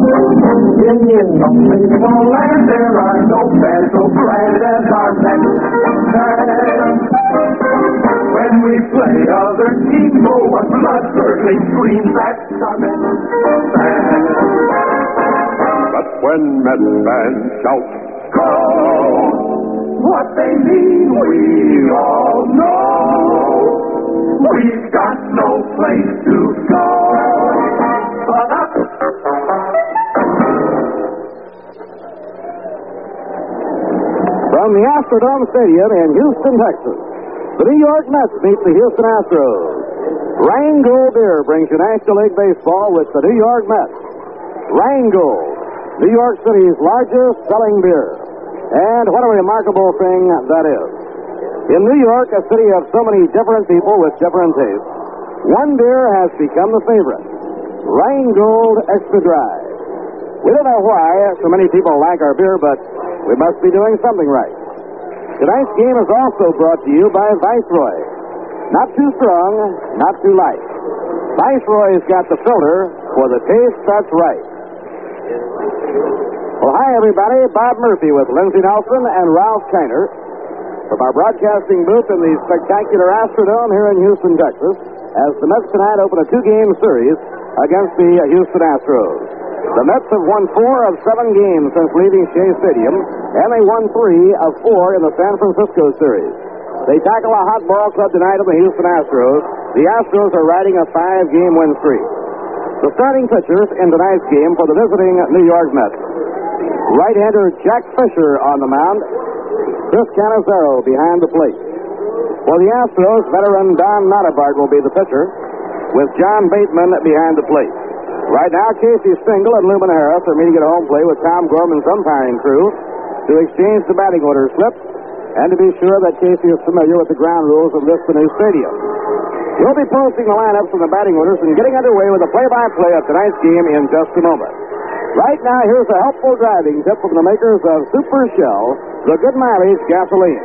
In this small land, there are no fans so bright as our Mets fans. When we play other teams, oh, what blood-curdling screams, that's our Mets fans. But when Mets fans shout, Go! What they mean, we all know. We've got no place to go. But up. From the Astrodome Stadium in Houston, Texas, the New York Mets meet the Houston Astros. Rheingold Beer brings you National League Baseball with the New York Mets. Rheingold, New York City's largest selling beer. And what a remarkable thing that is. In New York, a city of so many different people with different tastes, one beer has become the favorite. Rheingold Extra Dry. We don't know why so many people like our beer, but we must be doing something right. Tonight's game is also brought to you by Viceroy. Not too strong, not too light. Viceroy's got the filter for the taste that's right. Well, hi, everybody. Bob Murphy with Lindsey Nelson and Ralph Kiner from our broadcasting booth in the spectacular Astrodome here in Houston, Texas, as the Mets tonight open a two-game series against the Houston Astros. The Mets have won 4 of 7 games since leaving Shea Stadium, and they won 3 of 4 in the San Francisco series. They tackle a hot ball club tonight of the Houston Astros. The Astros are riding a 5-game win streak. The starting pitchers in tonight's game for the visiting New York Mets. Right-hander Jack Fisher on the mound. Chris Cannizzaro behind the plate. For the Astros, veteran Don Nottebart will be the pitcher, with John Bateman behind the plate. Right now, Casey Stengel and Lou Harris are meeting at home plate with Tom Gorman's umpiring crew to exchange the batting order slips and to be sure that Casey is familiar with the ground rules of this new stadium. We'll be posting the lineups and the batting orders and getting underway with the play-by-play of tonight's game in just a moment. Right now, here's a helpful driving tip from the makers of Super Shell, the good mileage gasoline.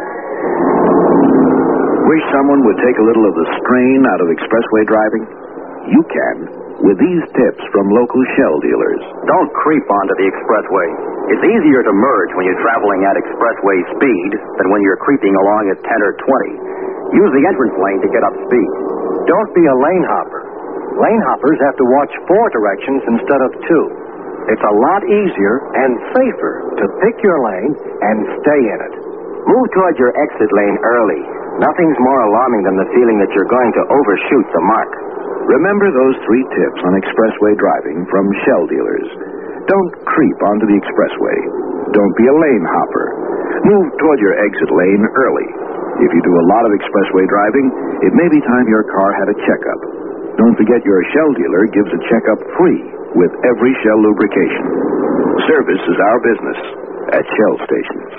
Wish someone would take a little of the strain out of expressway driving? You can with these tips from local Shell dealers. Don't creep onto the expressway. It's easier to merge when you're traveling at expressway speed than when you're creeping along at 10 or 20. Use the entrance lane to get up speed. Don't be a lane hopper. Lane hoppers have to watch 4 directions instead of 2. It's a lot easier and safer to pick your lane and stay in it. Move towards your exit lane early. Nothing's more alarming than the feeling that you're going to overshoot the mark. Remember those 3 tips on expressway driving from Shell dealers. Don't creep onto the expressway. Don't be a lane hopper. Move toward your exit lane early. If you do a lot of expressway driving, it may be time your car had a checkup. Don't forget your Shell dealer gives a checkup free with every Shell lubrication. Service is our business at Shell stations.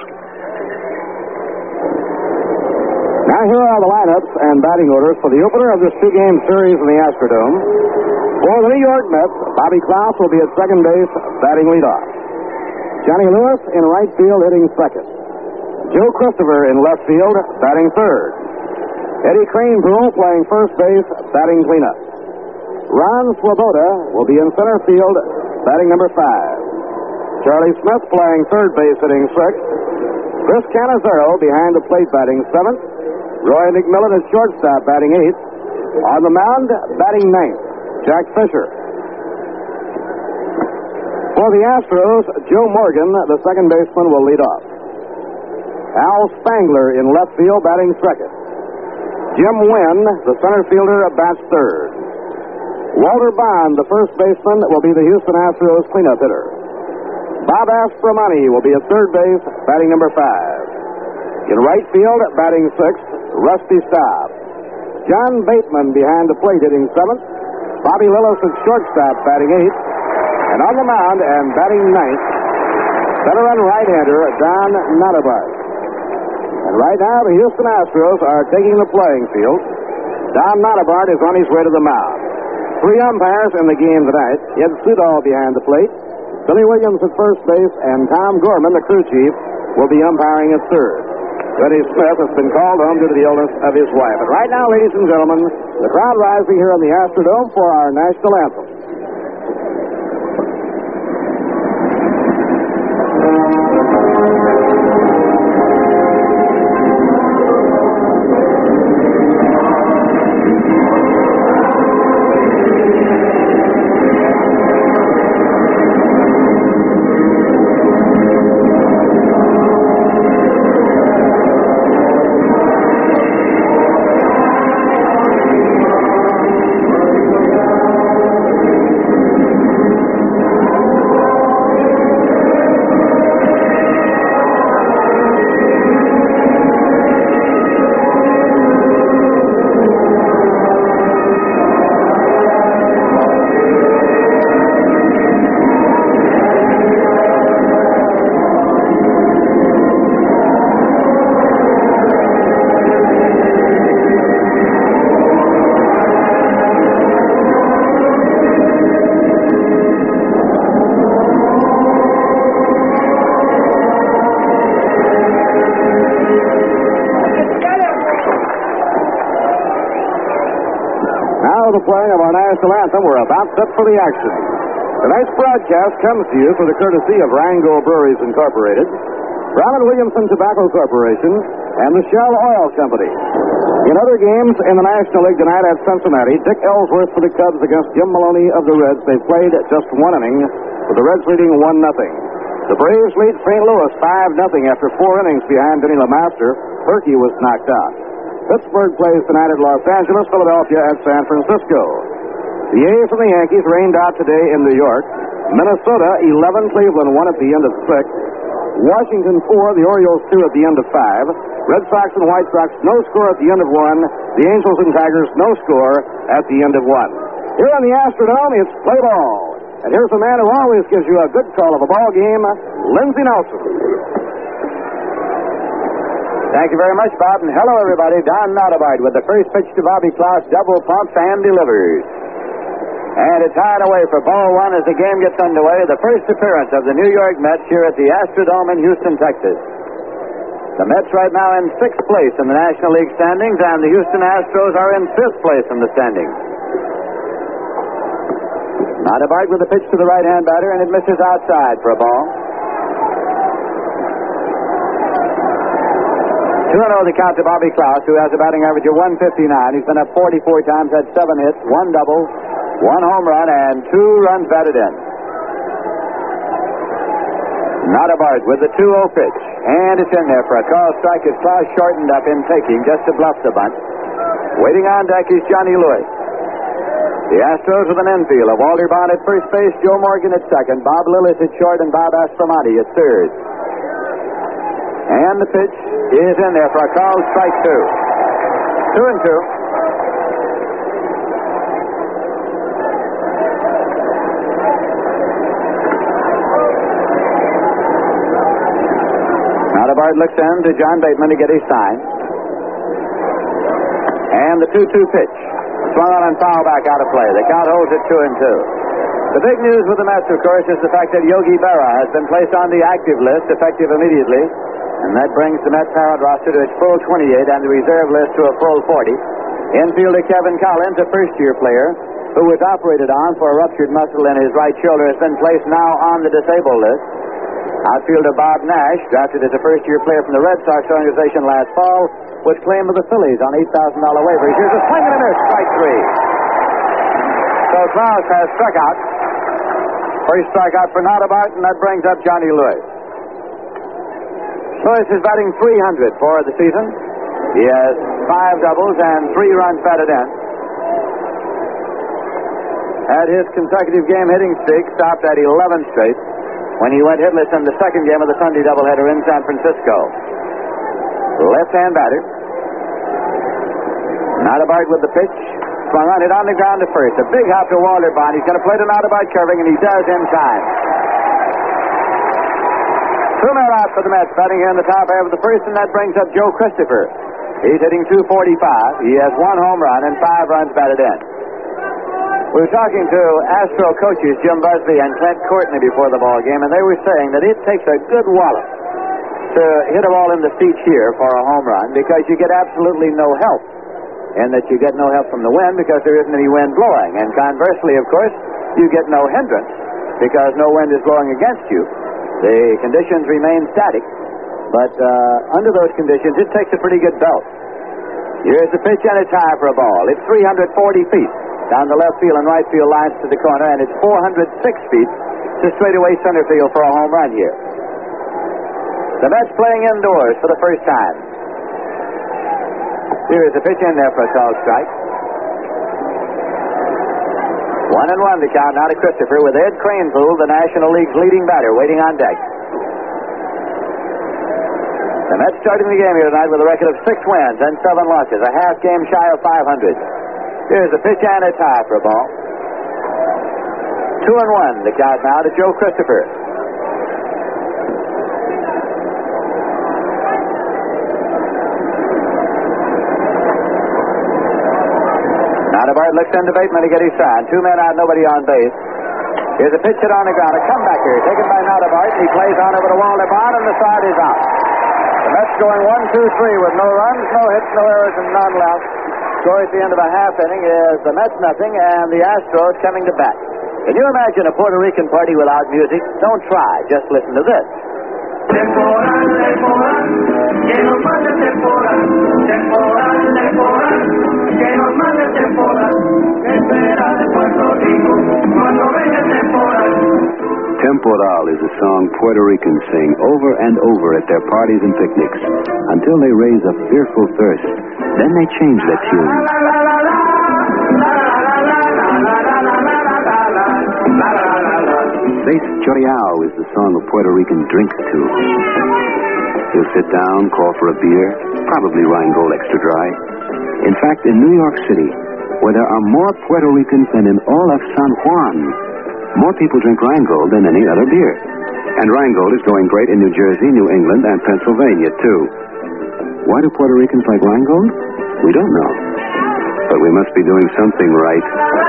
Now here are the lineups and batting orders for the opener of this two-game series in the Astrodome. For the New York Mets, Bobby Klaus will be at second base, batting leadoff. Johnny Lewis in right field, hitting second. Joe Christopher in left field, batting third. Eddie Kranepool playing first base, batting cleanup. Ron Swoboda will be in center field, batting number 5. Charlie Smith playing third base, hitting sixth. Chris Cannizzaro behind the plate, batting 7th. Roy McMillan at shortstop, batting 8th. On the mound, batting 9th, Jack Fisher. For the Astros, Joe Morgan, the second baseman, will lead off. Al Spangler in left field, batting second. Jim Wynn, the center fielder, bats third. Walter Bond, the first baseman, will be the Houston Astros cleanup hitter. Bob Aspromonte will be at third base, batting number 5. In right field, batting 6th, Rusty Staub. John Bateman behind the plate, hitting 7th. Bobby Lillis at shortstop, batting 8th. And on the mound and batting 9th, veteran right-hander Don Nottebart. And right now, the Houston Astros are taking the playing field. Don Nottebart is on his way to the mound. 3 umpires in the game tonight. Ed Sudol behind the plate. Billy Williams at first base, and Tom Gorman, the crew chief, will be umpiring at third. Freddie Smith has been called home due to the illness of his wife. And right now, ladies and gentlemen, the crowd rising here in the Astrodome for our national anthem. the playing of our national anthem, we're about set for the action. Tonight's broadcast comes to you for the courtesy of Rango Breweries Incorporated, Brown & Williamson Tobacco Corporation, and the Shell Oil Company. In other games in the National League tonight at Cincinnati, Dick Ellsworth for the Cubs against Jim Maloney of the Reds. They played just one inning, with the Reds leading 1-0. The Braves lead St. Louis 5-0 after 4 innings behind Denny LeMaster. Perky was knocked out. Pittsburgh plays tonight at Los Angeles, Philadelphia at San Francisco. The A's and the Yankees rained out today in New York. Minnesota 11, Cleveland 1 at the end of 6. Washington 4, the Orioles 2 at the end of 5. Red Sox and White Sox, no score at the end of 1. The Angels and Tigers, no score at the end of 1. Here on the Astrodome, it's play ball. And here's a man who always gives you a good call of a ball game, Lindsey Nelson. Thank you very much, Bob, and hello, everybody. Don Notabart with the first pitch to Bobby Klaus, double pumps and delivers. And it's high and away for ball one as the game gets underway. The first appearance of the New York Mets here at the Astrodome in Houston, Texas. The Mets right now in 6th place in the National League standings, and the Houston Astros are in 5th place in the standings. Notabart with the pitch to the right-hand batter, and it misses outside for a ball. 2-0 the count to Bobby Klaus, who has a batting average of 159. He's been up 44 times, had 7 hits, 1 double, 1 home run, and 2 runs batted in. Notabart with the 2-0 pitch, and it's in there for a call strike as Klaus shortened up in taking just to bluff the bunt. Waiting on deck is Johnny Lewis. The Astros with an infield of Walter Bond at first base, Joe Morgan at second, Bob Lillis at short, and Bob Aspromonte at third. And the pitch is in there for a called strike 2. 2-2. Notabart looks in to John Bateman to get his sign. And the 2-2 pitch. Swung on and foul back out of play. The count holds at 2-2. The big news with the Mets, of course, is the fact that Yogi Berra has been placed on the active list, effective immediately. And that brings the Mets parent roster to its full 28 and the reserve list to a full 40. Infielder Kevin Collins, a first-year player who was operated on for a ruptured muscle in his right shoulder, has been placed now on the disabled list. Outfielder Bob Nash, drafted as a first-year player from the Red Sox organization last fall, was claimed with the Phillies on $8,000 waivers. Here's a swing and a miss, strike 3. So Klaus has struck out. First strikeout for Notabart, and that brings up Johnny Lewis. Lewis is batting .300 for the season. He has 5 doubles and 3 runs batted in. Had his consecutive game hitting streak stopped at 11 straight when he went hitless in the second game of the Sunday doubleheader in San Francisco. Left-hand batter. Notabart with the pitch. Swung on it on the ground to first. A big hop to Walter Bond. He's going to play to Notabart curving, and he does in time. 2 men out for the Mets, batting here in the top half of the first, and that brings up Joe Christopher. He's hitting .245. He has 1 home run and 5 runs batted in. We were talking to Astro coaches Jim Busby and Clint Courtney before the ball game, and they were saying that it takes a good wallop to hit a ball in the seats here for a home run because you get absolutely no help, and that you get no help from the wind because there isn't any wind blowing. And conversely, of course, you get no hindrance because no wind is blowing against you. The conditions remain static, but under those conditions, it takes a pretty good belt. Here's the pitch, and it's high for a ball. It's 340 feet down the left field and right field lines to the corner, and it's 406 feet to straightaway center field for a home run here. The Mets playing indoors for the first time. Here's a pitch in there for a called strike. 1-1 the count now to Christopher with Ed Kranepool, the National League's leading batter, waiting on deck. The Mets starting the game here tonight with a record of 6 wins and 7 losses, a half game shy of 500. Here's a pitch, and it's high for a ball. 2-1 the count now to Joe Christopher. Notabart looks into Bateman to get his sign. 2 men out, nobody on base. Here's a pitch hit on the ground. A comebacker taken by Notabart. He plays on over to Walter Bond, and the side is out. The Mets going 1-2-3 with no runs, no hits, no errors, and none left. score at the end of a half inning is the Mets nothing and the Astros coming to bat. Can you imagine a Puerto Rican party without music? Don't try. Just listen to this. Temporal, temporal, que nos mande temporal. Temporal, temporal, que nos mande temporal. Que será de Puerto Rico cuando venga el temporal. Temporal is a song Puerto Ricans sing over and over at their parties and picnics until they raise a fearful thirst. Then they change that tune. Seis Choriao is the song a Puerto Rican drinks to. He'll sit down, call for a beer, probably Rheingold extra dry. In fact, in New York City, where there are more Puerto Ricans than in all of San Juan, more people drink Rheingold than any other beer. And Rheingold is going great in New Jersey, New England, and Pennsylvania, too. Why do Puerto Ricans like Rheingold? We don't know. But we must be doing something right.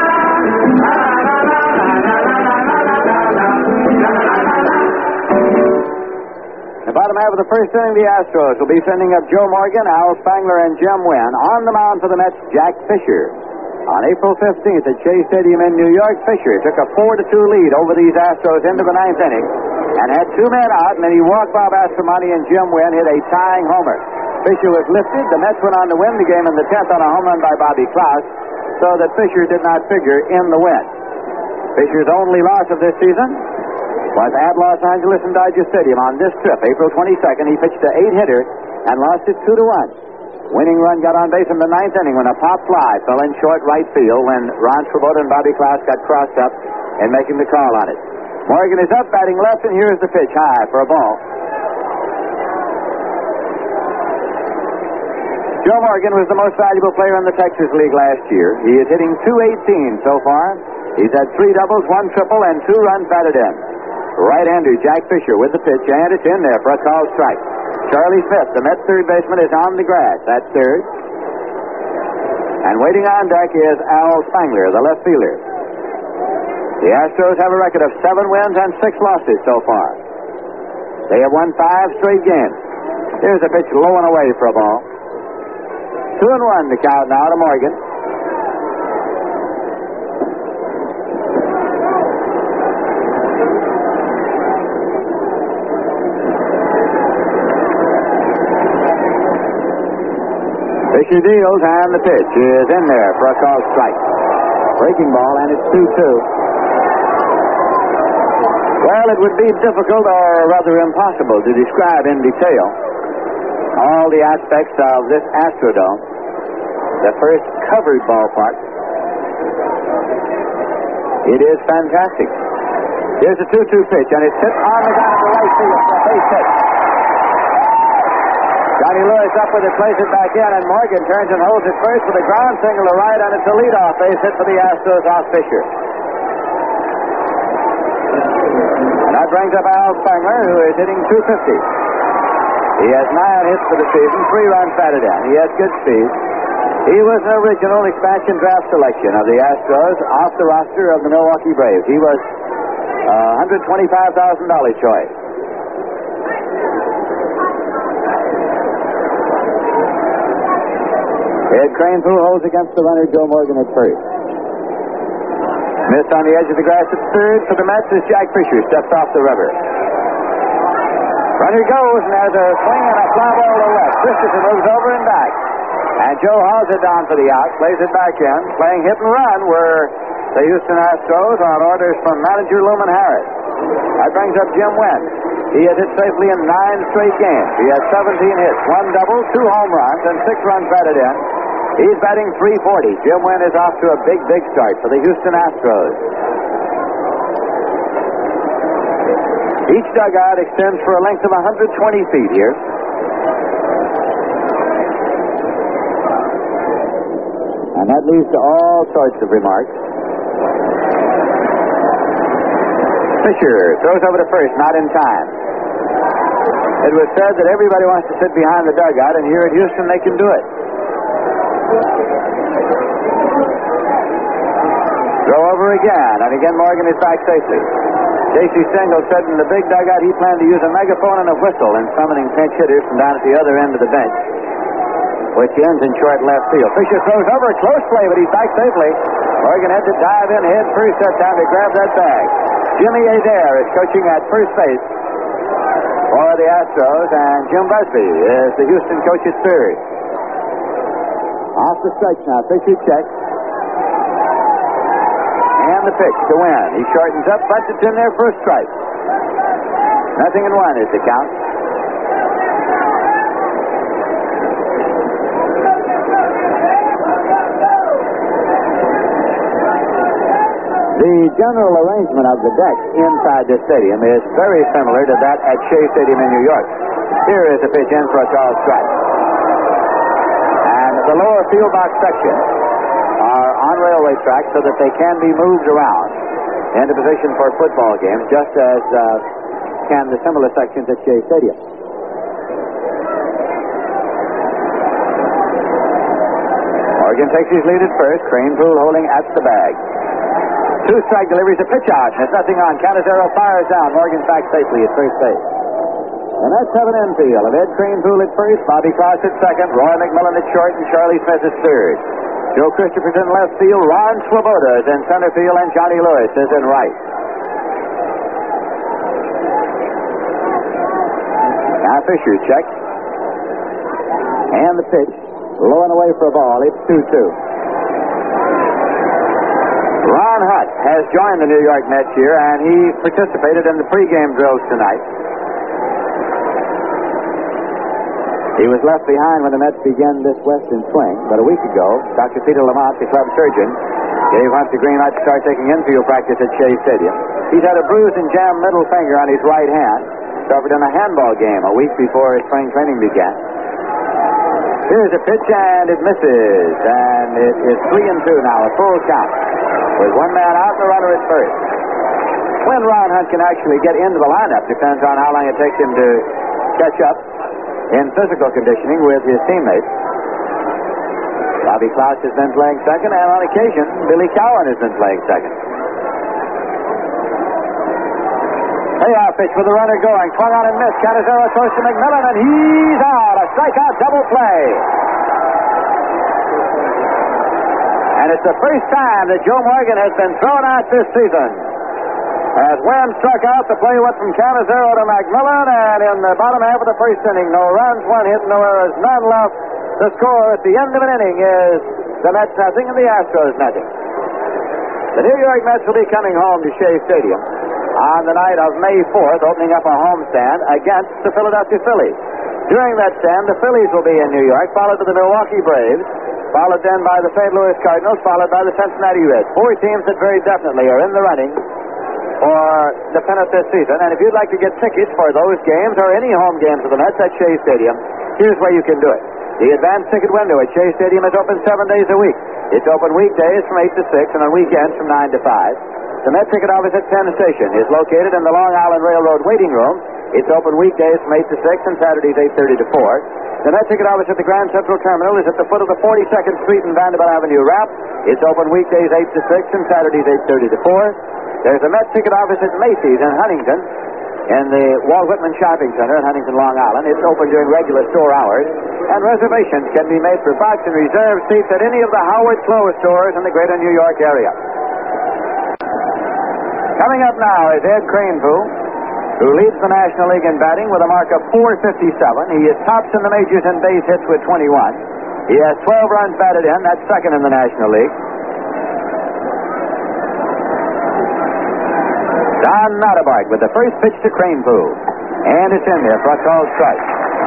The bottom half of the first inning, the Astros will be sending up Joe Morgan, Al Spangler, and Jim Wynn. On the mound for the Mets, Jack Fisher. On April 15th at Shea Stadium in New York, Fisher took a 4-2 lead over these Astros into the ninth inning and had two men out, and then he walked Bob Astromonte, and Jim Wynn hit a tying homer. Fisher was lifted. The Mets went on to win the game in the 10th on a home run by Bobby Klaus, so that Fisher did not figure in the win. Fisher's only loss of this season was at Los Angeles and Dodger Stadium. On this trip, April 22nd, he pitched an 8-hitter and lost it 2-1. Winning run got on base in the ninth inning when a pop fly fell in short right field when Ron Swoboda and Bobby Klaus got crossed up in making the call on it. Morgan is up, batting left, and here's the pitch high for a ball. Joe Morgan was the most valuable player in the Texas League last year. He is hitting .218 so far. He's had 3 doubles, 1 triple, and 2 runs batted in. Right-hander Jack Fisher with the pitch, and it's in there for a called strike. Charlie Smith, the Mets third baseman, is on the grass. That's third. And waiting on deck is Al Spangler, the left fielder. The Astros have a record of 7 wins and 6 losses so far. They have won 5 straight games. Here's a pitch low and away for a ball. 2-1 to count now to Morgan. Fisher deals, and the pitch is in there for a called strike. Breaking ball, and it's 2-2. Well, it would be difficult, or rather impossible, to describe in detail all the aspects of this Astrodome, the first covered ballpark. It is fantastic. Here's a 2-2 pitch, and it's hit on the ground to right field for a base hit. Johnny Lewis up with it, plays it back in, and Morgan turns and holds it first with a ground single to right, and it's a leadoff base hit for the Astros off Fisher. That brings up Al Spangler, who is hitting .250. He has 9 hits for the season, 3 runs batted in. He has good speed. He was an original expansion draft selection of the Astros off the roster of the Milwaukee Braves. He was $125,000 choice. Ed Kranepool holds against the runner Joe Morgan at first. Missed on the edge of the grass at third for the Mets as Jack Fisher steps off the rubber. Runner goes and has a swing and a fly ball to left. Christensen moves over and back. And Joe hauls it down for the out, plays it back in. Playing hit and run were the Houston Astros on orders from manager Luman Harris. That brings up Jim Wynn. He has hit safely in 9 straight games. He has 17 hits, 1 double, 2 home runs, and 6 runs batted in. He's batting .340. Jim Wynn is off to a big start for the Houston Astros. Each dugout extends for a length of 120 feet here. And that leads to all sorts of remarks. Fisher throws over to first, not in time. It was said that everybody wants to sit behind the dugout, and here at Houston they can do it. Throw over again, and again Morgan is back safely. J.C. Stengel said in the big dugout he planned to use a megaphone and a whistle in summoning pinch hitters from down at the other end of the bench. which ends in short left field. Fisher throws over a close play, but he's back safely. Morgan had to dive in head first that time to grab that bag. Jimmy Adair is coaching at first base for the Astros, and Jim Busby is the Houston coach at third. Off the stretch now. Fisher checks. And the pitch to win. He shortens up, but it's in there for a strike. 0-1 is the count. The general arrangement of the deck inside the stadium is very similar to that at Shea Stadium in New York. Here is a pitch in for a called strike. And the lower field box sections are on railway tracks so that they can be moved around into position for football games, just as can the similar sections at Shea Stadium. Morgan takes his lead at first. Cranepool holding at the bag. 2 strike deliveries, a pitch out. There's nothing on. Canizero fires down. Morgan back safely at first base. And that's seven infield of Ed Cranepool at first, Bobby Cross at second, Roy McMillan at short, and Charlie Smith at third. Joe Christopher's in left field, Ron Swoboda is in center field, and Johnny Lewis is in right. Now Fisher checks. And the pitch. Low and away for a ball. It's 2-2. Ron Hutt has joined the New York Mets here, and he participated in the pregame drills tonight. He was left behind when the Mets began this western swing, but a week ago, Dr. Peter Lamont, the club surgeon, gave Hunt the green light to start taking infield practice at Shea Stadium. He's had a bruised and jammed middle finger on his right hand, suffered in a handball game a week before his spring training began. Here's a pitch, and it misses, and it is 3-2 now, a full count, with one man out and a runner at first. When Ron Hunt can actually get into the lineup depends on how long it takes him to catch up in physical conditioning with his teammates. Bobby Klaus has been playing second, and on occasion, Billy Cowan has been playing second. Payoff pitch with the runner going. Swung on and missed. Canizero throws to McMillan, and he's out. A strikeout double play. And it's the first time that Joe Morgan has been thrown out this season. As Wham struck out, the play went from Canizero to McMillan, and in the bottom half of the first inning, no runs, one hit, no errors, none left. The score at the end of an inning is the Mets nothing and the Astros nothing. The New York Mets will be coming home to Shea Stadium on the night of May 4th, opening up a homestand against the Philadelphia Phillies. During that stand, the Phillies will be in New York, followed by the Milwaukee Braves, followed then by the St. Louis Cardinals, followed by the Cincinnati Reds. 4 teams that very definitely are in the running for the pennant this season. And if you'd like to get tickets for those games or any home games of the Mets at Shea Stadium, here's where you can do it. The advanced ticket window at Shea Stadium is open 7 days a week. It's open weekdays from 8 to 6 and on weekends from 9 to 5. The Met ticket office at Penn Station is located in the Long Island Railroad waiting room. It's open weekdays from 8 to 6 and Saturdays 8:30 to 4. The Met ticket office at the Grand Central Terminal is at the foot of the 42nd Street and Vanderbilt Avenue ramp. It's open weekdays 8 to 6 and Saturdays 8:30 to 4. There's a Met ticket office at Macy's in Huntington in the Walt Whitman Shopping Center in Huntington, Long Island. It's open during regular store hours, and reservations can be made for box and reserve seats at any of the Howard Clothes stores in the greater New York area. Coming up now is Ed Cranepool, who leads the National League in batting with a mark of .457. He is tops in the majors in base hits with 21. He has 12 runs batted in. That's second in the National League. Don Notabart with the first pitch to Cranepool. And it's in there for a called strike.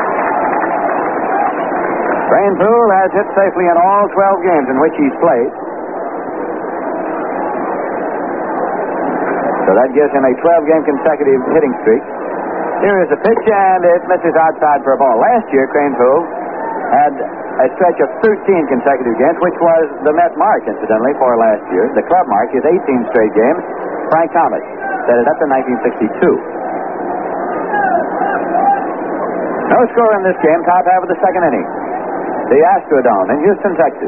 Cranepool has hit safely in all 12 games in which he's played. So that gives him a 12-game consecutive hitting streak. Here is a pitch, and it misses outside for a ball. Last year, Cranepool had a stretch of 13 consecutive games, which was the Met mark, incidentally, for last year. The club mark is 18 straight games. Frank Thomas set it up in 1962. No score in this game, top half of the second inning. The Astrodome in Houston, Texas.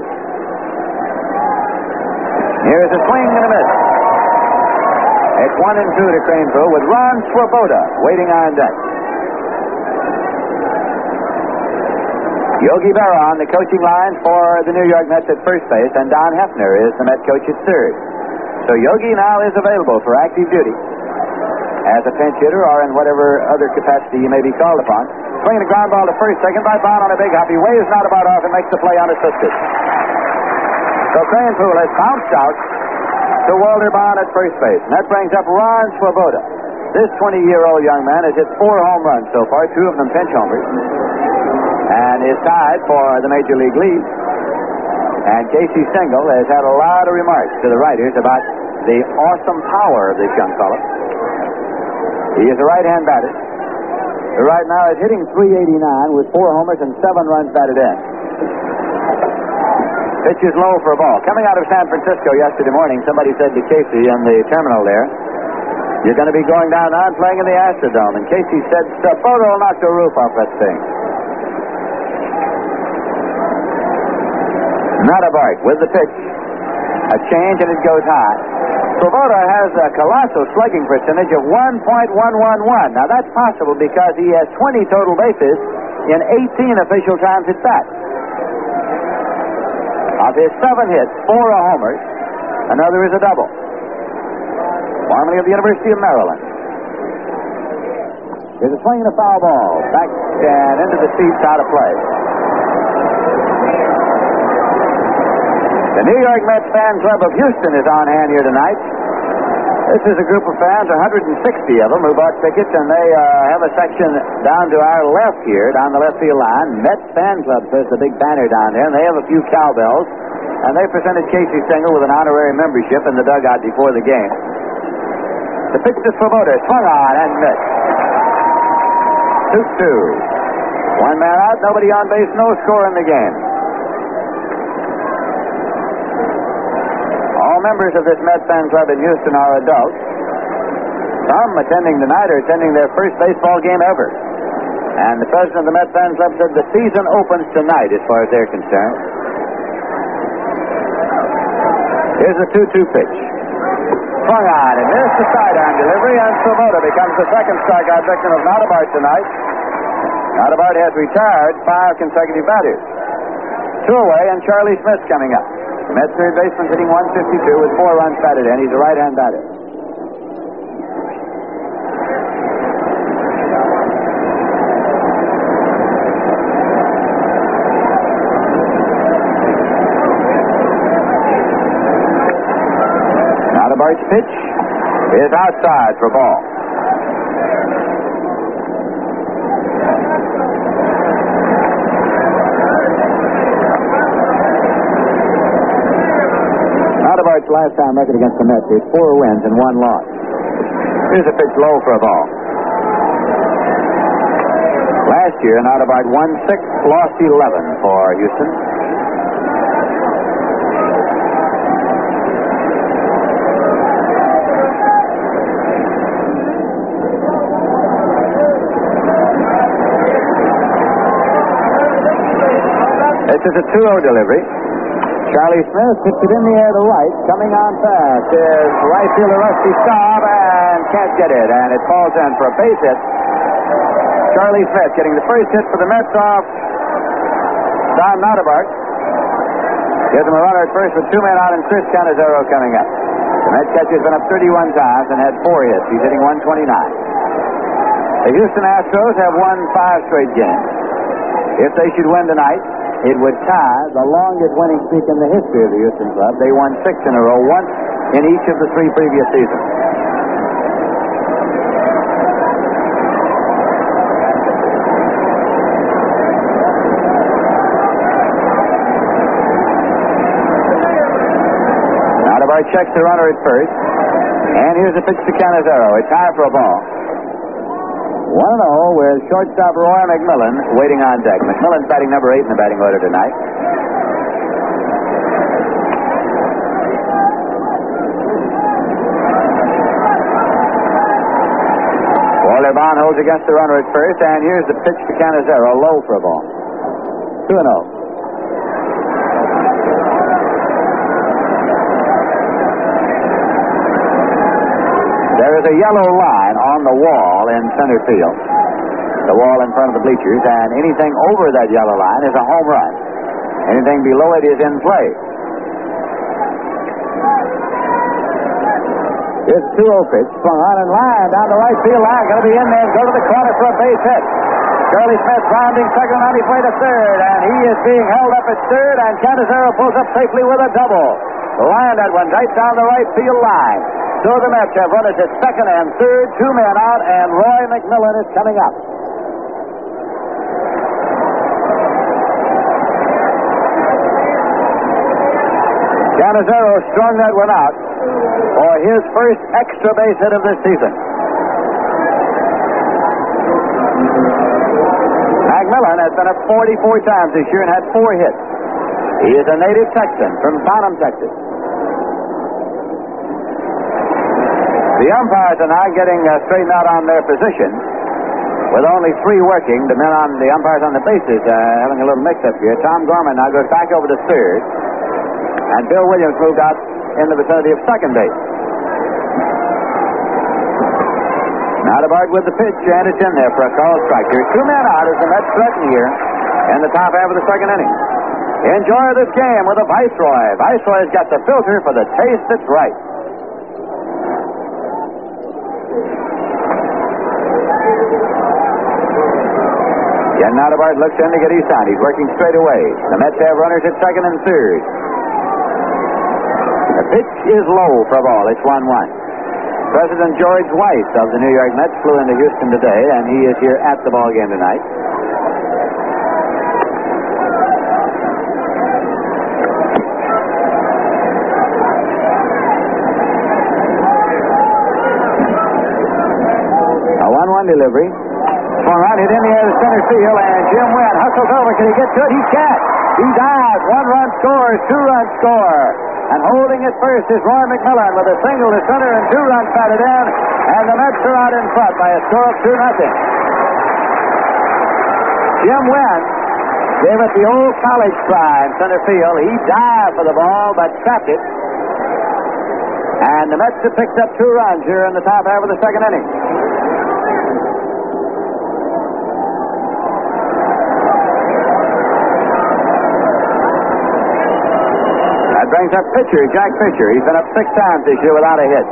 Here's a swing and a miss. It's 1-2 to Cranepool with Ron Swoboda waiting on deck. Yogi Berra on the coaching line for the New York Mets at first base, and Don Hefner is the Met coach at third. So Yogi now is available for active duty as a pinch hitter or in whatever other capacity you may be called upon. Swinging a ground ball to first, second by Bond on a big hop. He waves Notabart off and makes the play unassisted. So Krahenpool has bounced out to Walter Bond at first base. And that brings up Ron Swoboda. This 20-year-old young man has hit 4 home runs so far, 2 of them pinch homers, and is tied for the Major League lead. And Casey Stengel has had a lot of remarks to the writers about the awesome power of this young fellow. He is a right-hand batter who right now is hitting .389 with 4 homers and 7 runs batted in. Pitch is low for a ball. Coming out of San Francisco yesterday morning, somebody said to Casey in the terminal there, "You're going to be going down now and playing in the Astrodome." And Casey said, "Swoboda will knock the roof off that thing." Notabart with the pitch. A change and it goes high. Swoboda has a colossal slugging percentage of 1.111. Now that's possible because he has 20 total bases in 18 official times at bat. Of his 7 hits, 4 are homers, another is a double. Formerly of the University of Maryland. There's a swing and a foul ball. Back and into the seats, out of play. The New York Mets Fan Club of Houston is on hand here tonight. This is a group of fans, 160 of them, who bought tickets, and they have a section down to our left here, down the left field line. Mets Fan Club says the big banner down there, and they have a few cowbells. And they presented Casey Stengel with an honorary membership in the dugout before the game. The pitch to Swoboda, swung on and missed. 2-2. 1 man out, nobody on base, no score in the game. All members of this Mets Fan Club in Houston are adults. Some attending tonight are attending their first baseball game ever. And the president of the Mets Fan Club said the season opens tonight as far as they're concerned. Here's a 2-2 pitch. Swung on and missed the sidearm delivery, and Swoboda becomes the second strikeout victim of Notabart tonight. Notabart has retired 5 consecutive batters. 2 away, and Charlie Smith's coming up. The Mets third baseman hitting .152 with 4 runs batted in. He's a right-hand batter. Notabart's pitch is outside for ball. Notabart's last-time record against the Mets is 4 wins and 1 loss. Here's a pitch low for a ball. Last year, Notabart won 6, lost 11 for Houston. This is a 2-0 delivery. Charlie Smith hits it in the air to right. Coming on fast is right fielder Rusty Staub, and can't get it. And it falls in for a base hit. Charlie Smith getting the first hit for the Mets off Don Notabart. Gives him a runner at first with 2 men out and Chris Canizero coming up. The Mets catcher's been up 31 times and had 4 hits. He's hitting .129. The Houston Astros have won 5 straight games. If they should win tonight, it would tie the longest winning streak in the history of the Houston club. They won 6 in a row, once in each of the 3 previous seasons. Notabart checks the runner at first, and here's a pitch to Canizero. It's high for a ball. 1-0 with shortstop Roy McMillan waiting on deck. McMillan's batting number 8 in the batting order tonight. Walter Bond holds against the runner at first, and here's the pitch to Canizero, low for a ball. 2-0. There is a yellow line on the wall in center field. the wall in front of the bleachers, and anything over that yellow line is a home run. Anything below it is in play. Here's a 2-0 pitch, swung on and line down the right field line. Going to be in there and go to the corner for a base hit. Curly Smith rounding second on his way to third, and he is being held up at third, and Canizero pulls up safely with a double. Line that one right down the right field line. So the Mets have runners at second and third, 2 men out, and Roy McMillan is coming up. Canizero strung that one out for his first extra base hit of this season. McMillan has been up 44 times this year and had 4 hits. He is a native Texan from Bonham, Texas. The umpires are now getting straightened out on their position. With only 3 working, the men on the umpires on the bases having a little mix-up here. Tom Gorman now goes back over to third, and Bill Williams moved out in the vicinity of second base. Nottebard with the pitch, and it's in there for a called strike. There's 2 men out as the Mets threaten here in the top half of the second inning. Enjoy this game with a Viceroy. Viceroy's got the filter for the taste that's right. Ken Nottebard looks in to get his sign. He's working straight away. The Mets have runners at second and third. The pitch is low for a ball. It's 1-1. President George Weiss of the New York Mets flew into Houston today, and he is here at the ball game tonight. A 1-1 delivery. Swung on, hit in the air to center field, and Jim Wynn hustles over. Can he get to it? He can't. He dives. 1-run score, 2-run score. And holding it first is Roy McMillan with a single to center and 2 runs batted in. And the Mets are out in front by a score of 2-0. Jim Wynn gave it the old college try in center field. He dived for the ball, but trapped it. And the Mets have picked up 2 runs here in the top half of the second inning. Brings up pitcher, Jack Fisher. He's been up 6 times this year without a hit.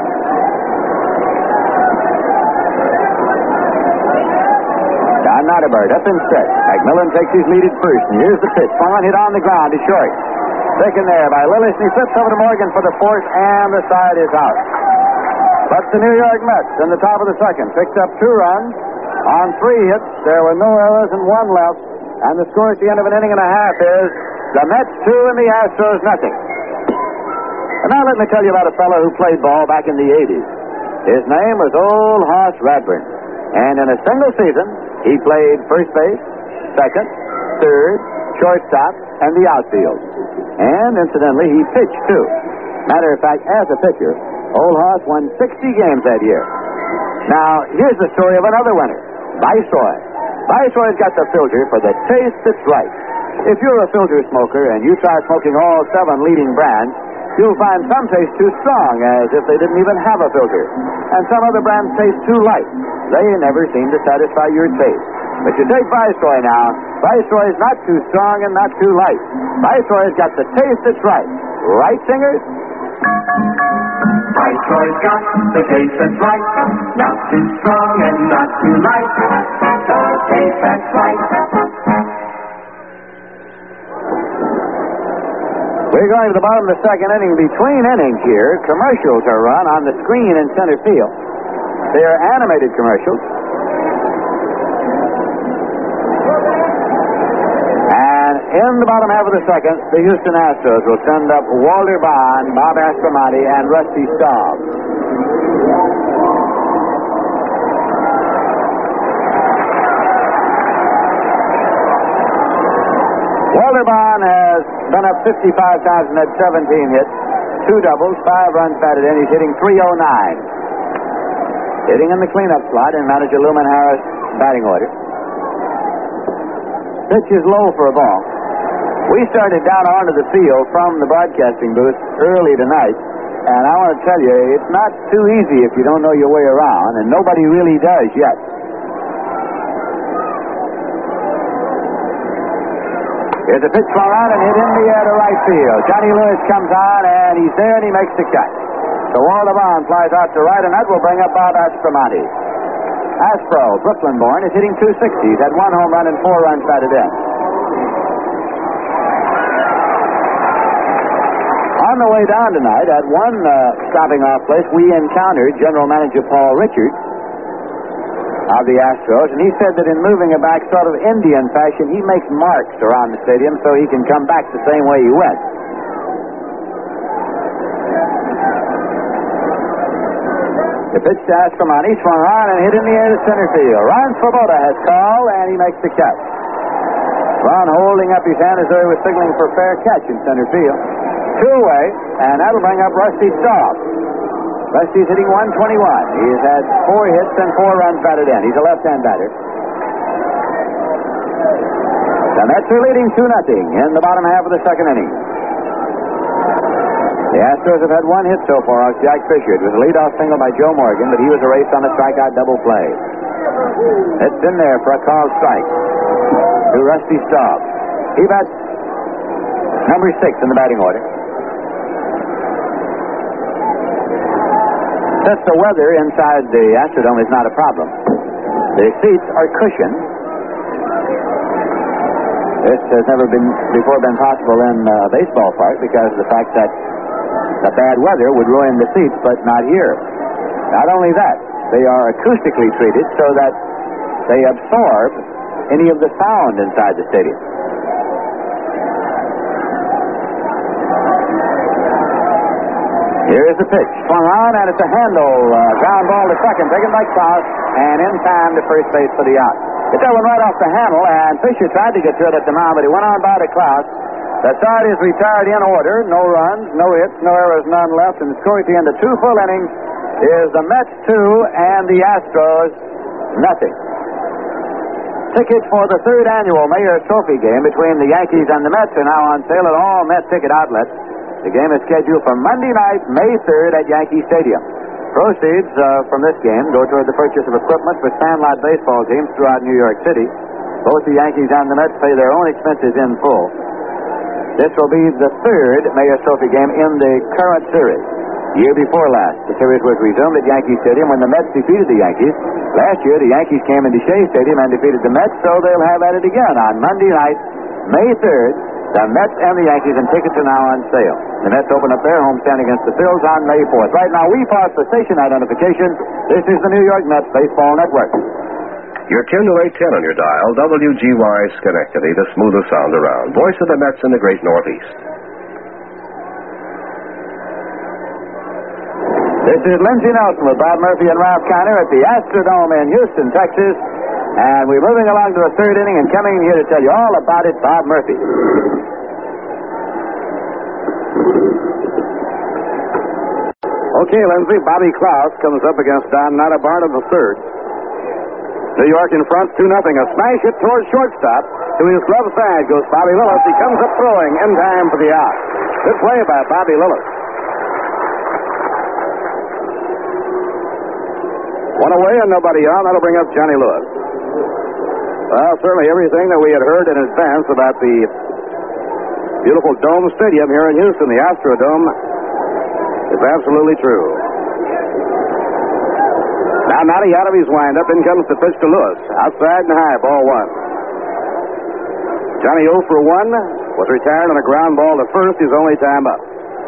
Don Nottebard up in set. McMillan takes his lead at first, and here's the pitch. Swung hit on the ground to short. Taken there by Lillis, and he flips over to Morgan for the fourth, and the side is out. But the New York Mets, in the top of the second, picked up 2 runs on 3 hits. There were no errors and 1 left, and the score at the end of an inning and a half is the Mets 2 and the Astros nothing. And now let me tell you about a fellow who played ball back in the 80s. His name was Old Hoss Radburn. And in a single season, he played first base, second, third, shortstop, and the outfield. And incidentally, he pitched too. Matter of fact, as a pitcher, Old Hoss won 60 games that year. Now, here's the story of another winner, Viceroy. Viceroy's got the filter for the taste that's right. If you're a filter smoker and you try smoking all 7 leading brands, you'll find some taste too strong, as if they didn't even have a filter. And some other brands taste too light. They never seem to satisfy your taste. But you take Viceroy now. Viceroy's not too strong and not too light. Viceroy's got the taste that's right. Right, singers? Viceroy's got the taste that's right. Not too strong and not too light. The taste that's right. We're going to the bottom of the second inning. Between innings here, commercials are run on the screen in center field. They are animated commercials. And in the bottom half of the second, the Houston Astros will send up Walter Bond, Bob Aspromonte, and Rusty Staub. Walter Bond has been up 55 times and had 17 hits, 2 doubles, 5 runs batted in. He's hitting .309. Hitting in the cleanup slot in manager Luman Harris' batting order. Pitch is low for a ball. We started down onto the field from the broadcasting booth early tonight, and I want to tell you, it's not too easy if you don't know your way around, and nobody really does yet. Here's a pitch swung on and hit in the air to right field. Johnny Lewis comes on, and he's there, and he makes the catch. So Walter Bond flies out to right, and that will bring up Bob Aspromonte. Aspro, Brooklyn-born, is hitting .260. He's had 1 home run and 4 runs batted in. On the way down tonight, at one stopping-off place, we encountered General Manager Paul Richards of the Astros, and he said that in moving it back sort of Indian fashion, he makes marks around the stadium so he can come back the same way he went. The pitch to Aspromonte, swung on and hit in the air to center field. Ron Swoboda has called, and he makes the catch. Ron holding up his hand as though he was signaling for fair catch in center field. 2-away, and that'll bring up Rusty Staub. Rusty's hitting .121. He has had 4 hits and 4 runs batted in. He's a left-hand batter. The Mets are leading 2-0 in the bottom half of the second inning. The Astros have had 1 hit so far off Jack Fisher. It was a leadoff single by Joe Morgan, but he was erased on a strikeout double play. It's in there for a called strike to Rusty Staub. He bats number 6 in the batting order. Since the weather inside the Astrodome is not a problem, the seats are cushioned. This has never before been possible in a baseball park because of the fact that the bad weather would ruin the seats, but not here. Not only that, they are acoustically treated so that they absorb any of the sound inside the stadium. Here's the pitch. Swung on, and it's a handle. Ground ball to second, taken by Klaus, and in time to first base for the out. Hit that one right off the handle, and Fisher tried to get to it at the mound, but he went on by to Klaus. The side is retired in order. No runs, no hits, no errors, none left, and the score at the end of 2 full innings is the Mets 2 and the Astros nothing. Tickets for the 3rd annual Mayor's Trophy game between the Yankees and the Mets are now on sale at all Met ticket outlets. The game is scheduled for Monday night, May 3rd at Yankee Stadium. Proceeds from this game go toward the purchase of equipment for Sandlot baseball teams throughout New York City. Both the Yankees and the Mets pay their own expenses in full. This will be the 3rd Mayor's Trophy game in the current series. Year before last, the series was resumed at Yankee Stadium when the Mets defeated the Yankees. Last year, the Yankees came into Shea Stadium and defeated the Mets, so they'll have at it again on Monday night, May 3rd. The Mets and the Yankees, and tickets are now on sale. The Mets open up their homestand against the Phils on May 4th. Right now, we pause for station identification. This is the New York Mets Baseball Network. You're tuned to 810 on your dial. WGY Schenectady, the smoothest sound around. Voice of the Mets in the great Northeast. This is Lindsey Nelson with Bob Murphy and Ralph Kiner at the Astrodome in Houston, Texas. And we're moving along to the 3rd inning, and coming here to tell you all about it, Bob Murphy. Okay, Lindsay, Bobby Klaus comes up against Don Nottebart in the 3rd. New York in front, 2-0. A smash hit towards shortstop. To his glove side goes Bobby Lillis. He comes up throwing in time for the out. Good play by Bobby Lillis. 1 away and nobody on. That'll bring up Johnny Lewis. Well, certainly everything that we had heard in advance about the beautiful Dome Stadium here in Houston, the Astrodome, is absolutely true. Now, Notty out of his windup. In comes the pitch to Lewis. Outside and high, ball 1. Johnny 0 for 1 was retired on a ground ball to first, his only time up.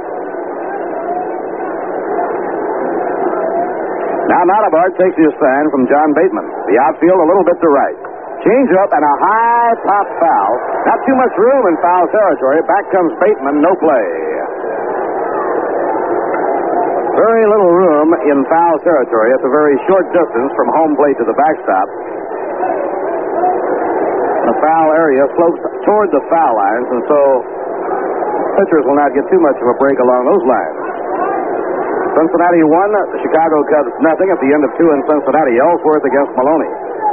Now, Nottebart takes his stand from John Bateman. The outfield a little bit to right. Change up and a high pop foul. Not too much room in foul territory. Back comes Bateman, no play. Very little room in foul territory. It's a very short distance from home plate to the backstop. The foul area slopes toward the foul lines, and so pitchers will not get too much of a break along those lines. Cincinnati 1, the Chicago Cubs nothing at the end of 2 in Cincinnati. Ellsworth against Maloney.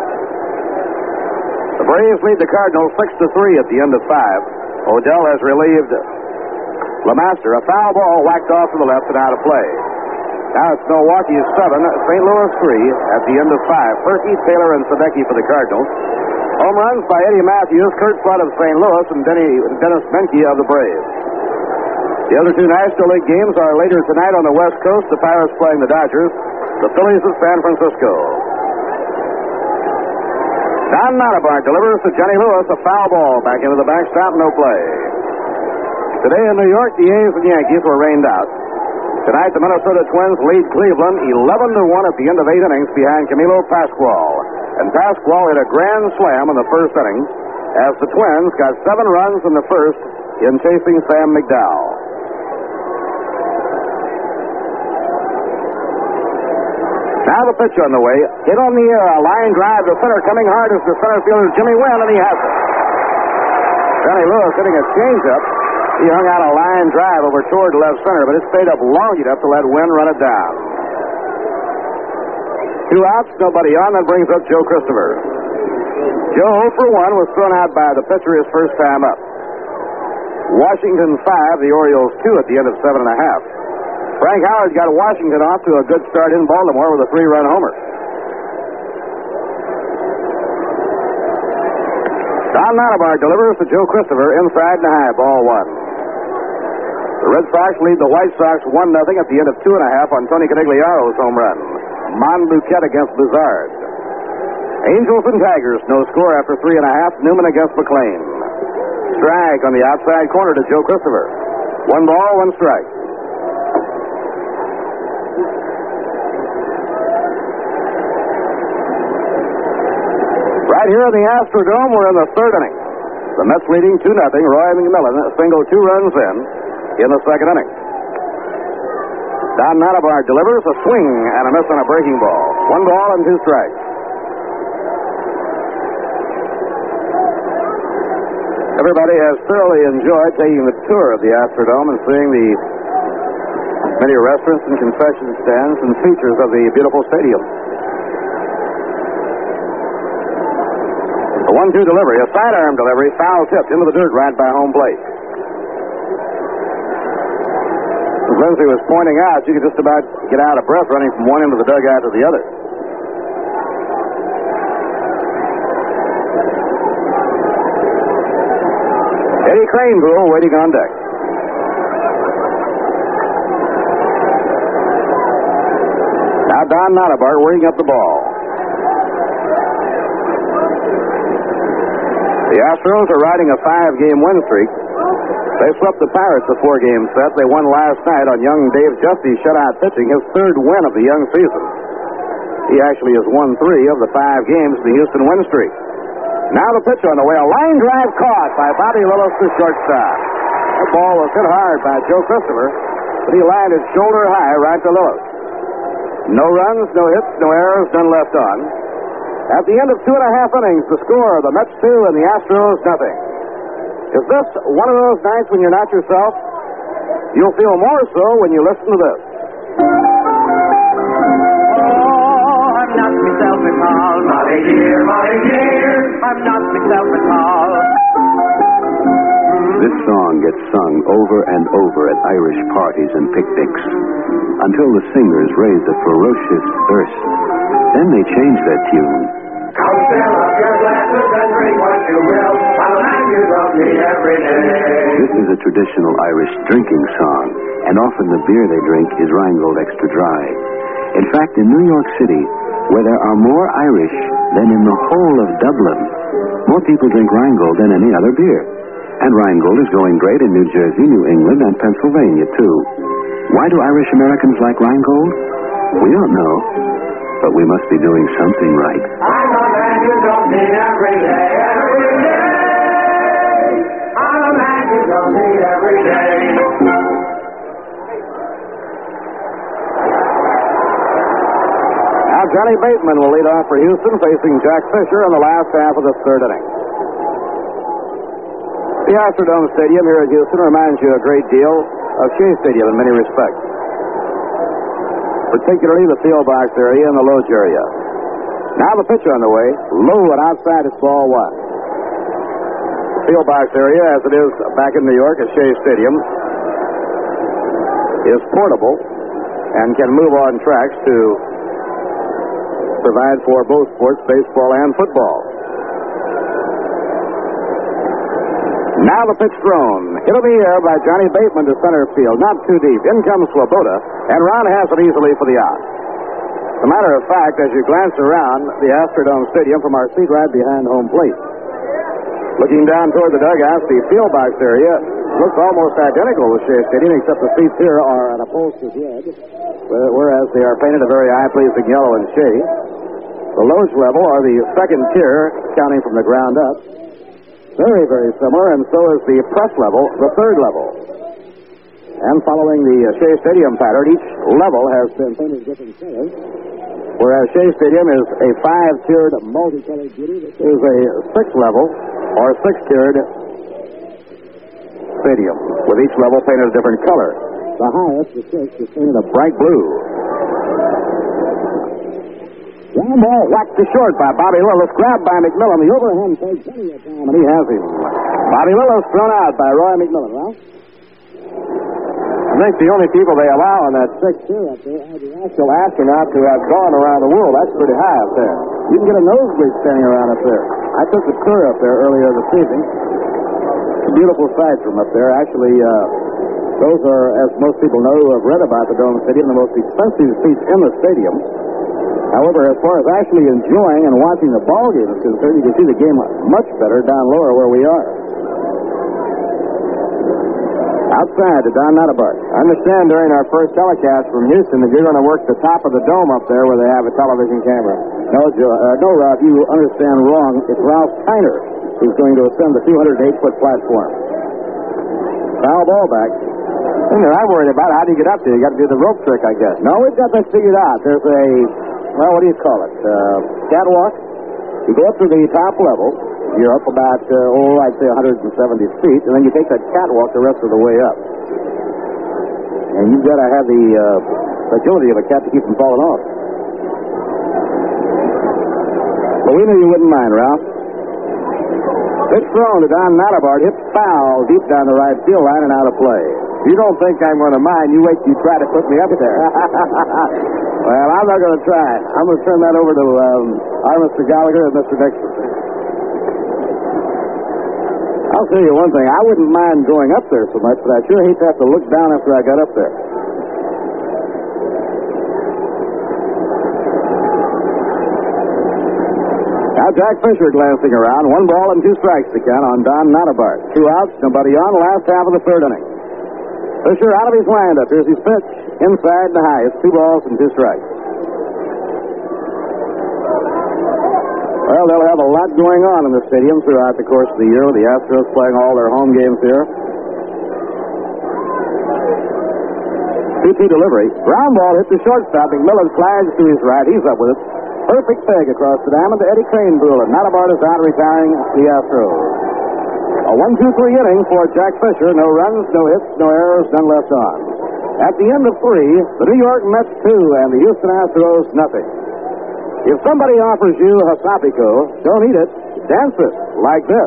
The Braves lead the Cardinals 6-3 at the end of 5. Odell has relieved LeMaster. A foul ball whacked off to the left and out of play. Now it's Milwaukee's 7, St. Louis 3 at the end of 5. Perky, Taylor, and Sadecki for the Cardinals. Home runs by Eddie Matthews, Kurt Flood of St. Louis, and Dennis Menke of the Braves. The other two National League games are later tonight on the West Coast. The Pirates playing the Dodgers, the Phillies of San Francisco. Don Nottabar delivers to Johnny Lewis a foul ball back into the backstop, no play. Today in New York, the A's and Yankees were rained out. Tonight, the Minnesota Twins lead Cleveland 11-1 at the end of 8 innings behind Camilo Pascual. And Pascual hit a grand slam in the first inning as the Twins got 7 runs in the first in chasing Sam McDowell. Now the pitch on the way. Hit on the air, a line drive to center, coming hard as the center fielder Jimmy Wynn, and he has it. Johnny Lewis hitting a changeup. He hung out a line drive over toward left center, but it stayed up long enough to let Wynn run it down. 2 outs, nobody on. That brings up Joe Christopher. Joe 0 for 1 was thrown out by the pitcher his first time up. Washington 5, the Orioles 2 at the end of 7.5. Frank Howard got Washington off to a good start in Baltimore with a 3-run homer. Don Nottabar delivers to Joe Christopher inside and high, ball 1. The Red Sox lead the White Sox 1-0 at the end of 2.5 on Tony Conigliaro's home run. Monduquette against Buzard. Angels and Tigers, no score after 3.5. Newman against McLean. Strike on the outside corner to Joe Christopher. 1 ball, 1 strike. Right here in the Astrodome, we're in the 3rd inning. The Mets leading 2-0. Roy McMillan single 2 runs in the 2nd inning. Don Nottabar delivers a swing and a miss on a breaking ball. 1 ball and 2 strikes. Everybody has thoroughly enjoyed taking the tour of the Astrodome and seeing the many restaurants and concession stands and features of the beautiful stadium. A 1-2 delivery, a sidearm delivery, foul tipped into the dirt right by home plate. As Lindsay was pointing out, you could just about get out of breath running from one end of the dugout to the other. Eddie Craneboule waiting on deck. Now Don Nottabar working up the ball. The Astros are riding a 5-game win streak. They swept the Pirates a 4-game set. They won last night on young Dave Justy's shutout pitching, his 3rd win of the young season. He actually has won 3 of the 5 games of the Houston win streak. Now the pitch on the way. A line drive caught by Bobby Lillis to shortstop. That ball was hit hard by Joe Christopher, but he landed shoulder high right to Lillis. No runs, no hits, no errors, none left on. At the end of 2.5 innings, the score, the Mets 2 and the Astros 0. Is this one of those nights when you're not yourself? You'll feel more so when you listen to this. Oh, I'm not myself at all, Molly dear, Molly dear. I'm not myself at all. This song gets sung over and over at Irish parties and picnics until the singers raise a ferocious thirst. Then they change their tune. Come fill up your glasses and drink what you will. I'll have you love me every day. This is a traditional Irish drinking song, and often the beer they drink is Rheingold Extra Dry. In fact, in New York City, where there are more Irish than in the whole of Dublin, more people drink Rheingold than any other beer. And Rheingold is going great in New Jersey, New England, and Pennsylvania, too. Why do Irish Americans like Rheingold? We don't know, but we must be doing something right. I'm a man you don't need every day, every day. I'm a man you don't need every day. Now Johnny Bateman will lead off for Houston, facing Jack Fisher in the last half of the 3rd inning. The Astrodome Stadium here at Houston reminds you a great deal of Shea Stadium in many respects, particularly the field box area and the loge area. Now the pitch on the way, low and outside, it's ball 1. The field box area, as it is back in New York at Shea Stadium, is portable and can move on tracks to provide for both sports, baseball and football. Now the pitch thrown. Hit in the air by Johnny Bateman to center field. Not too deep. In comes Swoboda, and Ron has it easily for the out. As a matter of fact, as you glance around the Astrodome Stadium from our seat right behind home plate, looking down toward the dugouts, the field box area looks almost identical with Shea Stadium, except the seats here are at upholstered red, whereas they are painted a very eye-pleasing yellow and shade. The loge level, or the second tier, counting from the ground up, very, very similar, and so is the press level, the third level. And following the Shea Stadium pattern, each level has been painted different colors, whereas Shea Stadium is a 5-tiered multicolored beauty. This is a 6-level or 6-tiered stadium, with each level painted a different color. The highest, the 6th, is painted a bright blue. Ground ball whacked to short by Bobby Lillis, grabbed by McMillan. The overhand takes plenty of time, and he has him. Bobby Lillis thrown out by Roy McMillan. Ralph? I think the only people they allow on that 6th tier up there are the actual astronauts who have gone around the world. That's pretty high up there. You can get a nosebleed standing around up there. I took a tour up there earlier this evening. It's a beautiful sight from up there. Actually, those are, as most people know who have read about the Dome Stadium, the most expensive seats in the stadium. However, as far as actually enjoying and watching the ball game is concerned, you can see the game much better down lower where we are. Outside to Don Notabart. I understand during our first telecast from Houston that you're going to work the top of the dome up there where they have a television camera. No, Rob, you understand wrong. It's Ralph Kiner who's going to ascend the 208-foot platform. Foul ball back. I'm worried about how do you get up there? You got to do the rope trick, I guess. No, we've got that figured out. There's a, what do you call it? Catwalk. You go up to the top level. You're up about, I'd say 170 feet, and then you take that catwalk the rest of the way up. And you've got to have the agility of a cat to keep from falling off. But we knew you wouldn't mind, Ralph. Pitch thrown to Don Notabart. Hit foul deep down the right field line and out of play. You don't think I'm going to mind. You wait till you try to put me up there. Well, I'm not going to try. I'm going to turn that over to our Mr. Gallagher and Mr. Dixon. I'll tell you one thing. I wouldn't mind going up there so much, but I sure hate to have to look down after I got up there. Now Jack Fisher glancing around. 1 ball and 2 strikes to count on Don Notabart. 2 outs, nobody on. Last half of the third inning. Fisher out of his windup. Here's his pitch. Inside the high. It's 2 balls and 2 strikes. Well, they'll have a lot going on in the stadium throughout the course of the year with the Astros playing all their home games here. 2-2 delivery. Ground ball hit the shortstop. McMillan flags to his right. He's up with it. Perfect peg across the diamond to Eddie Cranepool. And Notabart is out, retiring the Astros. A 1-2-3 inning for Jack Fisher. No runs, no hits, no errors, none left on. At the end of 3, the New York Mets 2 and the Houston Astros nothing. If somebody offers you Hasapico, don't eat it. Dance it like this.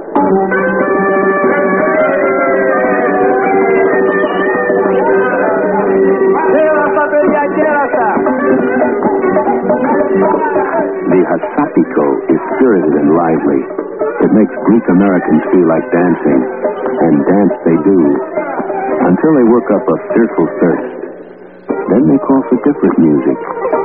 The Hasapico is spirited and lively. It makes Greek Americans feel like dancing, and dance they do, until they work up a fearful thirst. Then they call for different music.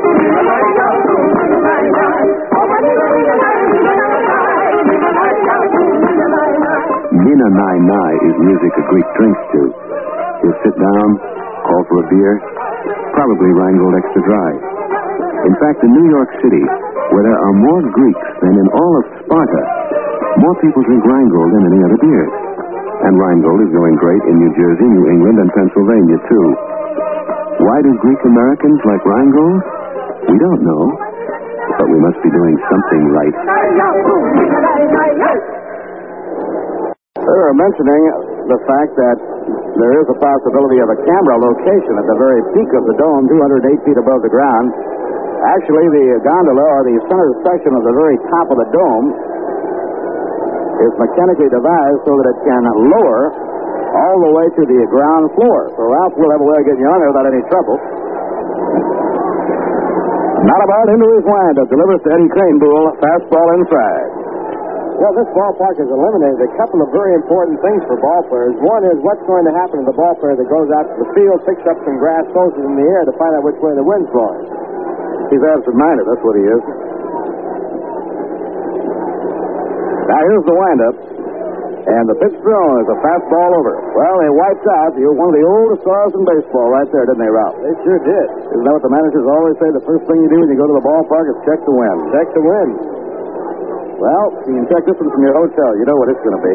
Mina Nai Nai is music a Greek drinks to. He'll sit down, call for a beer, probably Rheingold Extra Dry. In fact, in New York City, where there are more Greeks than in all of Sparta, more people drink Rheingold than any other beer. And Rheingold is going great in New Jersey, New England, and Pennsylvania, too. Why do Greek Americans like Rheingold? We don't know, but we must be doing something right. They were mentioning the fact that there is a possibility of a camera location at the very peak of the dome, 208 feet above the ground. Actually, the gondola, or the center section of the very top of the dome, is mechanically devised so that it can lower all the way to the ground floor. So Ralph will have a way of getting you on there without any trouble. Notabart into his windup, delivers to Eddie Cranepool, fastball inside. Well, this ballpark has eliminated a couple of very important things for ball players. One is what's going to happen to the ball player that goes out to the field, picks up some grass, throws it in the air to find out which way the wind's blowing. He's absent-minded, that's what he is. Now here's the windup. And the pitch thrown is a fastball over. Well, they wiped out one of the oldest stars in baseball right there, didn't they, Ralph? They sure did. Isn't that what the managers always say? The first thing you do when you go to the ballpark is check the wind. Check the wind. Well, you can check this one from your hotel. You know what it's going to be.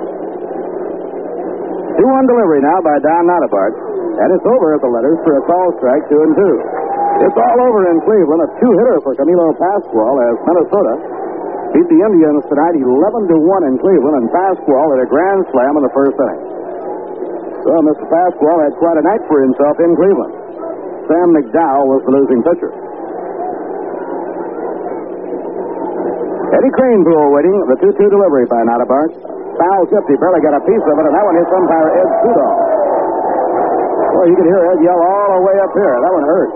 2-1 delivery now by Don Notabart. And it's over at the letters for a call strike, 2-2. It's all over in Cleveland. A two-hitter for Camilo Pascual as Minnesota beat the Indians tonight 11-1 in Cleveland, and Pascual hit a grand slam in the first inning. So Mr. Pascual had quite a night for himself in Cleveland. Sam McDowell was the losing pitcher. Eddie Craneville waiting, the 2-2 delivery by Notabart. Foul tipped, he barely got a piece of it, and that one hits umpire Ed Sudol. Well, you could hear Ed yell all the way up here. That one hurt.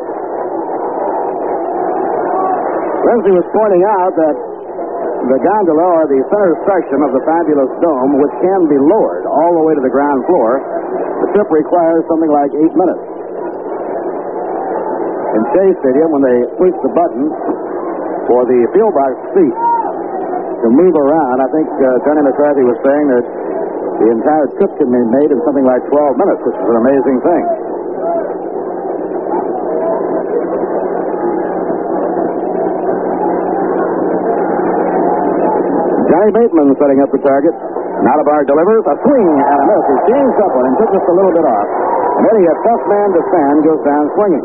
Lindsay was pointing out that the gondola, or the center section of the fabulous dome, which can be lowered all the way to the ground floor, the trip requires something like 8 minutes. In Shea Stadium, when they pushed the button for the field box seat to move around, I think Johnny McCarthy was saying that the entire trip can be made in something like 12 minutes, which is an amazing thing. Johnny Bateman setting up the target. Notabart delivers a swing and a miss. He changed up one and took just a little bit off. And then a tough man to stand goes down swinging.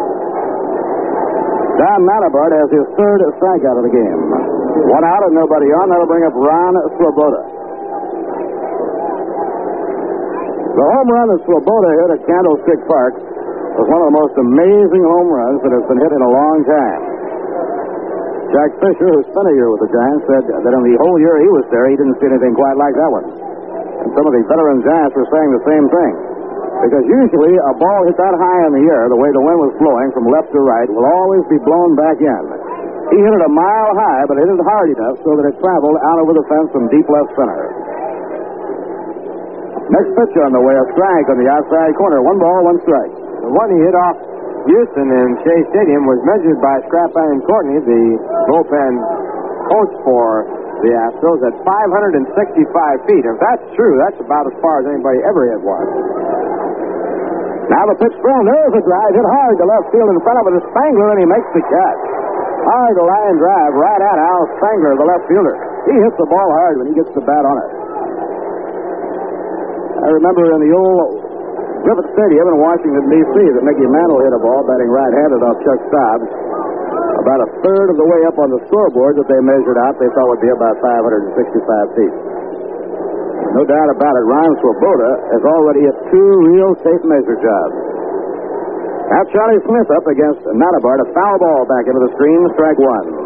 Don Notabart has his third strikeout of the game. One out and nobody on. That'll bring up Ron Swoboda. The home run that Swoboda hit at Candlestick Park was one of the most amazing home runs that has been hit in a long time. Jack Fisher, who spent a year with the Giants, said that in the whole year he was there, he didn't see anything quite like that one. And some of the veteran Giants were saying the same thing. Because usually a ball hit that high in the air, the way the wind was blowing from left to right, will always be blown back in. He hit it a mile high, but hit it hard enough so that it traveled out over the fence from deep left center. Next pitch on the way, a strike on the outside corner. 1 ball, 1 strike. The one he hit off Houston in Shea Stadium was measured by Scrap Iron Courtney, the bullpen coach for the Astros, at 565 feet. If that's true, that's about as far as anybody ever hit one. Now the pitch thrown. There's a drive hit hard to left field in front of it is Spangler, and he makes the catch. Hard line drive right at Al Spangler, the left fielder. He hits the ball hard when he gets the bat on it. I remember in the old Griffith Stadium in Washington, D.C., that Mickey Mantle hit a ball batting right-handed off Chuck Stobbs. About a third of the way up on the scoreboard that they measured out, they thought would be about 565 feet. No doubt about it, Ron Swoboda has already hit 2 real tape measure jobs. Now Charlie Smith up against Notabart, a foul ball back into the screen, strike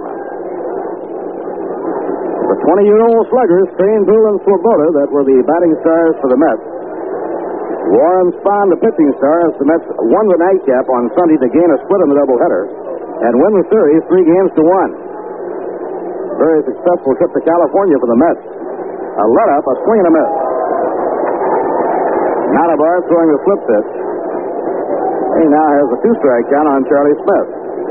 1. The 20-year-old sluggers, Craneville and Swoboda, that were the batting stars for the Mets. Warren Spahn, the pitching star, as the Mets won the nightcap on Sunday to gain a split in the doubleheader and win the series 3-1. Very successful trip to California for the Mets. A let-up, a swing and a miss. Notabart throwing the slip pitch. He now has a 2-strike count on Charlie Smith.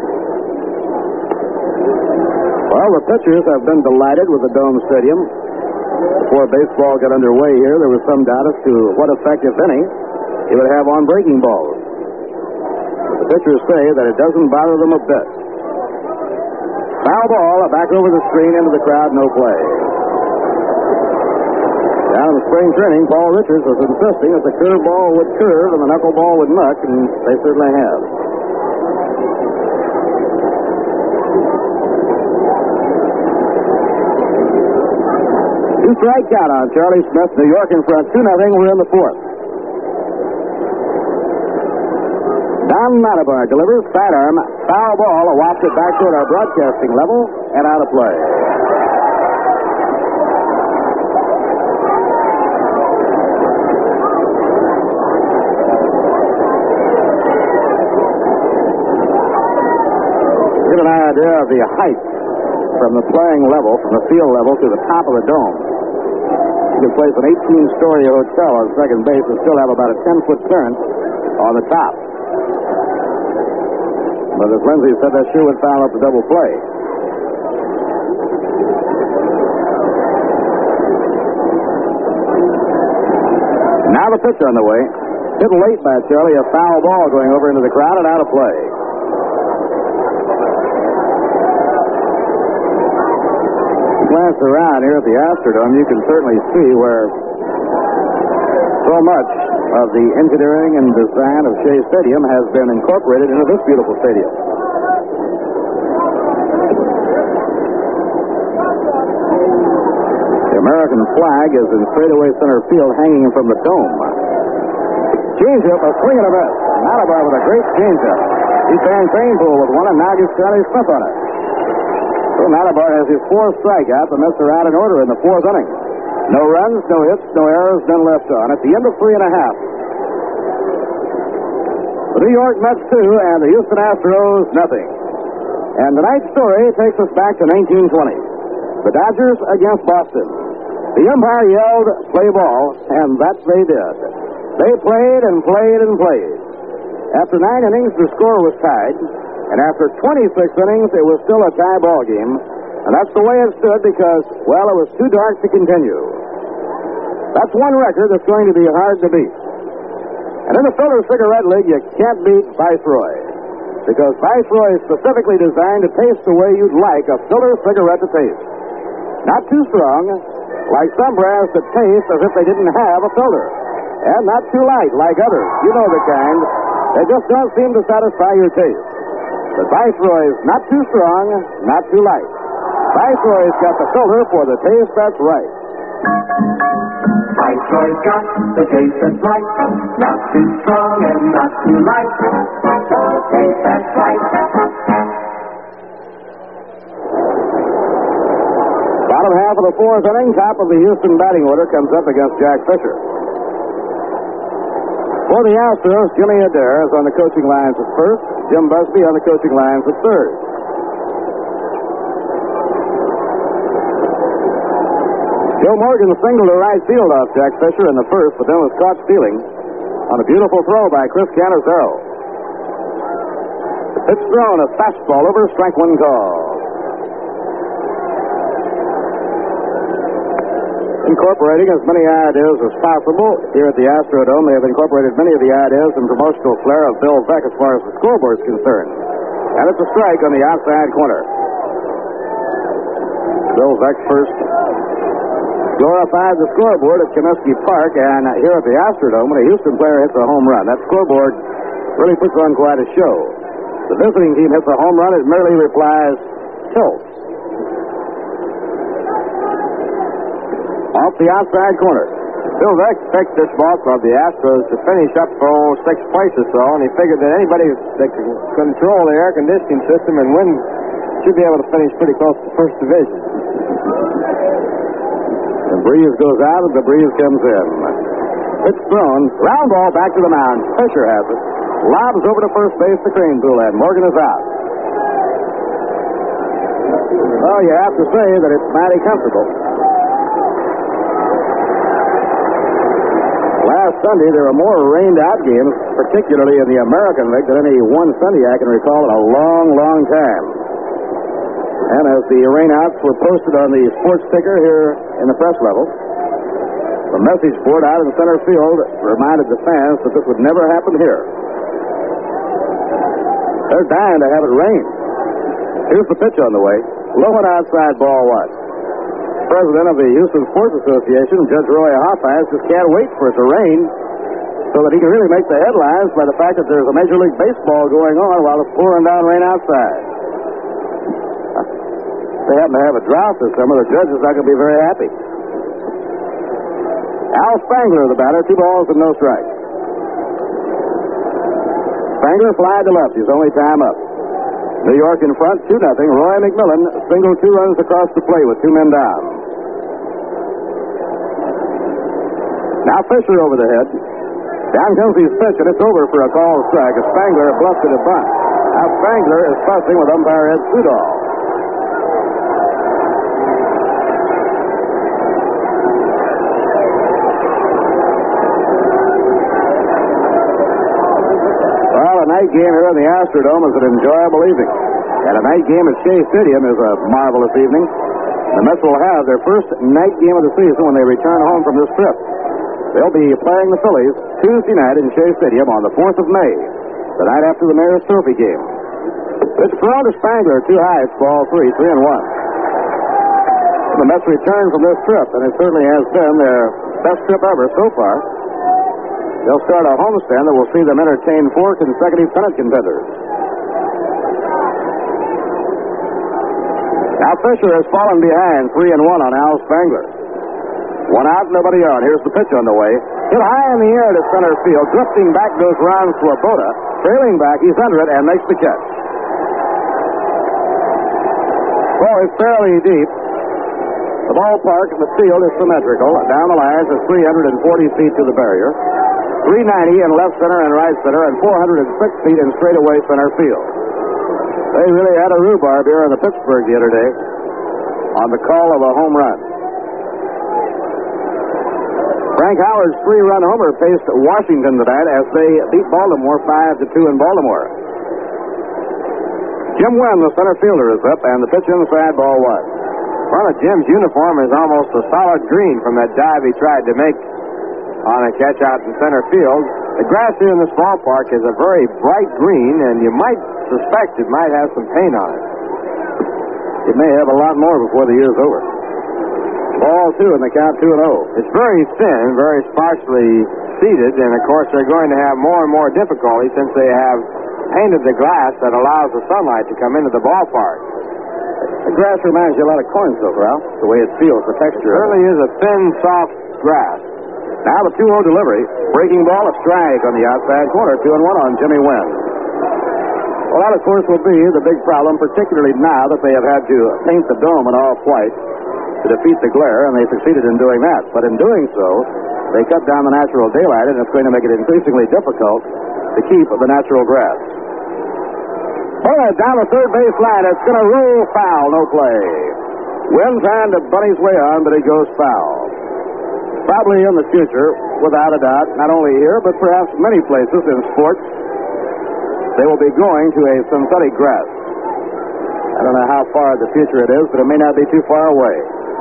Well, the pitchers have been delighted with the Dome Stadium. Before baseball got underway here, there was some doubt as to what effect, if any, it would have on breaking balls. The pitchers say that it doesn't bother them a bit. Foul ball, back over the screen into the crowd, no play. Down in the spring training, Paul Richards was insisting that the curveball would curve and the knuckleball would knuck, and they certainly have. Two-strike count on Charlie Smith. New York in front, 2-0. We're in the 4th. Don Notabart delivers, sidearm, foul ball, wafted back toward our broadcasting level, and out of play. Give an idea of the height from the playing level, from the field level to the top of the dome. You could place an 18-story hotel on second base and still have about a 10-foot turn on the top. But as Lindsay said, that sure would foul up the double play. Now the pitch on the way. Hit late by Charlie, a foul ball going over into the crowd and out of play. Glance around here at the Astrodome, you can certainly see where so much of the engineering and design of Shea Stadium has been incorporated into this beautiful stadium. The American flag is in straightaway center field, hanging from the dome. Changeup, a swing and a miss. Malibar with a great changeup. He found Cranepool with one, and now gets Charlie Smith on it. So Malibar has his fourth strikeout, but Mr. out in order in the fourth inning. No runs, no hits, no errors, none left on. At the end of 3.5. The New York Mets 2 and the Houston Astros nothing. And tonight's story takes us back to 1920. The Dodgers against Boston. The umpire yelled, "Play ball," and that they did. They played and played and played. After 9 innings, the score was tied. And after 26 innings, it was still a tie ball game. And that's the way it stood because, well, it was too dark to continue. That's one record that's going to be hard to beat. And in the Filler Cigarette League, you can't beat Viceroy. Because Viceroy is specifically designed to taste the way you'd like a Filler cigarette to taste. Not too strong, like some brands that taste as if they didn't have a filter. And not too light, like others. You know the kind. They just don't seem to satisfy your taste. But Viceroy's not too strong, not too light. Viceroy's got the filter for the taste that's right. Viceroy's got the taste that's right. Not too strong and not too light. For the taste that's right. Bottom half of the fourth inning, top of the Houston batting order comes up against Jack Fisher. For the Astros, Jimmy Adair is on the coaching lines at first. Jim Busby on the coaching lines at third. Joe Morgan singled to right field off Jack Fisher in the first, but then was caught stealing on a beautiful throw by Chris Cannizzaro. The pitch thrown, a fastball over, strike one call. Incorporating as many ideas as possible here at the Astrodome, they have incorporated many of the ideas and promotional flair of Bill Veeck as far as the scoreboard is concerned. And it's a strike on the outside corner. Bill Veeck first glorified the scoreboard at Comiskey Park, and here at the Astrodome, when a Houston player hits a home run, that scoreboard really puts on quite a show. The visiting team hits a home run, it merely replies, tilt. Off the outside corner. Bill Veeck picked this ball club, the Astros, to finish up for 6 points or so, and he figured that anybody that can control the air conditioning system and win should be able to finish pretty close to first division. The breeze goes out and the breeze comes in. Pitch thrown, round ball back to the mound. Fisher has it. Lobs over to first base to Cranepool, and Morgan is out. Well, you have to say that it's mighty comfortable. Last Sunday, there were more rained-out games, particularly in the American League, than any one Sunday I can recall in a long, long time. And as the rainouts were posted on the sports ticker here in the press level, the message board out in center field reminded the fans that this would never happen here. They're dying to have it rain. Here's the pitch on the way. Low and outside ball one. President of the Houston Sports Association, Judge Roy Hoffman, just can't wait for it to rain so that he can really make the headlines by the fact that there's a Major League Baseball going on while it's pouring down rain outside. If they happen to have a drought this summer, the judge is not going to be very happy. Al Spangler, the batter, 2 balls and no strikes. Spangler flied to left, his only time up. New York in front, 2-0. Roy McMillan singled 2 runs across the plate with 2 men down. Now Fisher over the head. Down comes his pitch, and it's over for a called strike. As Spangler bluffed it a bunt. Now Spangler is fussing with umpire Ed Sudol. night game here in the Astrodome is an enjoyable evening. And a night game at Shea Stadium is a marvelous evening. The Mets will have their first night game of the season when they return home from this trip. They'll be playing the Phillies Tuesday night in Shea Stadium on the 4th of May, the night after the Mayor's Trophy game. It's thrown to Spangler, too high. It's ball 3, 3-1. The Mets return from this trip, and it certainly has been their best trip ever so far. They'll start a homestand that will see them entertain 4 consecutive pennant contenders. Now Fisher has fallen behind 3-1 on Al Spangler. 1 out, nobody on. Here's the pitch on the way. Hit high in the air to center field. Drifting back goes Ron Swoboda. Trailing back, he's under it and makes the catch. Well, it's fairly deep. The ballpark and the field is symmetrical. Down the lines is 340 feet to the barrier. 390 in left center and right center, and 406 feet in straightaway center field. They really had a rhubarb here in the Pittsburgh the other day on the call of a home run. Frank Howard's 3-run homer faced Washington tonight as they beat Baltimore 5-2 in Baltimore. Jim Wynn, the center fielder, is up, and the pitch inside, ball 1. Well, Jim's uniform is almost a solid green from that dive he tried to make on a catch out in center field. The grass here in this ballpark is a very bright green, and you might suspect it might have some paint on it. It may have a lot more before the year's over. Ball 2 in the count, 2-0. It's very thin, very sparsely seeded, and of course they're going to have more and more difficulty since they have painted the glass that allows the sunlight to come into the ballpark. The grass reminds you a lot of corn silk, Ralph, the way it feels, the texture. It really is a thin, soft grass. Now the 2-0 delivery. Breaking ball, a strike on the outside corner. 2-1 on Jimmy Wynn. Well, that, of course, will be the big problem, particularly now that they have had to paint the dome in off-white to defeat the glare, and they succeeded in doing that. But in doing so, they cut down the natural daylight, and it's going to make it increasingly difficult to keep the natural grass. Bullet down the third base line. It's going to roll foul, no play. Wynn trying to bunt his way on, but he goes foul. Probably in the future, without a doubt, not only here, but perhaps many places in sports, they will be going to a synthetic grass. I don't know how far in the future it is, but it may not be too far away.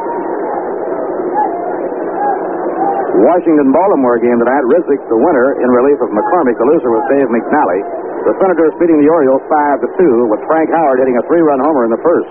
Washington-Baltimore game tonight. Rizzik, the winner, in relief of McCormick. The loser was Dave McNally. The Senators beating the Orioles 5-2, with Frank Howard hitting a 3-run homer in the first.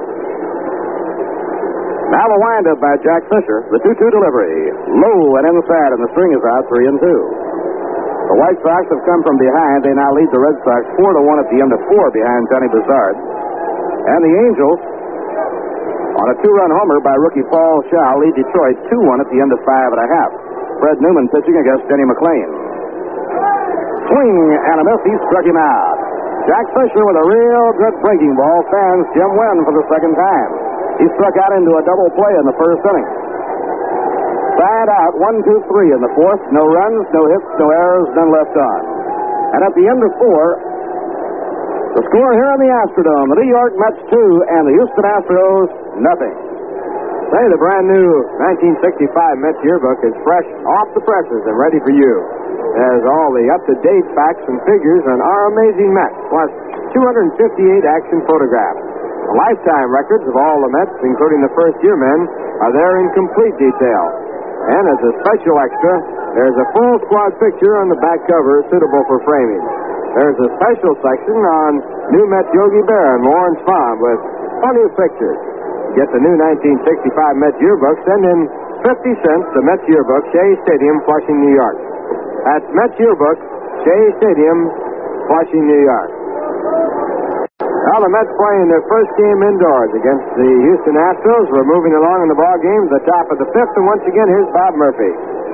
Now the windup by Jack Fisher. The 2-2 delivery. Low and inside, and the string is out, 3-2. The White Sox have come from behind. They now lead the Red Sox 4-1 at the end of 4 behind Johnny Bazard. And the Angels, on a 2-run homer by rookie Paul Shaw, lead Detroit 2-1 at the end of 5.5. Fred Newman pitching against Denny McLain. Swing and a miss. He struck him out. Jack Fisher with a real good breaking ball fans Jim Wynn for the second time. He struck out into a double play in the first inning. Side out, 1, 2, 3 in the fourth. No runs, no hits, no errors, none left on. And at the end of 4, the score here in the Astrodome, the New York Mets 2 and the Houston Astros, nothing. Say, the brand new 1965 Mets yearbook is fresh off the presses and ready for you. It has all the up-to-date facts and figures on our amazing Mets, plus 258 action photographs. The lifetime records of all the Mets, including the first-year men, are there in complete detail. And as a special extra, there's a full squad picture on the back cover suitable for framing. There's a special section on new Met Yogi Berra and Lawrence Vaughn with plenty of pictures. To get the new 1965 Mets yearbook, send in 50 cents to Mets Yearbook, Shea Stadium, Flushing, New York. That's Mets Yearbook, Shea Stadium, Flushing, New York. Now the Mets playing their first game indoors against the Houston Astros. We're moving along in the ball game to the top of the 5th, and once again, here's Bob Murphy.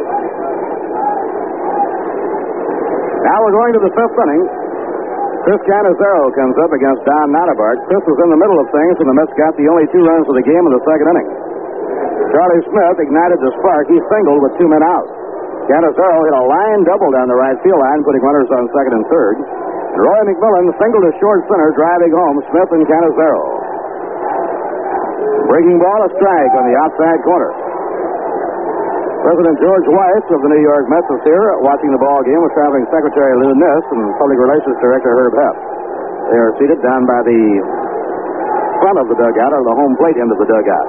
Now we're going to the 5th inning. Chris Canizero comes up against Don Notabart. Chris was in the middle of things, and the Mets got the only 2 runs of the game in the second inning. Charlie Smith ignited the spark. He singled with 2 men out. Canizero hit a line double down the right field line, putting runners on second and third. And Roy McMillan singled to short center, driving home Smith and Canizero. Breaking ball, a strike on the outside corner. President George Weiss of the New York Mets is here watching the ball game with traveling Secretary Lou Ness and Public Relations Director Herb Hepp. They are seated down by the front of the dugout, or the home plate end of the dugout.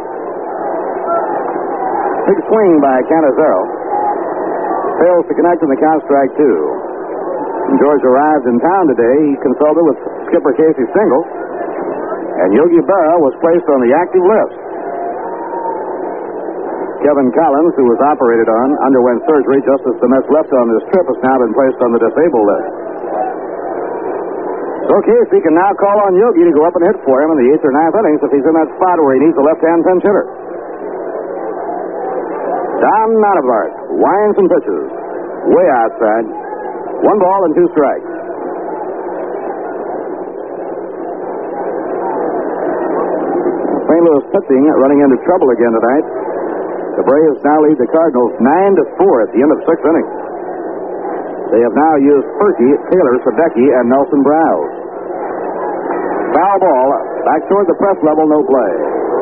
Big swing by Canizero. Fails to connect in the count, strike two. When George arrived in town today, he consulted with skipper Casey Stengel, and Yogi Berra was placed on the active list. Kevin Collins, who was operated on, underwent surgery just as the Mets left on this trip, has now been placed on the disabled list. So Casey can now call on Yogi to go up and hit for him in the 8th or 9th innings if he's in that spot where he needs a left-hand pinch hitter. Don Nottebart winds and pitches. Way outside. 1 ball and 2 strikes. St. Louis pitching running into trouble again tonight. The Braves now lead the Cardinals 9-4 at the end of 6 innings. They have now used Perky, Taylor, Sadecki, and Nelson Browse. Foul ball, back toward the press level, no play.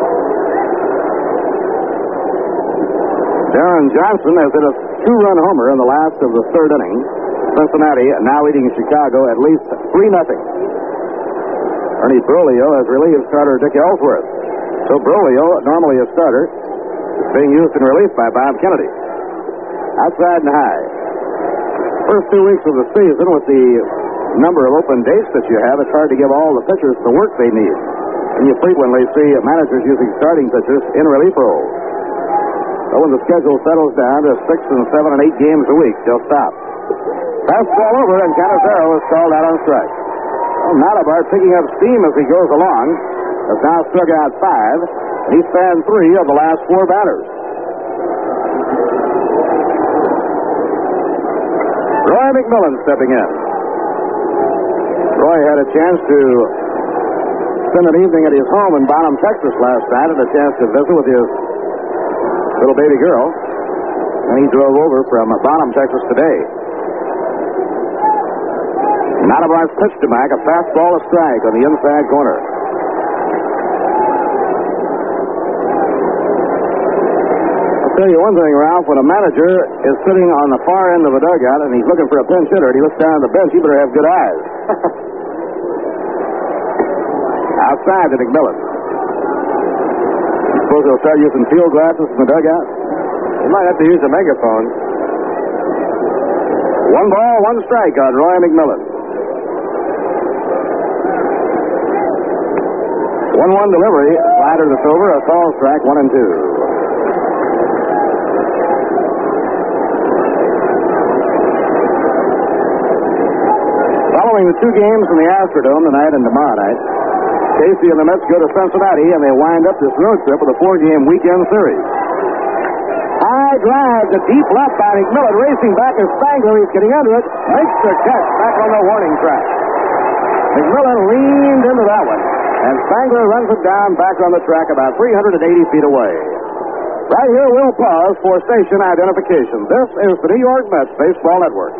Darren Johnson has hit a 2-run homer in the last of the 3rd inning. Cincinnati now leading Chicago at least 3-0. Ernie Broglio has relieved starter Dick Ellsworth. So Broglio, normally a starter, is being used in relief by Bob Kennedy. Outside and high. First 2 weeks of the season, with the number of open dates that you have, it's hard to give all the pitchers the work they need. And you frequently see managers using starting pitchers in relief roles. So when the schedule settles down to 6 and 7 and 8 games a week, they'll stop. Fastball over, and Canizero is called out on strike. Well, Nottebart, picking up steam as he goes along, has now struck out 5, and he's fanned 3 of the last 4 batters. Roy McMillan stepping in. Roy had a chance to spend an evening at his home in Bonham, Texas last night, and a chance to visit with his little baby girl, and he drove over from Bonham, Texas today. Nottabart's pitch to Mac, a fastball, a strike on the inside corner. I'll tell you one thing, Ralph, when a manager is sitting on the far end of the dugout and he's looking for a pinch hitter and he looks down at the bench, he better have good eyes. Outside to McMillan. You suppose he'll start using field glasses in the dugout? He might have to use a megaphone. 1 ball, 1 strike on Roy McMillan. 1-1 delivery. Slider that's over. A call strike, 1 and 2. Following the 2 games in the Astrodome tonight and tomorrow night, Casey and the Mets go to Cincinnati, and they wind up this road trip with a 4-game weekend series. High drive to deep left by McMillan, racing back as Spangler. He's getting under it. Makes the catch back on the warning track. McMillan leaned into that one, and Spangler runs it down back on the track about 380 feet away. Right here, we'll pause for station identification. This is the New York Mets Baseball Network.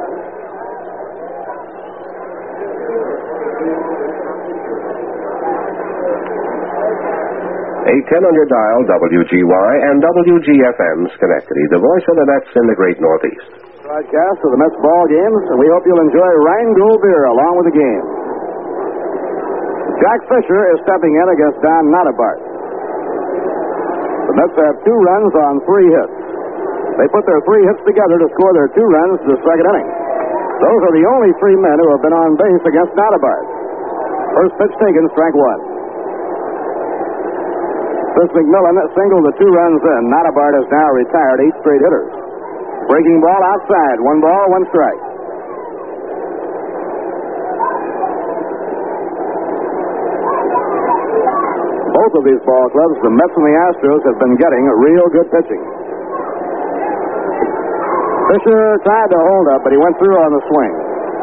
A10 on your dial, WGY and WGFM Schenectady, the voice of the Mets in the great Northeast. Broadcast of the Mets ball games, and we hope you'll enjoy Rheingold beer along with the game. Jack Fisher is stepping in against Don Nottebart. The Mets have 2 runs on 3 hits. They put their 3 hits together to score their 2 runs in the 2nd inning. Those are the only 3 men who have been on base against Nottebart. First pitch taken, strike 1. Since McMillan singled the 2 runs in, Nottebart has now retired 8 straight hitters. Breaking ball outside. 1 ball, 1 strike. Both of these ball clubs, the Mets and the Astros, have been getting real good pitching. Fisher tried to hold up, but he went through on the swing.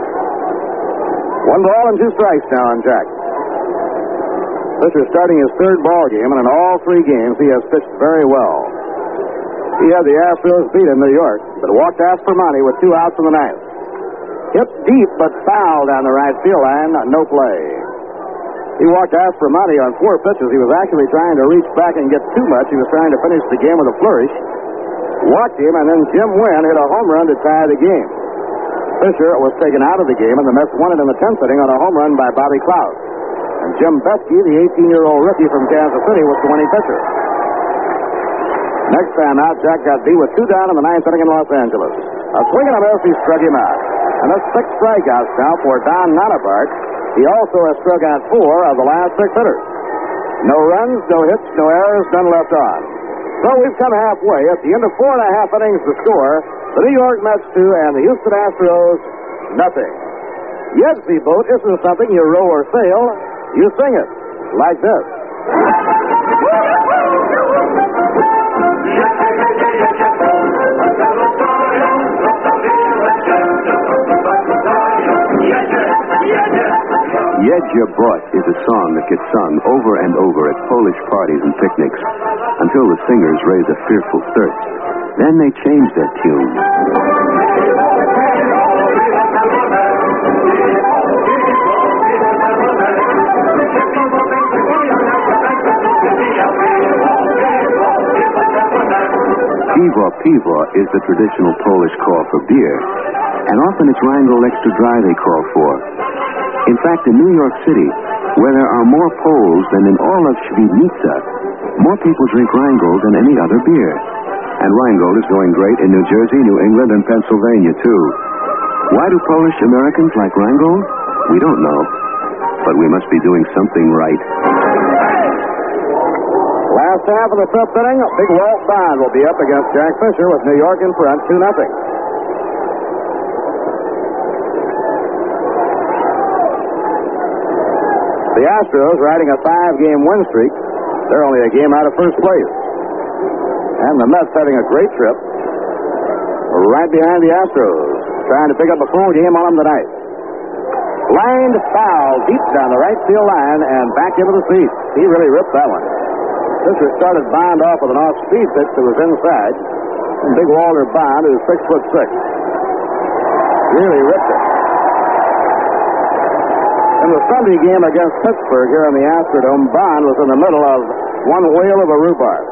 1 ball and 2 strikes now on Jack. Fisher starting his 3rd ball game, and in all 3 games he has pitched very well. He had the Astros beat in New York, but walked Aspromonte with 2 outs in the 9th. Hit deep, but foul down the right field line, no play. He walked Aspromonte on 4 pitches. He was actually trying to reach back and get too much. He was trying to finish the game with a flourish. walked him, and then Jim Wynn hit a home run to tie the game. Fisher was taken out of the game, and the Mets won it in the 10th inning on a home run by Bobby Klaus. And Jim Beskey, the 18-year-old rookie from Kansas City, was the winning pitcher. Next time out, Jack got beat with 2 down in the 9th inning in Los Angeles. A swing and a miss, he struck him out. And that's 6 strikeouts now for Don Nonapart. He also has struck out 4 of the last 6 hitters. No runs, no hits, no errors, none left on. So we've come halfway. At the end of 4.5 innings to score, the New York Mets 2 and the Houston Astros, nothing. Yedsey boat isn't something you row or sail. You sing it, like this. Jedzie Bot is a song that gets sung over and over at Polish parties and picnics until the singers raise a fearful thirst. Then they change their tune. Piwo Piwo is the traditional Polish call for beer, and often it's Rheingold Extra Dry they call for. In fact, in New York City, where there are more Poles than in all of Świdnica, more people drink Rheingold than any other beer. And Rheingold is going great in New Jersey, New England, and Pennsylvania, too. Why do Polish Americans like Rheingold? We don't know. But we must be doing something right. Last half of the 5th inning, Big Walt Bond will be up against Jack Fisher with New York in front, 2-0. The Astros riding a 5-game win streak. They're only a game out of first place. And the Mets having a great trip right behind the Astros, trying to pick up a full game on them tonight. Lined foul deep down the right field line and back into the seats. He really ripped that one. Fisher started Bond off with an off-speed pitch that was inside. And Big Walter Bond, who's 6'6", really ripped it. In the Sunday game against Pittsburgh here in the Astrodome, Bond was in the middle of one whale of a rhubarb.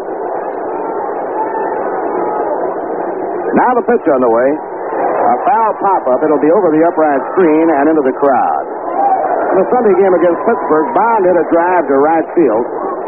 Now the pitch on the way. A foul pop-up. It'll be over the upright screen and into the crowd. In the Sunday game against Pittsburgh, Bond hit a drive to right field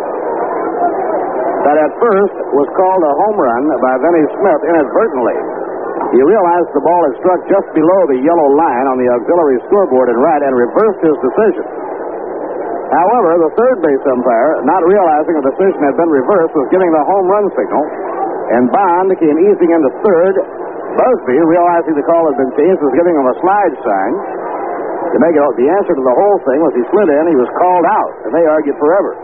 that at first was called a home run by Vinnie Smith inadvertently. He realized the ball had struck just below the yellow line on the auxiliary scoreboard in right and reversed his decision. However, the third base umpire, not realizing the decision had been reversed, was giving the home run signal, and Bond came easing into third. Busby, realizing the call had been changed, was giving him a slide sign. To make it the answer to the whole thing was he slid in, he was called out, and they argued forever.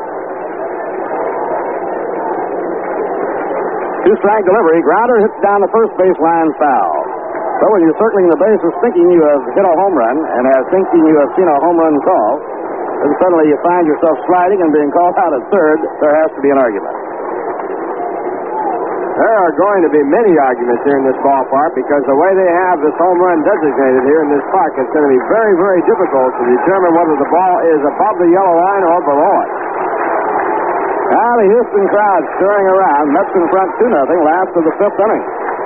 2-strike delivery. Grounder hits down the first baseline foul. So when you're circling the bases thinking you have hit a home run and thinking you have seen a home run call, then suddenly you find yourself sliding and being called out at third, there has to be an argument. There are going to be many arguments here in this ballpark because the way they have this home run designated here in this park, it's going to be very, very difficult to determine whether the ball is above the yellow line or below it. Now the Houston crowd stirring around. Mets in front 2-0, last of the 5th inning.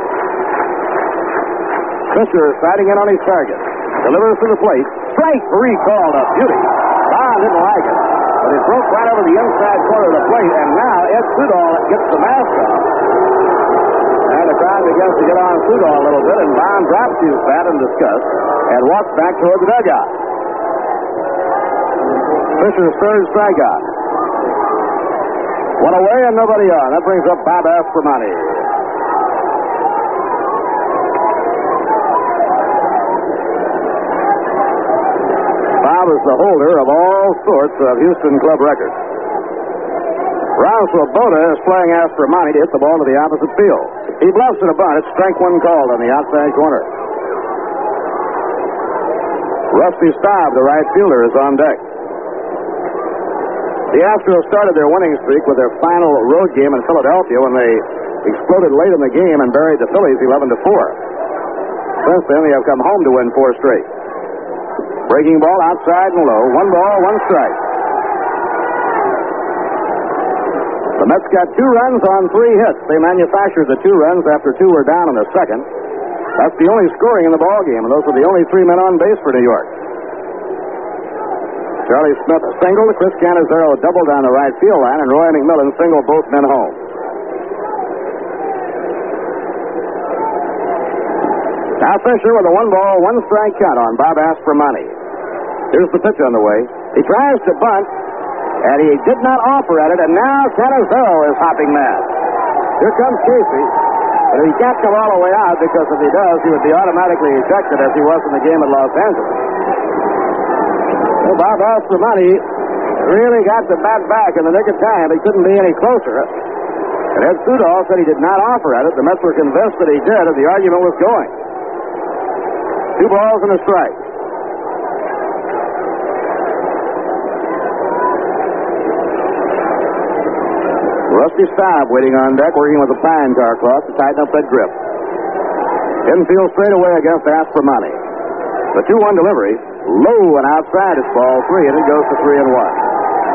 Fisher sighting in on his target. Delivers to the plate. Strike 3 called a beauty. Bond didn't like it, but it broke right over the inside corner of the plate, and now Ed Sudol gets the mask off. And the crowd begins to get on Sudol a little bit, and Bond drops his bat in disgust and walks back toward the dugout. Fisher's third strikeout. One away and nobody on. That brings up Bob Aspromonte. Bob is the holder of all sorts of Houston club records. Ralph Swoboda is playing Aspromonte to hit the ball to the opposite field. He bluffs it a bunt. It's strike 1 called on the outside corner. Rusty Staub, the right fielder, is on deck. The Astros started their winning streak with their final road game in Philadelphia when they exploded late in the game and buried the Phillies 11-4. Since then, they have come home to win 4 straight. Breaking ball outside and low. 1 ball, 1 strike. The Mets got 2 runs on 3 hits. They manufactured the 2 runs after 2 were down in the second. That's the only scoring in the ball game, and those were the only 3 men on base for New York. Charlie Smith singled, Chris Cannizzaro doubled down the right field line, and Roy McMillan singled both men home. Now Fisher with a 1-ball, 1-strike count on Bob Aspromonte. Here's the pitch on the way. He tries to bunt, and he did not offer at it, and now Cannizzaro is hopping mad. Here comes Casey, but he can't come all the way out because if he does, he would be automatically ejected as he was in the game at Los Angeles. Well, Bob Aspromonte really got the bat back in the nick of time. He couldn't be any closer. And Ed Sudol said he did not offer at it. The Mets were convinced that he did, and the argument was going. 2 balls and a strike. Rusty Staub waiting on deck, working with the pine tar cloth to tighten up that grip. Infield straight away against Aspromonte. The 2-1 delivery, low and outside. It's ball 3, and it goes to 3-1.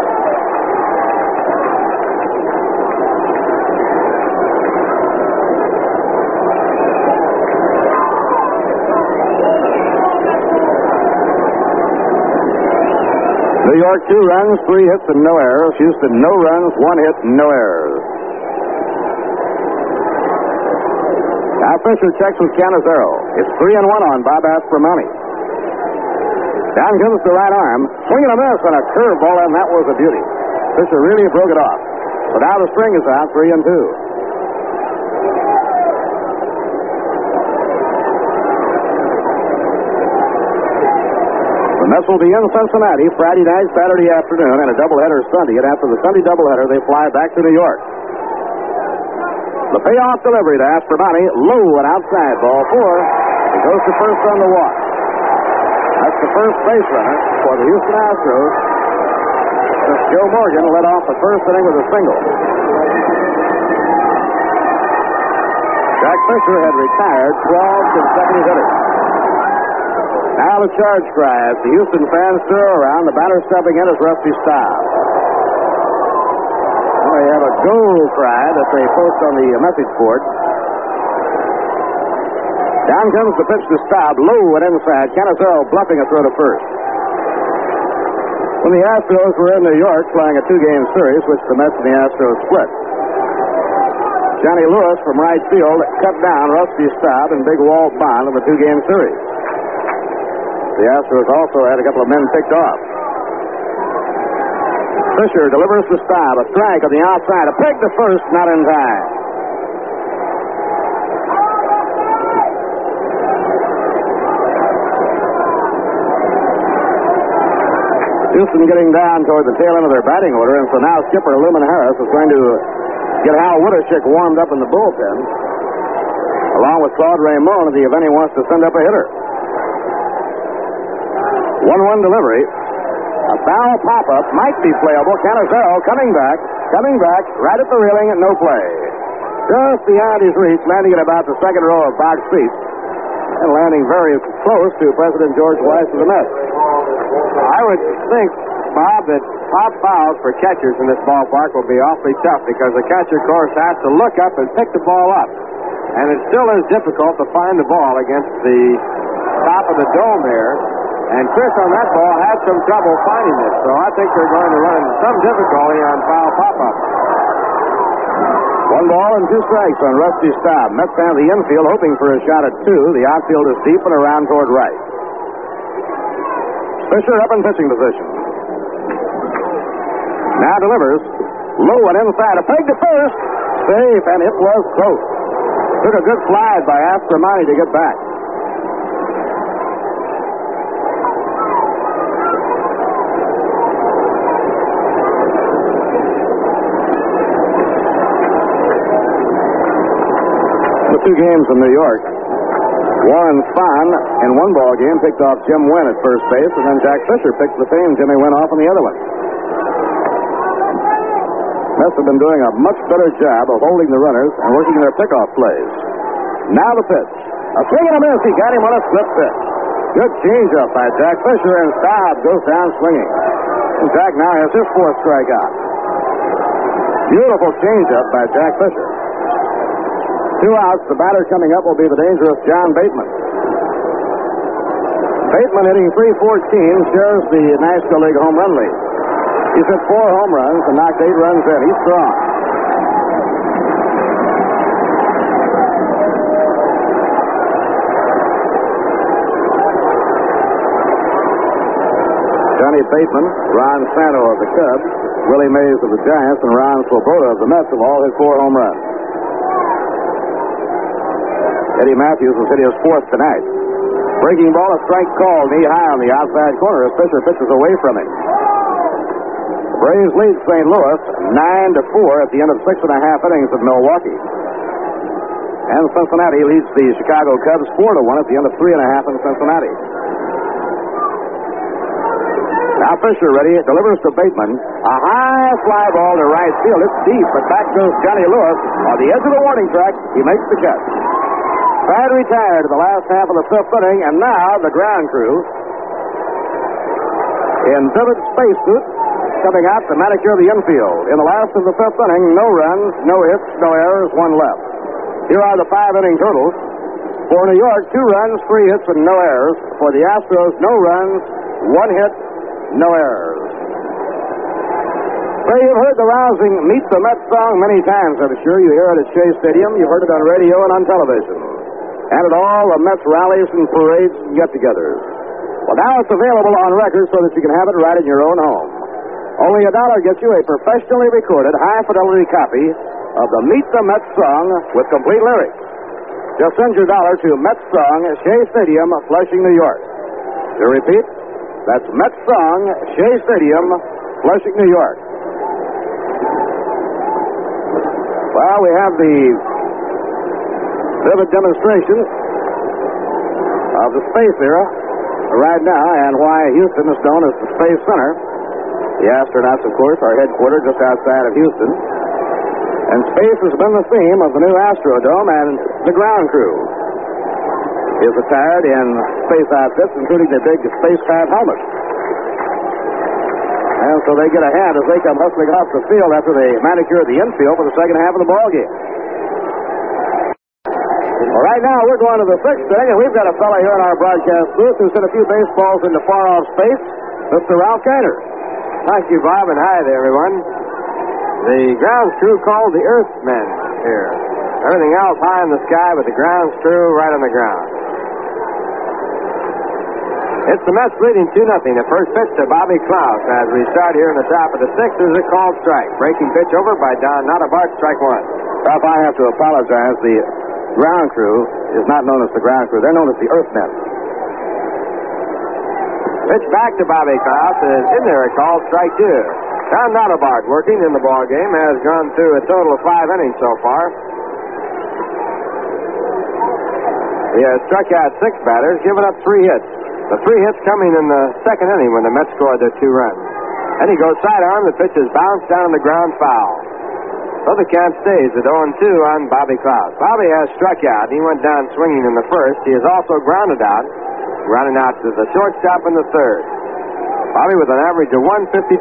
New York 2 runs, 3 hits, and no errors. Houston, no runs, 1 hit, and no errors. Now Fisher checks with Cannizzaro. It's 3-1 on Bob Aspromonte. Down comes the right arm. Swing and a miss on a curveball, and that was a beauty. Fisher really broke it off. So now the string is out, 3-2. The Mets will be in Cincinnati Friday night, Saturday afternoon, and a doubleheader Sunday. And after the Sunday doubleheader, they fly back to New York. The payoff delivery to Aspromonte, low and outside, ball 4. He goes to first on the walk. That's the first base runner for the Houston Astros, since Joe Morgan led off the first inning with a single. Jack Fisher had retired 12 consecutive innings. Now the charge cry as the Houston fans stir around. The batter stepping in is Rusty Staub. Well, they have a goal cry that they post on the message board. Down comes the pitch to Staub, low and inside. Cannizzaro bluffing a throw to first. When the Astros were in New York playing a 2-game series, which the Mets and the Astros split, Johnny Lewis from right field cut down Rusty Staub and Big Walt Bond in the 2-game series. The Astros also had a couple of men picked off. Fisher delivers to Staub. A strike on the outside. A peg to first, not in time. Houston getting down toward the tail end of their batting order, and so now skipper Luman Harris is going to get Hal Wittershik warmed up in the bullpen, along with Claude Raymond in the event he wants to send up a hitter. 1-1 delivery. A foul pop-up might be playable. Cannizzaro coming back, right at the railing and no play. Just beyond his reach, landing at about the second row of box seats, and landing very close to President George Weiss of the Mets. I would think, Bob, that pop fouls for catchers in this ballpark will be awfully tough because the catcher, of course, has to look up and pick the ball up. And it still is difficult to find the ball against the top of the dome there. And Chris on that ball had some trouble finding it, so I think they're going to run some difficulty on foul pop-up. 1 ball and 2 strikes on Rusty Staub. Mets down the infield hoping for a shot at 2. The outfield is deep and around toward right. Fisher up in pitching position. Now delivers. Low and inside. A peg to first. Safe, and it was close. Took a good slide by Aspromonte to get back. The 2 games in New York. Warren Spahn in 1 ball game picked off Jim Wynn at first base, and then Jack Fisher picked the same Jimmy Wynn off in the other one. Mets have been doing a much better job of holding the runners and working their pickoff plays. Now the pitch. A swing and a miss. He got him on a slip pitch. Good changeup by Jack Fisher, and Staub goes down swinging. And Jack now has his 4th strikeout. Beautiful changeup by Jack Fisher. 2 outs. The batter coming up will be the dangerous John Bateman. Bateman hitting .314 shares the National League home run lead. He's hit 4 home runs and knocked 8 runs in. He's strong. Johnny Bateman, Ron Santo of the Cubs, Willie Mays of the Giants, and Ron Swoboda of the Mets have all hit 4 home runs. Eddie Matthews has hit his 4th tonight. Breaking ball, a strike call, knee high on the outside corner as Fisher pitches away from him. The Braves lead St. Louis 9-4 at the end of 6.5 innings of Milwaukee. And Cincinnati leads the Chicago Cubs 4-1 at the end of 3.5 in Cincinnati. Now Fisher ready, delivers to Bateman. A high fly ball to right field. It's deep, but back goes Johnny Lewis. On the edge of the warning track, he makes the catch. Brad retired in the last half of the 5th inning, and now the ground crew in vivid spacesuit coming out to manicure the infield. In the last of the 5th inning, no runs, no hits, no errors, 1 left. Here are the 5-inning totals. For New York, 2 runs, 3 hits, and no errors. For the Astros, no runs, 1 hit, no errors. Well, you've heard the rousing Meet the Mets song many times, I'm sure. You hear it at Shea Stadium. You've heard it on radio and on television. And at all the Mets rallies and parades and get-togethers. Well, now it's available on record so that you can have it right in your own home. Only $1 gets you a professionally recorded, high-fidelity copy of the Meet the Mets song with complete lyrics. Just send your $1 to Mets song, Shea Stadium, Flushing, New York. To repeat, that's Mets song, Shea Stadium, Flushing, New York. Well, we have the vivid demonstration of the space era right now and why Houston is known as the Space Center. The astronauts, of course, are headquartered just outside of Houston. And space has been the theme of the new Astrodome, and the ground crew is attired in space outfits, including the big spacecraft helmets. And so they get a hand as they come hustling off the field after they manicure the infield for the second half of the ball game. Well, right now we're going to the 6th inning, and we've got a fellow here in our broadcast booth who sent a few baseballs into far-off space, Mr. Ralph Kiner. Thank you, Bob, and hi there, everyone. The grounds crew called the Earthmen here. Everything else high in the sky, but the grounds crew right on the ground. It's the Mets leading 2-0. The first pitch to Bobby Klaus as we start here in the top of the 6th is a called strike. Breaking pitch over by Don Nottebart, strike 1. Ralph, I have to apologize. The ground crew is not known as the ground crew. They're known as the Earthmen. Pitch back to Bobby Klaus is in there, a called strike 2. Don Nottebart working in the ball game has gone through a total of 5 innings so far. He has struck out 6 batters, given up 3 hits. The 3 hits coming in the 2nd inning when the Mets scored their 2 runs. And he goes sidearm. The pitch is bounced down the ground foul. So the count stays at 0-2 on Bobby Klaus. Bobby has struck out. He went down swinging in the 1st. He has also grounded out, running out to the shortstop in the 3rd. Bobby with an average of 152.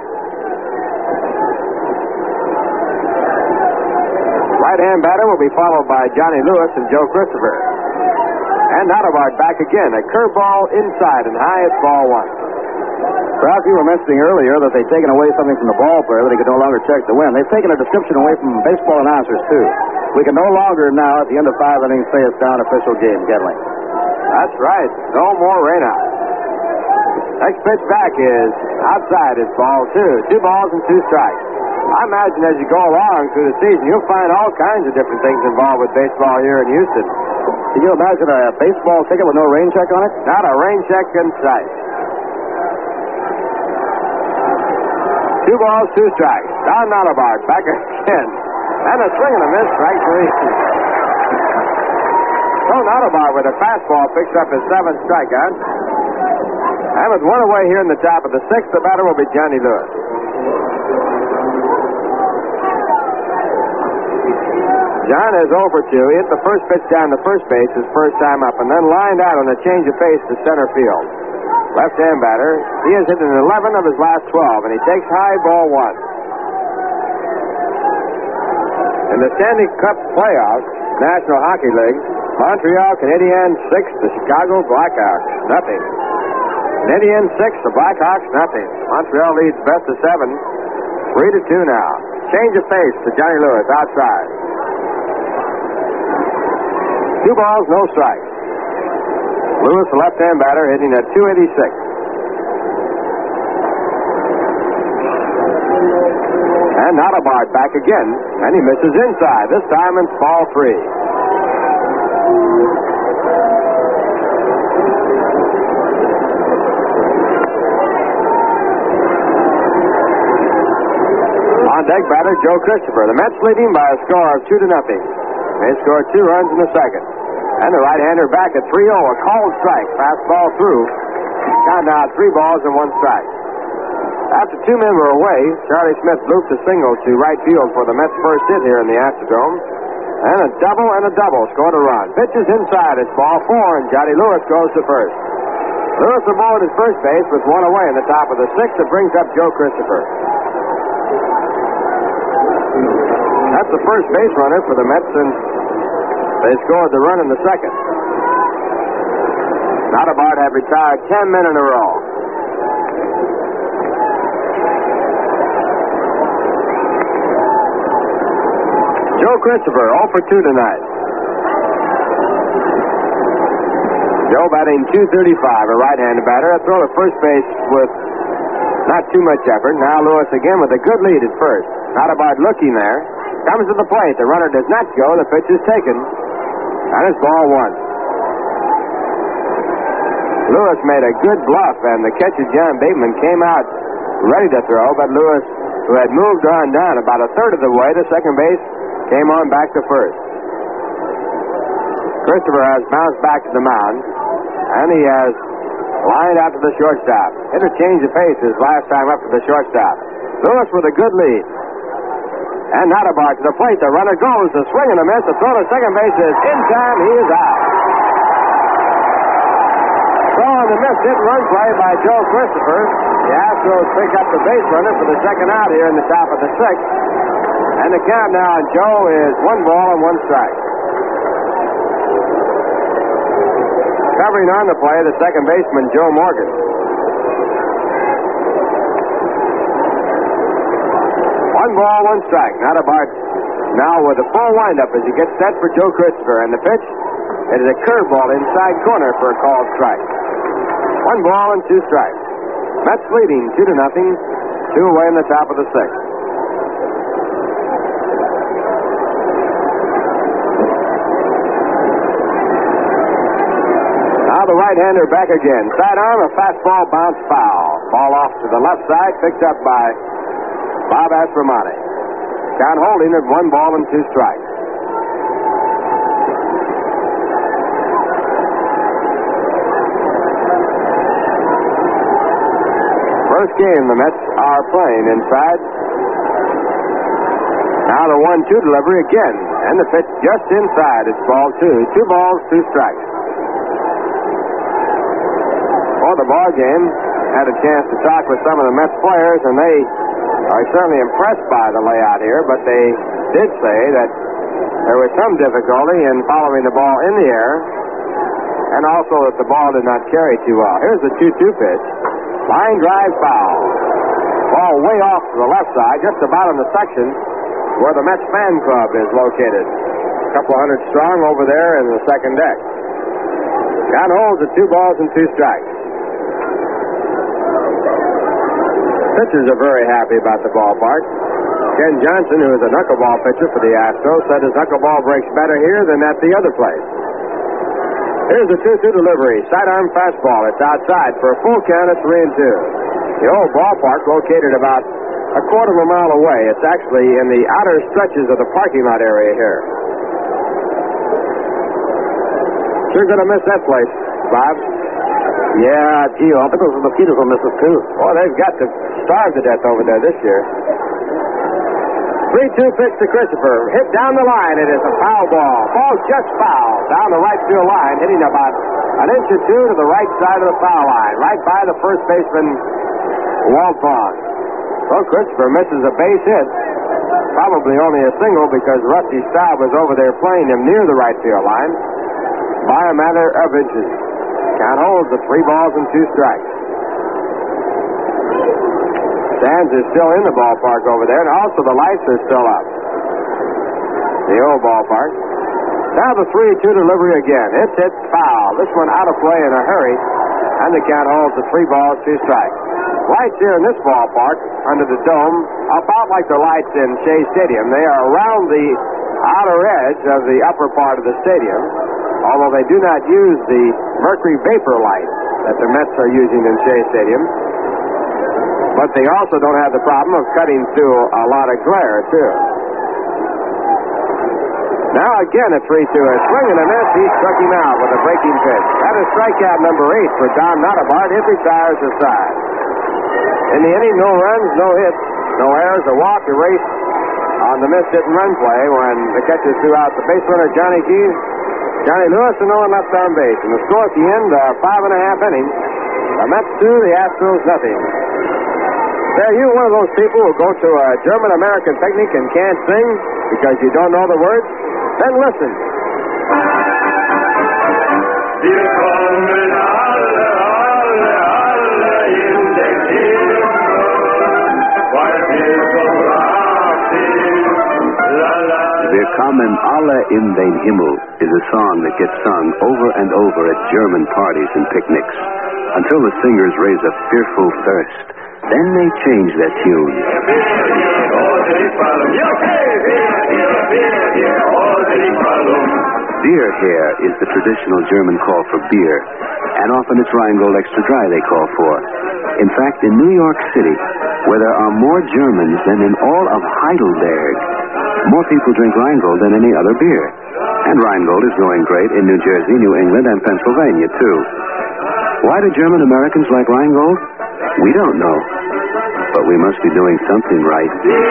Right-hand batter will be followed by Johnny Lewis and Joe Christopher. And Nottebart back again. A curveball inside and high. It's ball 1. Ralph, you were mentioning earlier that they've taken away something from the ball player that he could no longer check the win. They've taken a description away from baseball announcers, too. We can no longer now, at the end of 5 innings, say it's down official game, Gedling. That's right. No more rainout. Next pitch back is outside. It's ball 2. 2 balls and 2 strikes. I imagine as you go along through the season, you'll find all kinds of different things involved with baseball here in Houston. Can you imagine a baseball ticket with no rain check on it? Not a rain check in sight. 2 balls, 2 strikes. Don Nottebart back again. And a swing and a miss, strike 3. So Nottebart with a fastball picks up his 7th strikeout. And with 1 away here in the top of the 6th, the batter will be Johnny Lewis. John is over 2. He hit the first pitch down to first base his first time up, and then lined out on a change of pace to center field. Left-hand batter. He has hit an 11 of his last 12, and he takes high, ball 1. In the Stanley Cup playoffs, National Hockey League, Montreal Canadiens 6, the Chicago Blackhawks nothing. Canadiens 6, the Blackhawks nothing. Montreal leads best of 7, 3-2 now. Change of pace to Johnny Lewis outside. 2 balls, no strikes. Lewis, the left-hand batter, hitting at .286. And Nottebart back again, and he misses inside. This time it's ball 3. On deck batter Joe Christopher. The Mets leading by a score of 2-0. They scored 2 runs in the second. And the right-hander back at 3-0. A called strike. Fastball through. Count now 3 balls and 1 strike. After 2 men were away, Charlie Smith looped a single to right field for the Mets' first hit here in the Astrodome. And a double scored a run. Pitches inside. It's ball 4, and Johnny Lewis goes to first. Lewis aboard at first base with 1 away in the top of the 6th. It brings up Joe Christopher. That's the first base runner for the Mets since they scored the run in the second. Nottebart had retired 10 men in a row. Joe Christopher, 0 for 2 tonight. Joe batting .235, a right-handed batter. A throw to first base with not too much effort. Now Lewis again with a good lead at first. Nottebart looking there. Comes to the plate. The runner does not go. The pitch is taken. And it's ball 1. Lewis made a good bluff, and the catcher, John Bateman, came out ready to throw, but Lewis, who had moved on down about a third of the way to second base, came on back to first. Christopher has bounced back to the mound, and he has lined out to the shortstop. Interchange of pace his last time up to the shortstop. Lewis with a good lead. And Nottebart to the plate. The runner goes. The swing and a miss. The throw to second base is in time. He is out. So on the missed hit run play by Joe Christopher, the Astros pick up the base runner for the second out here in the top of the 6th. And the count now on Joe is 1 ball and 1 strike. Covering on the play, the second baseman, Joe Morgan. 1 ball, 1 strike. Nottebart now with a full windup as he gets set for Joe Christopher. And the pitch, it is a curveball inside corner for a called strike. 1 ball and 2 strikes. Mets leading 2-0. 2 away in the top of the 6th. Now the right-hander back again. Sidearm, a fastball bounce foul. Ball off to the left side, picked up by Bob Aspromani. Count holding at 1 ball and 2 strikes. First game the Mets are playing inside. Now the 1-2 delivery again. And the pitch just inside. It's ball 2. 2 balls, 2 strikes. For the ball game, had a chance to talk with some of the Mets players, and they are certainly impressed by the layout here, but they did say that there was some difficulty in following the ball in the air, and also that the ball did not carry too well. Here's the 2-2 pitch. Line drive foul. Ball way off to the left side, just about in the section where the Mets fan club is located. A couple hundred strong over there in the second deck. Count holds at 2 balls and 2 strikes. Pitchers are very happy about the ballpark. Ken Johnson, who is a knuckleball pitcher for the Astros, said his knuckleball breaks better here than at the other place. Here's the 2-2 delivery. Sidearm fastball. It's outside for a full count at 3-2. The old ballpark, located about a quarter of a mile away. It's actually in the outer stretches of the parking lot area here. Sure going to miss that place, Bob. Yeah, gee, I think those mosquitoes will miss us too. Boy, they've got to starve to death over there this year. 3-2 pitch to Christopher. Hit down the line. It is a foul ball. Ball just foul. Down the right field line, hitting about an inch or 2 to the right side of the foul line. Right by the first baseman, Walt Vaughn. So Christopher misses a base hit. probably only a single because Rusty Staub was over there playing him near the right field line by a matter of inches. Count holds at 3 balls and 2 strikes. Sands is still in the ballpark over there, and also the lights are still up. The old ballpark. Now the 3-2 delivery again. It's hit foul. This one out of play in a hurry, and the count holds at 3 balls, 2 strikes. Lights here in this ballpark, under the dome, about like the lights in Shea Stadium. They are around the outer edge of the upper part of the stadium, although they do not use the mercury vapor light that the Mets are using in Shea Stadium. But they also don't have the problem of cutting through a lot of glare, too. Now again a 3-2. A swing and a miss. He struck him out with a breaking pitch. That is strikeout number 8 for Don Nottebart. He retires the side. In the inning, no runs, no hits, no errors, a walk, a race on the missed hit and run play when the catcher threw out the base runner Johnny Lewis, and no one left on base. And the score at the end, 5.5 innings. The Mets 2, the Astros nothing. Are you one of those people who go to a German-American picnic and can't sing because you don't know the words? Then listen. Willkommen alle in den Himmel is a song that gets sung over and over at German parties and picnics until the singers raise a fearful thirst. Then they change their tune. Beer here is the traditional German call for beer, and often it's Rheingold Extra Dry they call for. In fact, in New York City, where there are more Germans than in all of Heidelberg, more people drink Rheingold than any other beer. And Rheingold is going great in New Jersey, New England, and Pennsylvania, too. Why do German Americans like Rheingold? We don't know, but we must be doing something right.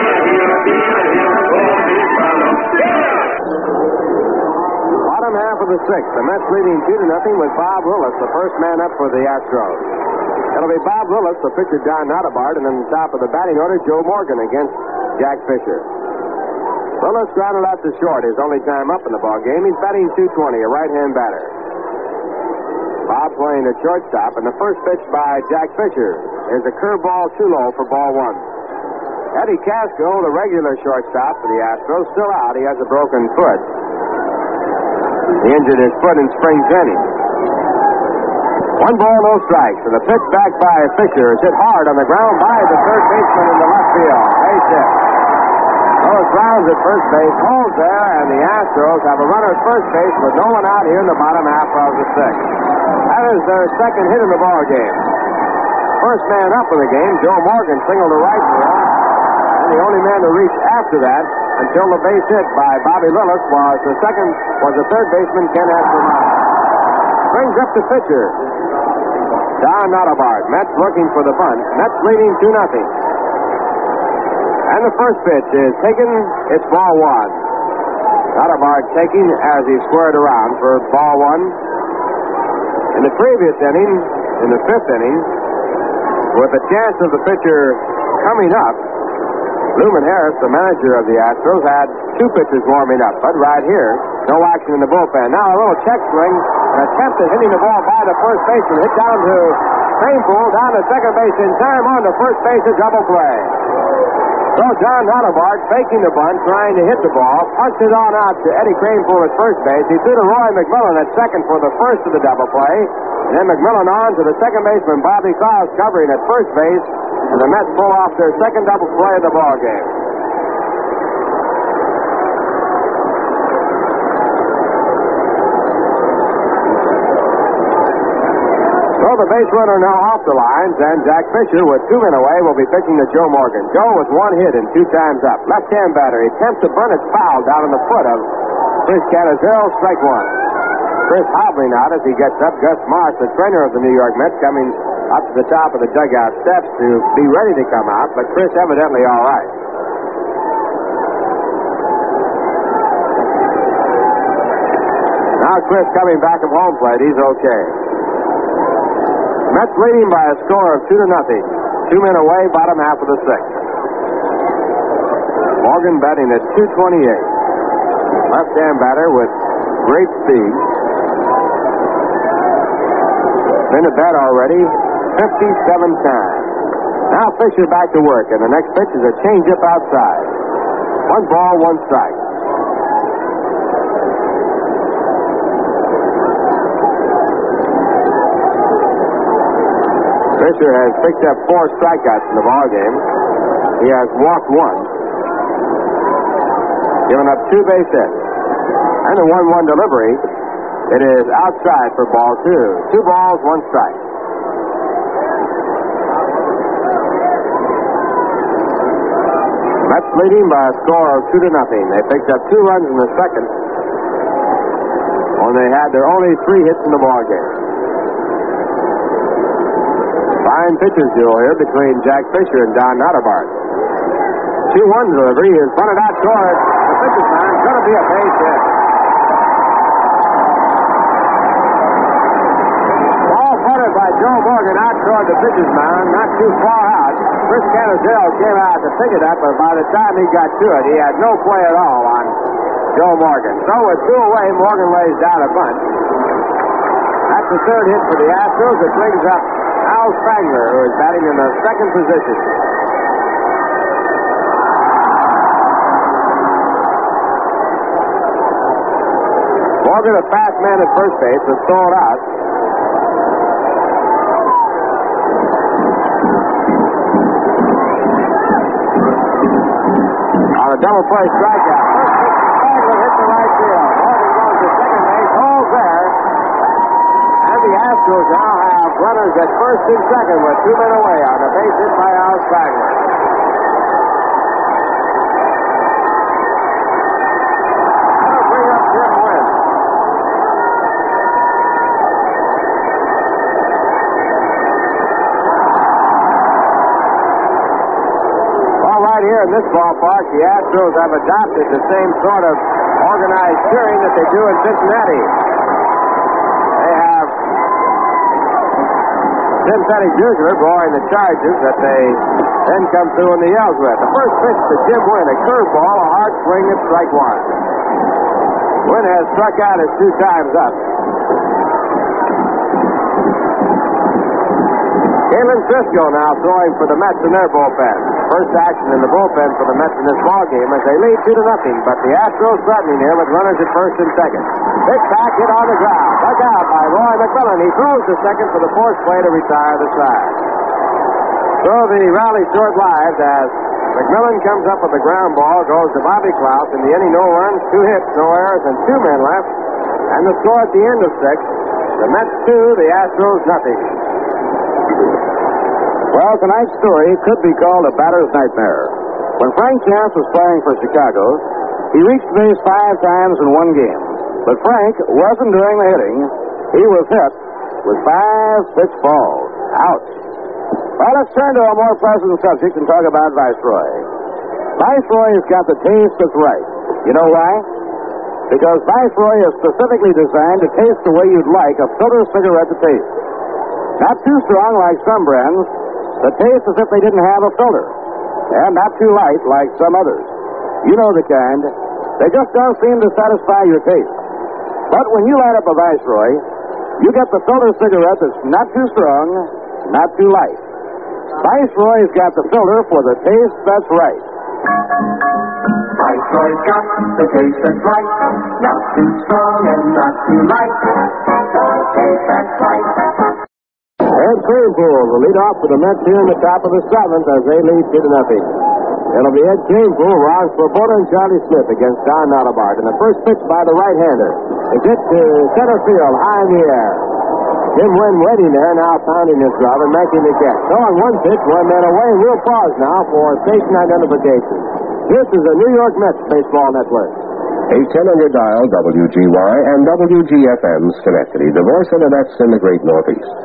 Bottom half of the 6th, the Mets leading 2-0 with Bob Willis, the first man up for the Astros. It'll be Bob Willis, the pitcher Don Nottebart, and then the top of the batting order, Joe Morgan against Jack Fisher. Willis grounded out to short, his only time up in the ballgame. He's batting .220, a right-hand batter. Bob playing at shortstop, and the first pitch by Jack Fisher is a curveball too low for ball 1. Eddie Casco, the regular shortstop for the Astros, still out. He has a broken foot. He injured his foot in spring training. 1 ball, no strikes, and the pitch back by Fisher is hit hard on the ground by the third baseman in the left field. Base hit. Those rounds at first base, holds there, and the Astros have a runner at first base with no one out here in the bottom half of the 6th. That is their second hit in the ball game. First man up in the game, Joe Morgan singled to right field, and the only man to reach after that until the base hit by Bobby Willis was the third baseman Ken Aspermont. Brings up the pitcher, Don Nottebart. Mets looking for the bunt. Mets leading 2-0. And the first pitch is taken. It's ball 1. Nottebart taking as he squared around for ball 1. In the previous inning, in the 5th inning, with the chance of the pitcher coming up, Luman Harris, the manager of the Astros, had 2 pitchers warming up. But right here, no action in the bullpen. Now a little check swing, an attempt at hitting the ball by the first baseman. Hit down to Painful, down to second base in time, on to first base, a double play. So John Nottebart, faking the bunt, trying to hit the ball, punched it on out to Eddie Cranepool at first base. He threw to Roy McMillan at second for the first of the double play. And then McMillan on to the second baseman, Bobby Klaus, covering at first base. And the Mets pull off their second double play of the ball game. So the base runner now off the lines, and Jack Fisher, with 2 men away, will be pitching to Joe Morgan. Joe with 1 hit and 2 times up. Left-hand batter. He attempts to bunt. It's fouled down on the foot of Chris Canizero. Strike 1. Chris hobbling out as he gets up. Gus Marsh, the trainer of the New York Mets, coming up to the top of the dugout steps to be ready to come out, but Chris evidently all right. Now Chris coming back from home plate. He's okay. Mets leading by a score of 2-0. 2 men away, bottom half of the 6th. Morgan batting at 228. Left-hand batter with great speed. Been at bat already 57 times. Now Fisher back to work, and the next pitch is a changeup outside. 1 ball, 1 strike. Fisher has picked up 4 strikeouts in the ballgame. He has walked 1. Given up 2 base hits. And a 1-1 delivery. It is outside for ball 2. 2 balls, 1 strike. Mets leading by a score of 2-0. They picked up 2 runs in the second when they had their only 3 hits in the ballgame. Fine pitcher's duel here between Jack Fisher and Don Nottebart. 2-1 delivery is bunted out toward the pitcher's mound. Going to be a base hit. Ball punted by Joe Morgan out toward the pitcher's mound, not too far out. Chris Canizell came out to pick it up, but by the time he got to it, he had no play at all on Joe Morgan. So with 2 away, Morgan lays down a bunt. That's the 3rd hit for the Astros. It brings up Al Spangler, who is batting in the second position. Morgan, a fast man at first base, was thrown out. On a double play strikeout. Spangler hit the right field. Morgan goes to second base, holds there. And the Astros now have runners at first and second with 2 men away on a base hit by Al Spangler. That'll bring up Jim Wynn. Well, right here in this ballpark, the Astros have adopted the same sort of organized cheering that they do in Cincinnati. They have Jim Petty Jr. blowing the charges that they then come through in the yells with. The first pitch to Jim Wynn, a curveball, a hard swing at strike 1. Wynn has struck out his 2 times up. Galen Cisco now throwing for the Mets in their bullpen. First action in the bullpen for the Mets in this ballgame as they lead 2-0, but the Astros threatening here with runners at first and second. Big back hit on the ground. Dug out by Roy McMillan. He throws to second for the force play to retire the side. So the rally short-lived as McMillan comes up with the ground ball, goes to Bobby Klaus. In the inning, no runs, 2 hits, no errors, and 2 men left. And the score at the end of 6, the Mets 2, the Astros nothing. Well, tonight's story could be called a batter's nightmare. When Frank Chance was playing for Chicago, he reached base 5 times in 1 game. But Frank wasn't doing the hitting. He was hit with 5 pitch balls. Ouch. Well, let's turn to a more pleasant subject and talk about Viceroy. Viceroy has got the taste that's right. You know why? Because Viceroy is specifically designed to taste the way you'd like a filter cigarette to taste. Not too strong like some brands, that taste as if they didn't have a filter. And not too light like some others. You know the kind. They just don't seem to satisfy your taste. But when you light up a Viceroy, you get the filter cigarette that's not too strong, not too light. Viceroy's got the filter for the taste that's right. Viceroy's got the taste that's right. Not too strong and not too light. The taste that's right. Ed Kranepool will lead off for the Mets here in the top of the 7th as they lead 2-0. It'll be Ed Kranepool, Ron Swoboda, and Charlie Smith against Don Nottebart. And the first pitch by the right-hander. It gets to center field, high in the air. Jim Wynn waiting there, now pounding his glove and making the catch. So on 1 pitch, 1 man away, and we'll pause now for station identification. This is the New York Mets Baseball Network. 810 on your dial, WGY and WGFM Schenectady, the voice of the Mets in the great Northeast.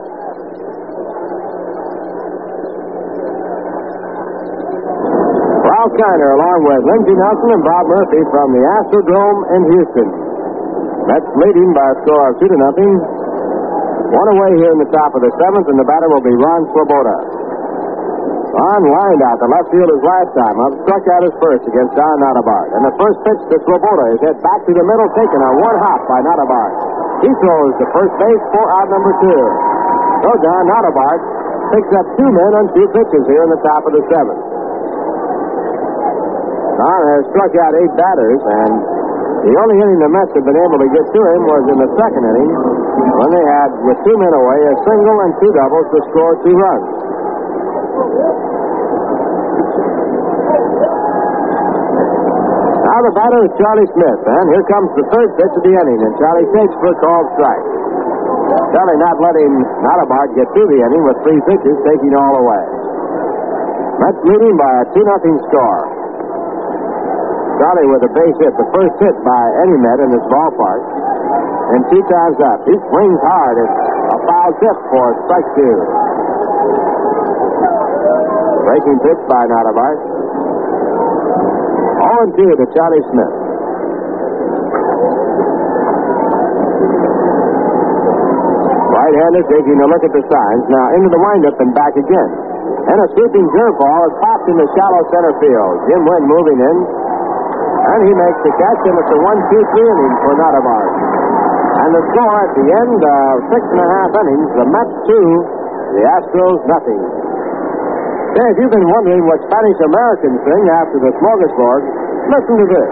Ralph Kiner along with Lindsey Nelson and Bob Murphy from the Astrodome in Houston. Mets leading by a score of 2-0. 1 away here in the top of the 7th, and the batter will be Ron Swoboda. Ron lined out the left field his last time up, struck out his first against Don Notabart. And the first pitch to Swoboda is hit back to the middle, taken on one hop by Notabart. He throws to first base for out number 2. So Don Notabart picks up 2 men on 2 pitches here in the top of the 7th. Don has struck out 8 batters, and the only inning the Mets have been able to get to him was in the 2nd inning when they had, with 2 men away, a single and 2 doubles to score 2 runs. Now the batter is Charlie Smith, and here comes the 3rd pitch of the inning, and Charlie takes for a called strike. Charlie not letting Notabart get through the inning with 3 pitches, taking all away. Mets leading by a 2-0 score. Charlie with a base hit, the first hit by any Met in this ballpark, and 2 times up. He swings hard. It's a foul tip for strike 2. Breaking pitch by Notabart. 0-2 to Charlie Smith. Right-hander taking a look at the signs. Now into the windup and back again. And a sweeping curveball is popped in the shallow center field. Jim Wynn moving in. And he makes the catch, and it's a 1-2-3 inning for Notabart. And the score at the end of 6.5 innings, the Mets 2, the Astros nothing. Say, if you've been wondering what Spanish Americans sing after the smorgasbord, listen to this.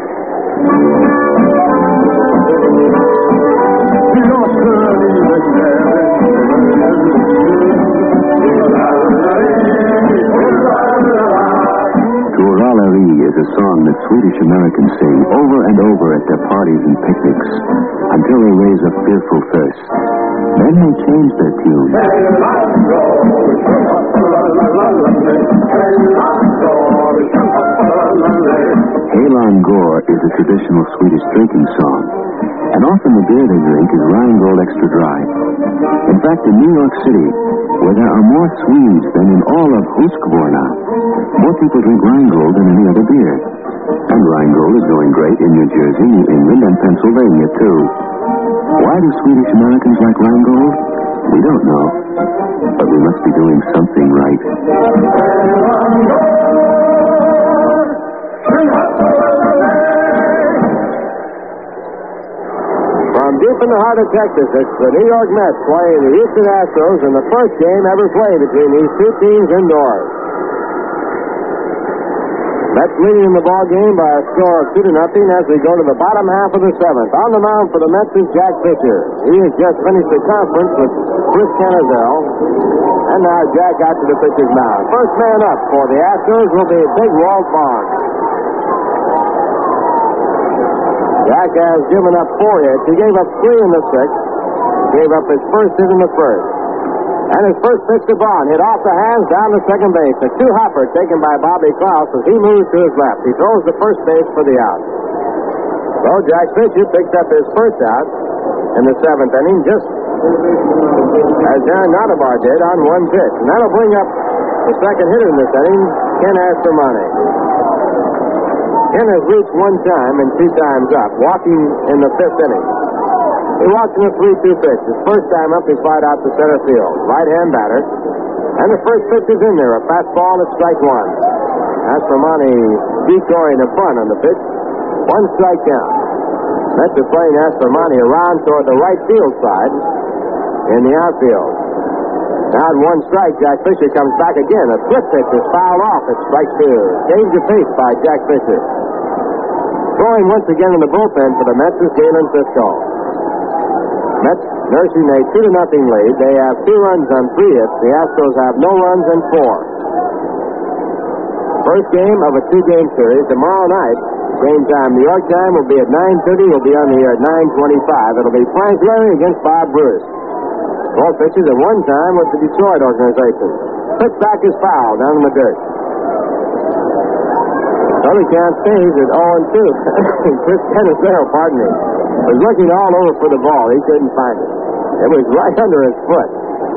Turalari is a song that Swedish Americans sing over and over at their parties and picnics until they raise a fearful thirst. Then they change their tune. Helan Gore is a traditional Swedish drinking song, and often the beer they drink is Rheingold Extra Dry. In fact, in New York City, where there are more Swedes than in all of Husqvarna, more people drink Rheingold than any other beer. And Rheingold is going great in New Jersey, New England, and Pennsylvania, too. Why do Swedish Americans like Rheingold? We don't know. But we must be doing something right. From deep in the heart of Texas, it's the New York Mets playing the Houston Astros in the first game ever played between these 2 teams indoors. Mets leading in the ball game by a score of 2-0 as we go to the bottom half of the 7th. On the mound for the Mets is Jack Fisher. He has just finished the conference with Chris Canazell. And now Jack out to the pitcher's mound. First man up for the Astros will be Big Walt Vaughn. Jack has given up 4 hits. He gave up 3 in the 6th. Gave up his first hit in the 1st. And his first pitch to Vaughn hit off the hands down to second base. A 2-hopper taken by Bobby Klaus as he moves to his left. He throws to first base for the out. So Jack Fisher picks up his first out in the 7th inning, just as John Notabart did on 1 pitch. And that'll bring up the second hitter in this inning, Ken Astromonte. Ken has reached 1 time and 2 times up, walking in the 5th inning. He walks in a 3-2 pitch. His first time up, he flied out to center field. Right-hand batter. And the first pitch is in there, a fastball at strike 1. Astromonte decoying a bunt on the pitch. 1 strike count. Mets are playing Astromonte around toward the right field side in the outfield. Now at 1 strike, Jack Fisher comes back again. A split pitch is fouled off at strike 2. Change of pace by Jack Fisher. Throwing once again in the bullpen for the Mets is Galen Cisco. Mets nursing a 2-0 lead. They have 2 runs on 3 hits. The Astros have no runs and 4. First game of a 2-game series tomorrow night. Same time, New York time will be at 9:30. We'll be on the air at 9:25. It'll be Frank Larry against Bob Bruce. Both pitches at 1 time with the Detroit organization. Pitch back is foul down in the dirt. Well, he can't say he's at 0-2. Chris Canazero, pardon me, was looking all over for the ball. He couldn't find it. It was right under his foot.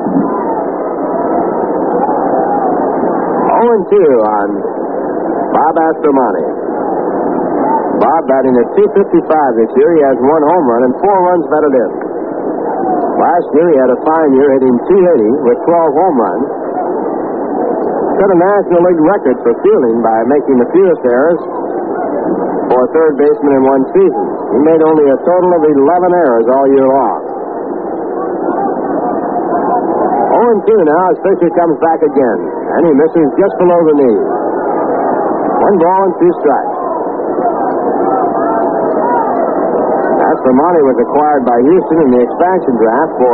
0-2 on Bob Astromonte. Bob batting at .255 this year. He has 1 home run and 4 runs batted in. Last year he had a fine year, hitting .280 with 12 home runs. set a National League record for fielding by making the fewest errors for a third baseman in one season. He made only a total of 11 errors all year long. 0-2 now as Fisher comes back again, and he misses just below the knee. 1 ball and 2 strikes. Aspromonte was acquired by Houston in the expansion draft for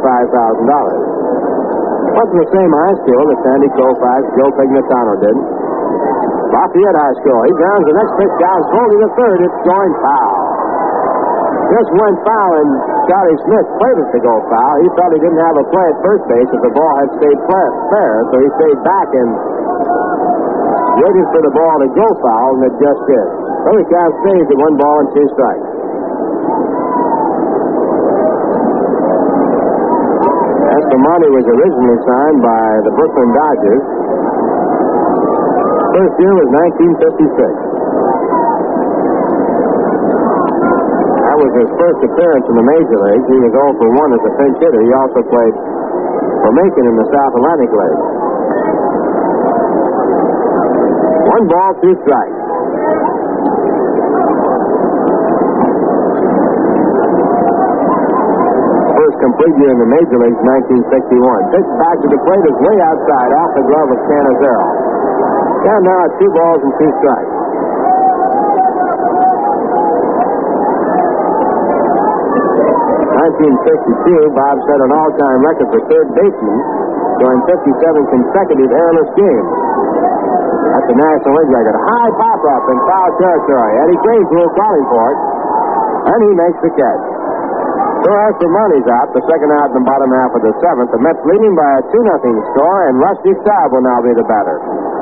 $75,000. Wasn't the same high skill that Sandy Koufax, Joe Pignatano did. Lafayette High School. He grounds the next pitch down, slowly to third. It's going foul. Just went foul, and Scotty Smith played it to go foul. He felt he didn't have a play at first base if the ball had stayed fair, so he stayed back and waited for the ball to go foul, and it just did. So he count stays at 1 ball and 2 strikes. Aspromonte was originally signed by the Brooklyn Dodgers. First year was 1956. That was his first appearance in the major leagues. He was 0 for 1 as a pinch hitter. He also played for Macon in the South Atlantic League. 1 ball, 2 strikes. First complete year in the major leagues, 1961. Pitch back to the plate is way outside, off the glove of Canizero. Down now at 2 balls and 2 strikes. 1962, Bob set an all-time record for third baseman, going 57 consecutive errorless games. That's the National League record. A high pop-up in foul territory. Eddie Grainsville calling for it, and he makes the catch. So Aspromonte's out, the second out in the bottom half of the 7th. The Mets leading by a 2-0 score, and Rusty Staub will now be the batter.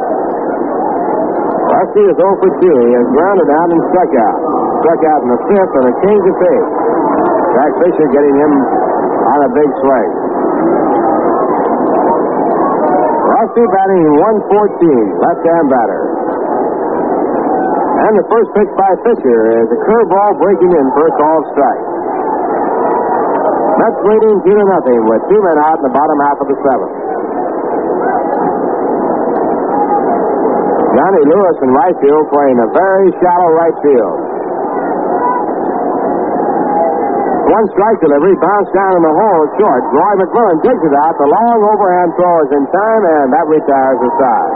Rusty is 0 for 2. He has grounded out and struck out. Struck out in the 5th on a change of pace. Jack Fisher getting him on a big swing. Rusty batting 114, left-hand batter. And the first pitch by Fisher is a curveball breaking in for a called strike. Mets leading 2-0 with 2 men out in the bottom half of the 7th. Johnny Lewis in right field playing a very shallow right field. 1 strike delivery, bounced down in the hole short. Roy McMillan digs it out. The long overhand throw is in time, and that retires the side.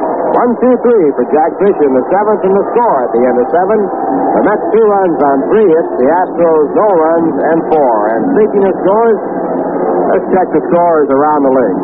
1-2-3 for Jack Fisher in the 7th, and the score at the end of 7. The Mets 2 runs on 3 hits. The Astros no runs and 4. And speaking of scores, let's check the scores around the league.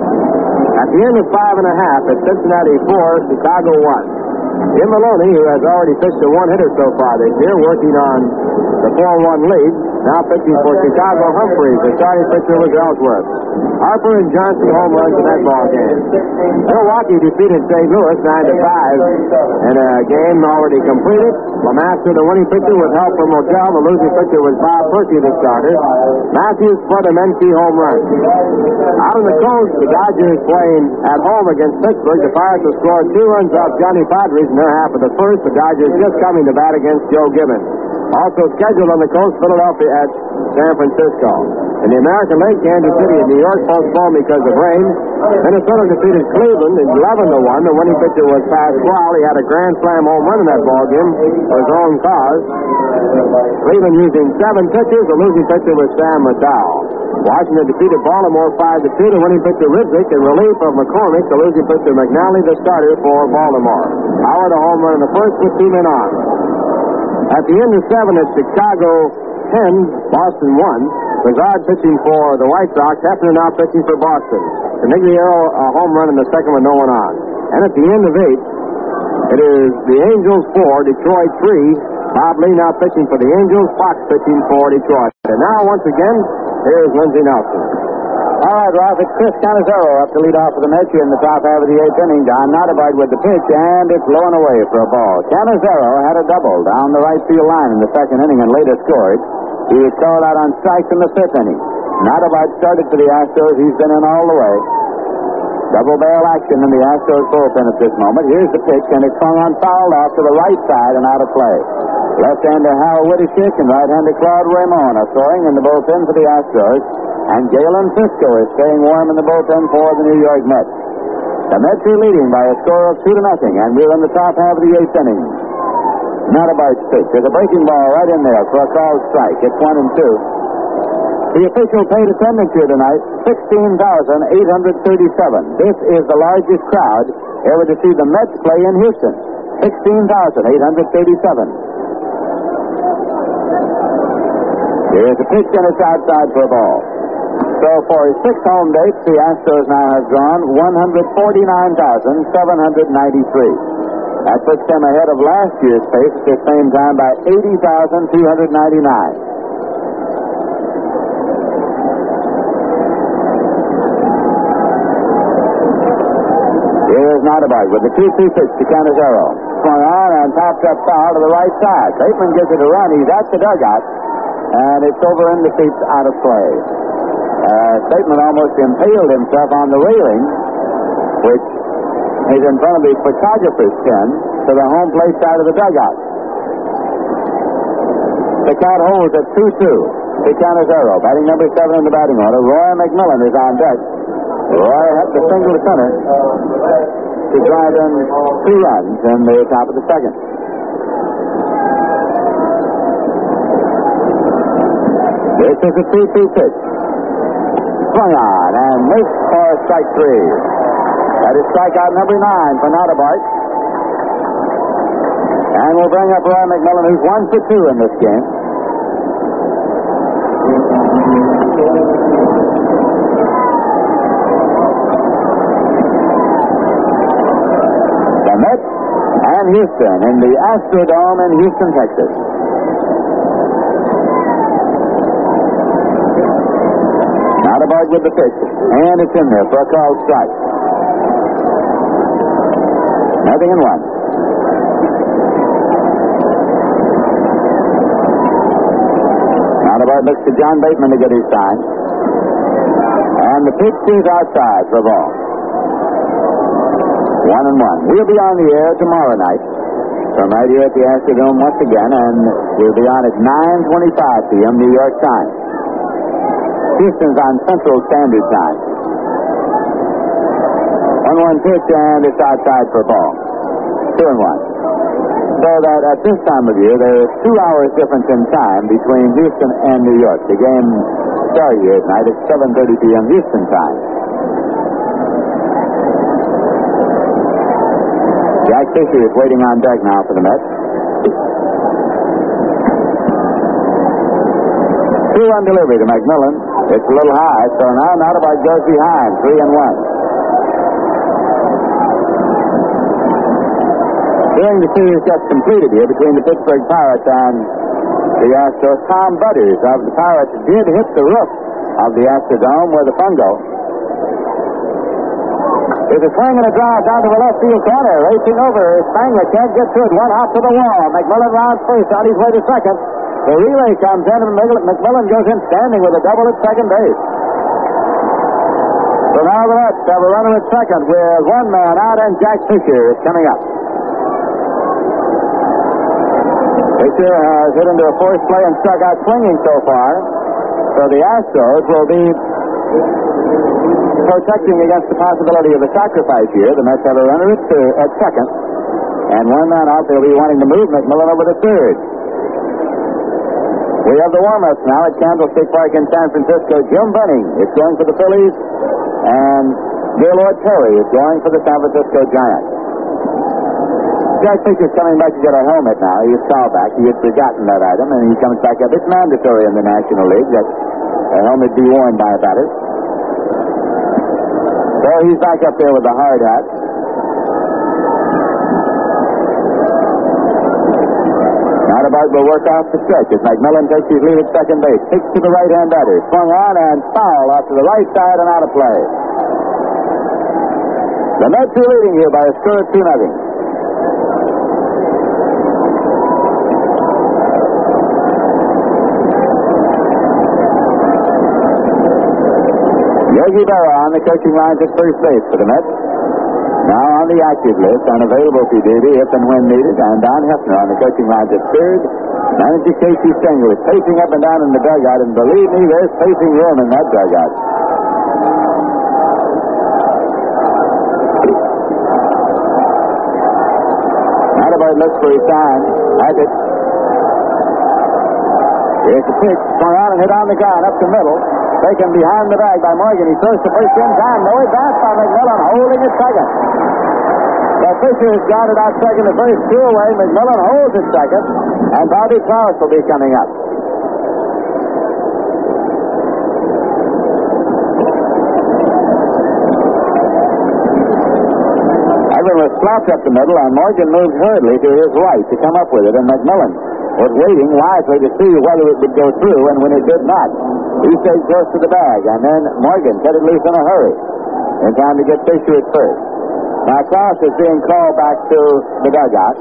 At the end of 5.5, it's Cincinnati 4, Chicago 1. Jim Maloney, who has already pitched a 1-hitter so far this year, working on the 4-1 lead, now pitching for Chicago. Humphreys, the starting pitcher was Ellsworth. Harper and Johnson home runs in that ball game. Milwaukee defeated St. Louis 9-5 in a game already completed. LeMaster, the winning pitcher, with help from Odell. The losing pitcher was Bob Perky, the starter. Matthews put a Menke home run. Out on the coast, the Dodgers playing at home against Pittsburgh. The Pirates have scored 2 runs off Johnny Padres in their half of the first. The Dodgers just coming to bat against Joe Gibbons. Also scheduled on the coast, Philadelphia at San Francisco. In the American League, Kansas City and New York postponed because of rain. Minnesota defeated Cleveland 11-1. The winning pitcher was Pasquale. He had a grand slam home run in that ballgame for his own cause. Cleveland using 7 pitchers. The losing pitcher was Sam McDowell. Washington defeated Baltimore 5-2. The winning pitcher Riddick in relief of McCormick. The losing pitcher McNally, the starter for Baltimore. Howard a home run in the first with 2 men on. At the end of 7, it's Chicago 10, Boston 1. Lazard pitching for the White Sox. Hefner now pitching for Boston. Canigliaro a home run in the second with no one on. And at the end of 8, it is the Angels 4, Detroit 3. Bob Lee now pitching for the Angels. Fox pitching for Detroit. And now, once again, here's Lindsey Nelson. All right, Ralph, it's Chris Canizero up to lead off for the Mets here in the top half of the 8th inning. Don Nottebart with the pitch, and it's low and away for a ball. Canizero had a double down the right field line in the second inning and later scored. He was called out on strikes in the 5th inning. Nottebart started for the Astros. He's been in all the way. Double barrel action in the Astros bullpen at this moment. Here's the pitch, and it's swung on fouled off to the right side and out of play. Left-hander Hal Whittichick and right-hander Claude Raymond are throwing in the bullpen for the Astros. And Galen Cisco is staying warm in the bullpen for the New York Mets. The Mets are leading by a score of 2-0, and we're in the top half of the 8th inning. Notabart's pitch. There's a breaking ball right in there for a called strike. It's 1-2. The official paid attendance here tonight, 16,837. This is the largest crowd ever to see the Mets play in Houston. 16,837. Here's a pitch, and it's outside for a ball. So for his 6 home dates, the Astros now have drawn 149,793. That puts them ahead of last year's pace at the same time by 80,299. Here's Notabart with the 2-2 pitch to Canizero. Swung on and popped up foul to the right side. Bateman gives it a run. He's at the dugout, and it's over in the seats out of play. Bateman almost impaled himself on the railing, which is in front of the photographer's tent to the home plate side of the dugout. The count holds at 2-2 to Canizero. Batting number 7 in the batting order. Roy McMillan is on deck. Roy had to single to center to drive in 2 runs in the top of the second. This is a 2-2 pitch. Swung on and missed for strike 3. That is strikeout number 9 for Notabart. And we'll bring up Roy McMillan, who's 1 for 2 in this game. The Mets and Houston in the Astrodome in Houston, Texas. Notabart with the pitch, and it's in there for a called strike. 0-1. Notabart looks to John Bateman to get his sign. And the pitch is outside for a ball. 1-1. We'll be on the air tomorrow night from right here at the Astrodome once again, and we'll be on at 9:25 p.m. New York time. Houston's on Central Standard Time. 1-1 pitch, and it's outside for a ball. 2-1. So that at this time of year, there is 2 hours difference in time between Houston and New York. The game started here tonight at 7:30 p.m. Houston time. Jack Fisher is waiting on deck now for the Mets. 2-1 delivery to McMillan. It's a little high, so now Notabart goes behind. 3-1. During the series just completed here between the Pittsburgh Pirates and the Astros, Tom Butters of the Pirates did hit the roof of the Astrodome where the fun goes. There's a swing and a drive down to the left field corner. Racing over. Spangler can't get to it. 1 hop to the wall. McMillan rounds first. On his way to second. The relay comes in, and McMillan goes in standing with a double at second base. So now the Mets have a runner at second with 1 man out, and Jack Fisher is coming up. Fisher has hit into a forced play and struck out swinging so far. So the Astros will be protecting against the possibility of a sacrifice here. The Mets have a runner at second, and 1 man out. They'll be wanting to move McMillan over to third. We have the warm-ups now at Candlestick Park in San Francisco. Jim Bunning is going for the Phillies, and Gaylord Perry is going for the San Francisco Giants. Jack Fisher's coming back to get a helmet now. He was called back. He had forgotten that item, and he comes back up. It's mandatory in the National League that a helmet be worn by a batter. So he's back up there with the hard hat. Notabart will work off the stretch as McMillan takes his lead at second base. Kicks to the right-hand batter. Swung on and foul off to the right side and out of play. The Mets are leading here by a score of 2-0. Yogi Berra on the coaching lines at first base for the Mets. Now on the active list and available for duty if and when needed. And Don Hefner on the coaching lines at third. Manager Casey Stengel is pacing up and down in the dugout, and believe me, there's pacing room in that dugout. Boyd looks for his sign. Hackett. Here's the pitch. Swung out and hit on the ground up the middle. Taken behind the bag by Morgan. He throws the first in time. No advance by McMillan, holding at second. The Fisher has got it out second. The first two away. McMillan holds at second. And Bobby Klaus will be coming up. Everett was slapped up the middle, and Morgan moved hurriedly to his right to come up with it, and McMillan was waiting wisely to see whether it would go through, and when it did not, he stayed close to the bag, and then Morgan cut it loose in a hurry in time to get Fisher at first. Now Klaus is being called back to the dugout.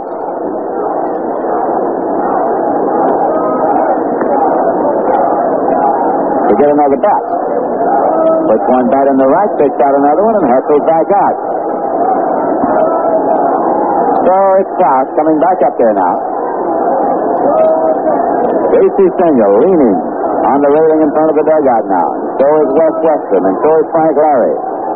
To get another bat. Puts one bat in the right, picks out another one, and hustles back out. So it's Klaus coming back up there now. Casey Stengel leaning on the railing in front of the dugout now. So is Wes Western, and so is Frank Larry.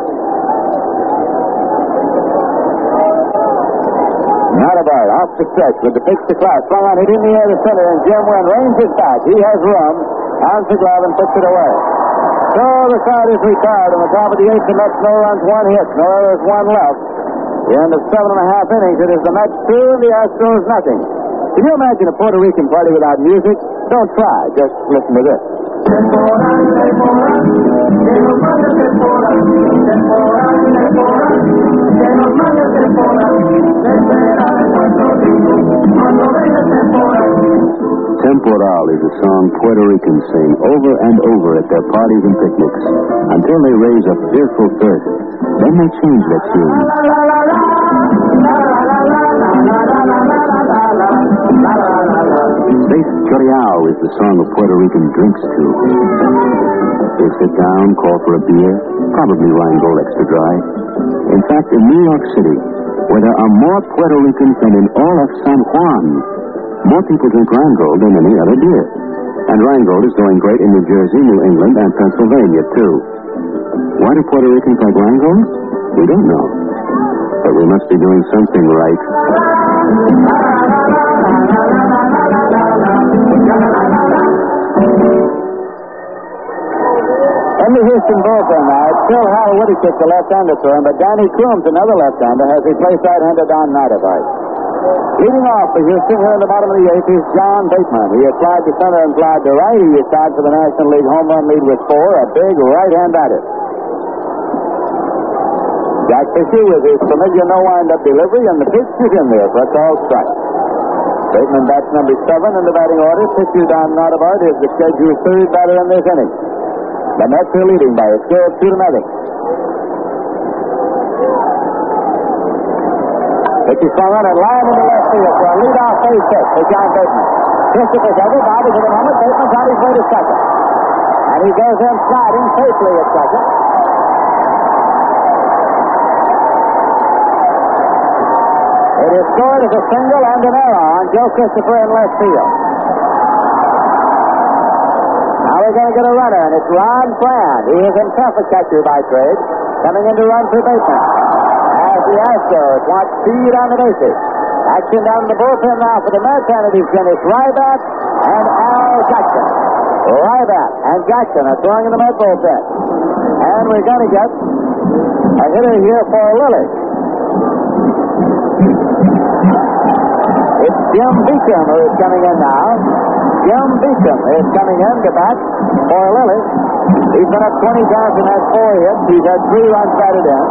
Notabart off the stretch with the pitch to Klaus. Swung on, hit in the air to center, and Jim Wynn ranges back. He has room. Pounds the glove and puts it away. So the side is retired. On the top of the eighth, the Mets no runs, one hit. No errors, one left. The end of 7.5 innings. It is the Mets 2 and the Astros nothing. Can you imagine a Puerto Rican party without music? Don't try. Just listen to this. Temporal is a song Puerto Ricans sing over and over at their parties and picnics until they raise a fearful thirst. Then they change their tune. Seis Choriao is the song a Puerto Rican drinks to. He'll sit down, call for a beer, probably Rheingold Extra Dry. In fact, in New York City, where there are more Puerto Ricans than in all of San Juan, more people drink Rheingold than any other beer. And Rheingold is doing great in New Jersey, New England, and Pennsylvania, too. Why do Puerto Ricans like Rheingold? We don't know. But we must be doing something right. In the Houston bullpen now, it's still Hal Whitaker, the left-hander for him, but Danny Coombs, another left-hander, has replaced right-hander Don Notabart. Leading off for Houston here in the bottom of the eighth is John Bateman. He has flied to center and flied to right. He is tied for the National League home run lead with 4, a big right-hand batter. Jack Fisher with his familiar no-wind-up delivery, and the pitch is in there for a called strike. Bateman bats number 7 in the batting order. Pitcher Don Notabart is the scheduled third batter in this inning. The Mets are leading by a score of 2-0. Pitch is swung on and lined into left field for a leadoff base hit for John Bateman. Christopher Douglas out for the moment. Bateman's on his way to second. And he goes in sliding safely at second. It is scored as a single and an error on Joe Christopher in left field. Now we're going to get a runner, and it's Ron Brand. He is himself a catcher by trade, coming in to run for Bateman. As the Astros want speed on the bases. Action down in the bullpen now for the Mets, and it is Dennis Rybat and Al Jackson. Rybat and Jackson are throwing in the Met bullpen. And we're going to get a hitter here for Lily. It's Jim Beecham who is coming in now. Jim Beecham is coming in to bat for Lily. He's been up 20 times and had 4 hits. He's had 3 runs batted in.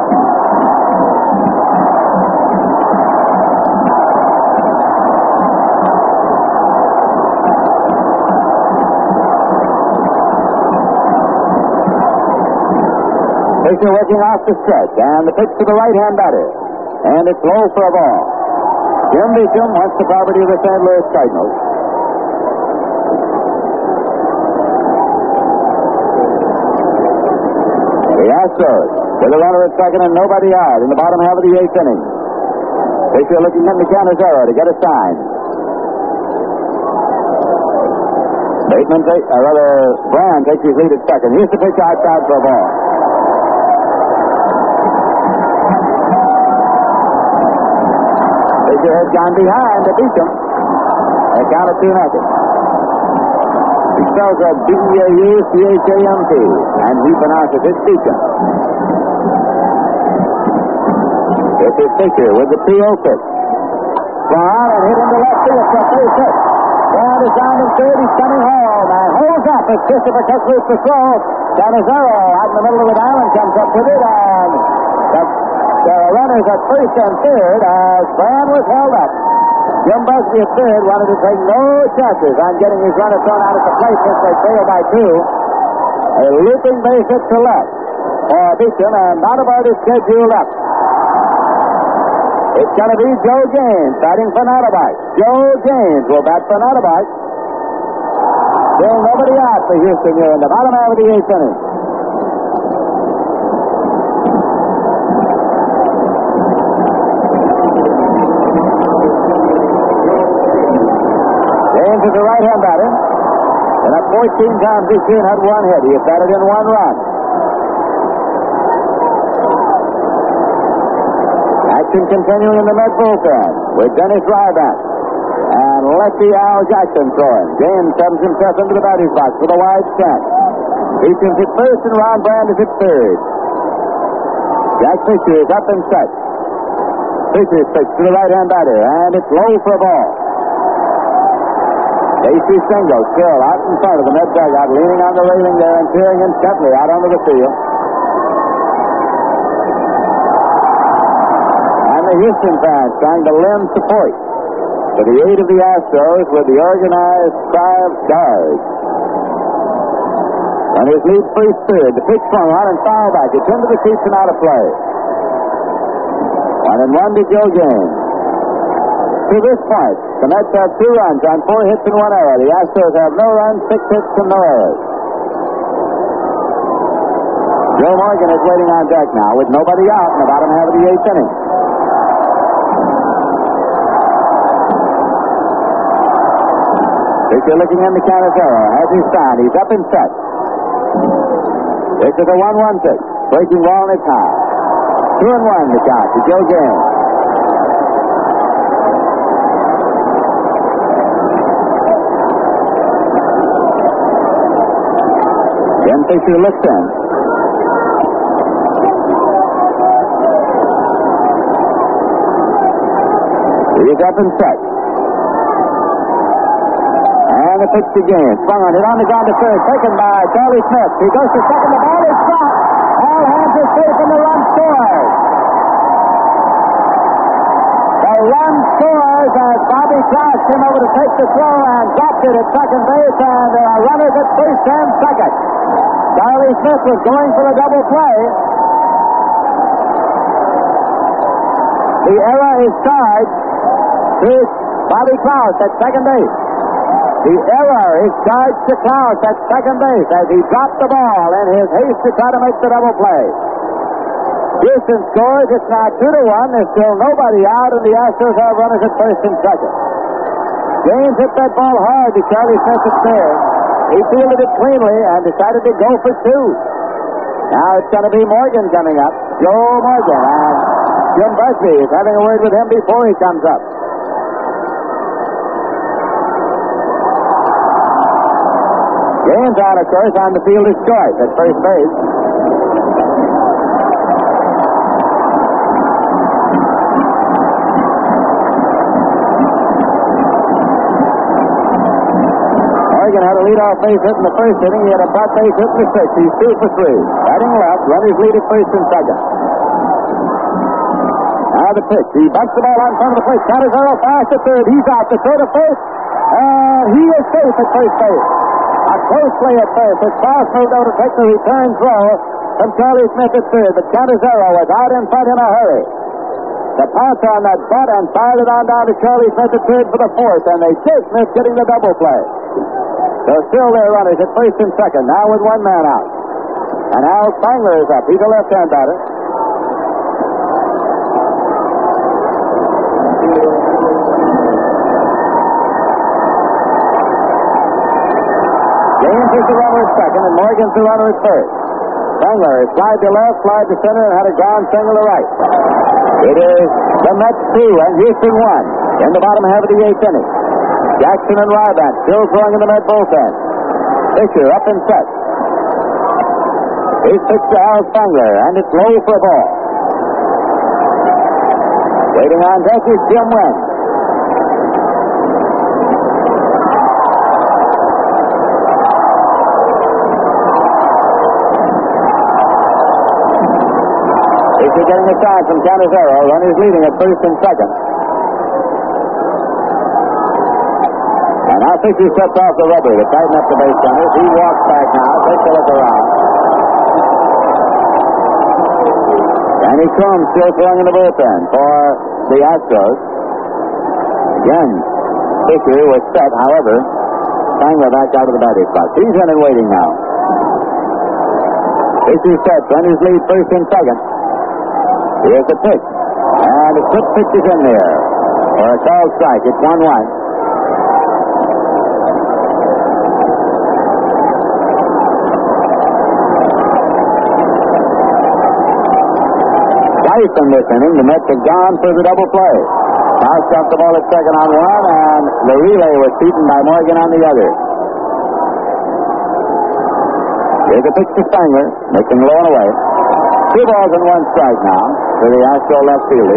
Fisher working off the stretch, and the pitch to the right-hand batter. And it's low for a ball. Jim Beecham wants the property of the St. Louis Cardinals. The Astros with a runner at second and nobody out in the bottom half of the 8th inning. Fisher looking at McAnizaro to get a sign. Brand takes his lead at second. Here's the pitch outside for a ball. Frazier has gone behind to beat them. They count it 2-0. He spells it B-E-A-U-C-H-A-M-P, and he pronounces it Beacon. This is Fisher with the 2-0 pitch. Gone and hit into left field for a base hit. Ball is down in third. He's coming home and holds up as Christopher cuts loose the throw. Canizaro out in the middle of the diamond comes up with it, and the runners at first and third as Brand was held up. Jim Busby at third wanted to take no chances on getting his runner thrown out at the plate since they trailed by 2. A looping base hit to left for Beecham, and Nottebout is scheduled up. It's going to be Joe Gaines batting for Nottebout. Joe Gaines will bat for Nottebout. Still nobody out for Houston here in the bottom half of the 8th inning. Gaines is a right-hand batter. And up 14 times this year and had 1 hit. He has batted in 1 run. Action continuing in the Met bullpen with Dennis Ryback and lefty Al Jackson throwing. Gaines comes himself into the batter's box with a wide stance. Beacham's at first and Ron Brand is at third. Jack Fisher is up and set. Fisher's pitch to the right-hand batter, and it's low for a ball. Casey Stengel still out in front of the Met dugout, leaning on the railing there and peering intently out onto the field. The Houston fans trying to lend support to the aid of the Astros with the organized cry of stars. And his lead first third. The pitch swung on and foul back. It's into the seats and out of play. 1-1 to Joe Gaines. To this point, the Mets have 2 runs on 4 hits and 1 error. The Astros have no runs, 6 hits, and no errors. Joe Morgan is waiting on deck now with nobody out in the bottom half of the 8th inning. Fisher looking in the Canizaro. Has his stand. He's up and set. This is a 1-1 pitch. Breaking ball and it's high. 2-1 the count to Joe Gaines. Then Fisher looks in. He's up and set. And the pitch to Gaines. Swung on it on the ground to third. Taken by Charlie Smith. He goes to second. The ball is dropped. All hands are safe and the run scores. The run scores as Bobby Klaus came over to take the throw and dropped it at second base, and there are runners at first and second. Charlie Smith was going for a double play. The error is charged to Bobby Klaus at second base. The error is charged to Klaus at second base as he dropped the ball in his haste to try to make the double play. Houston scores. It's now 2-1. There's still nobody out, and the Astros have runners at first and second. Gaines hit that ball hard to Charlie Smith at third. He fielded it cleanly and decided to go for 2. Now it's going to be Morgan coming up. Joe Morgan. And Jim Busby is having a word with him before he comes up. Gaines out, of course, on the fielder's choice at first base. Morgan had a leadoff base hit in the first inning. He had a butt base hit in the 6th. He's 2 for 3. Batting left, runners lead at first and second. Now the pitch. He bunts the ball out in front of the plate. Canizaro fast to third. He's out to throw to first. And he is safe at first base. A close play at first. It's Klaus moved over to take the return throw from Charlie Smith at third. But Canizaro was out in front in a hurry. The pounce on that butt and fired it on down to Charlie Smith at third for the 4th. And they chase Smith getting the double play. So still their runners at first and second. Now with 1 man out. And Al Spangler is up. He's a left-hand batter. Gaines is the runner at second, and Morgan's the runner at first. Spangler slide to left, slide to center, and had a ground single to right. It is the Mets 2 and Houston 1 in the bottom half of the eighth inning. Jackson and Ryback still throwing in the Met bullpen. Fisher up and set. He's pitched to Al Spangler, and it's low for a ball. Waiting on deck is Jim Wynn. Fisher getting a sign from Canizero. Runners leading at first and second. And now Fisher steps off the rubber to tighten up the base runners. He walks back now, takes a look around. Danny Combs still throwing in the bullpen for the Astros. Again, Fisher was set, however. Spangler back out of the batter's box. He's in and waiting now. Fisher set, runners lead first and second. Here's the pitch. And the quick pitch is in there for a called strike. It's 1-1. Twice in this inning, the Mets have gone for the double play. House got the ball at second on one, and the relay was beaten by Morgan on the other. Here's a pitch to Spangler, making low and away. 2 balls and 1 strike now for the Astro left fielder.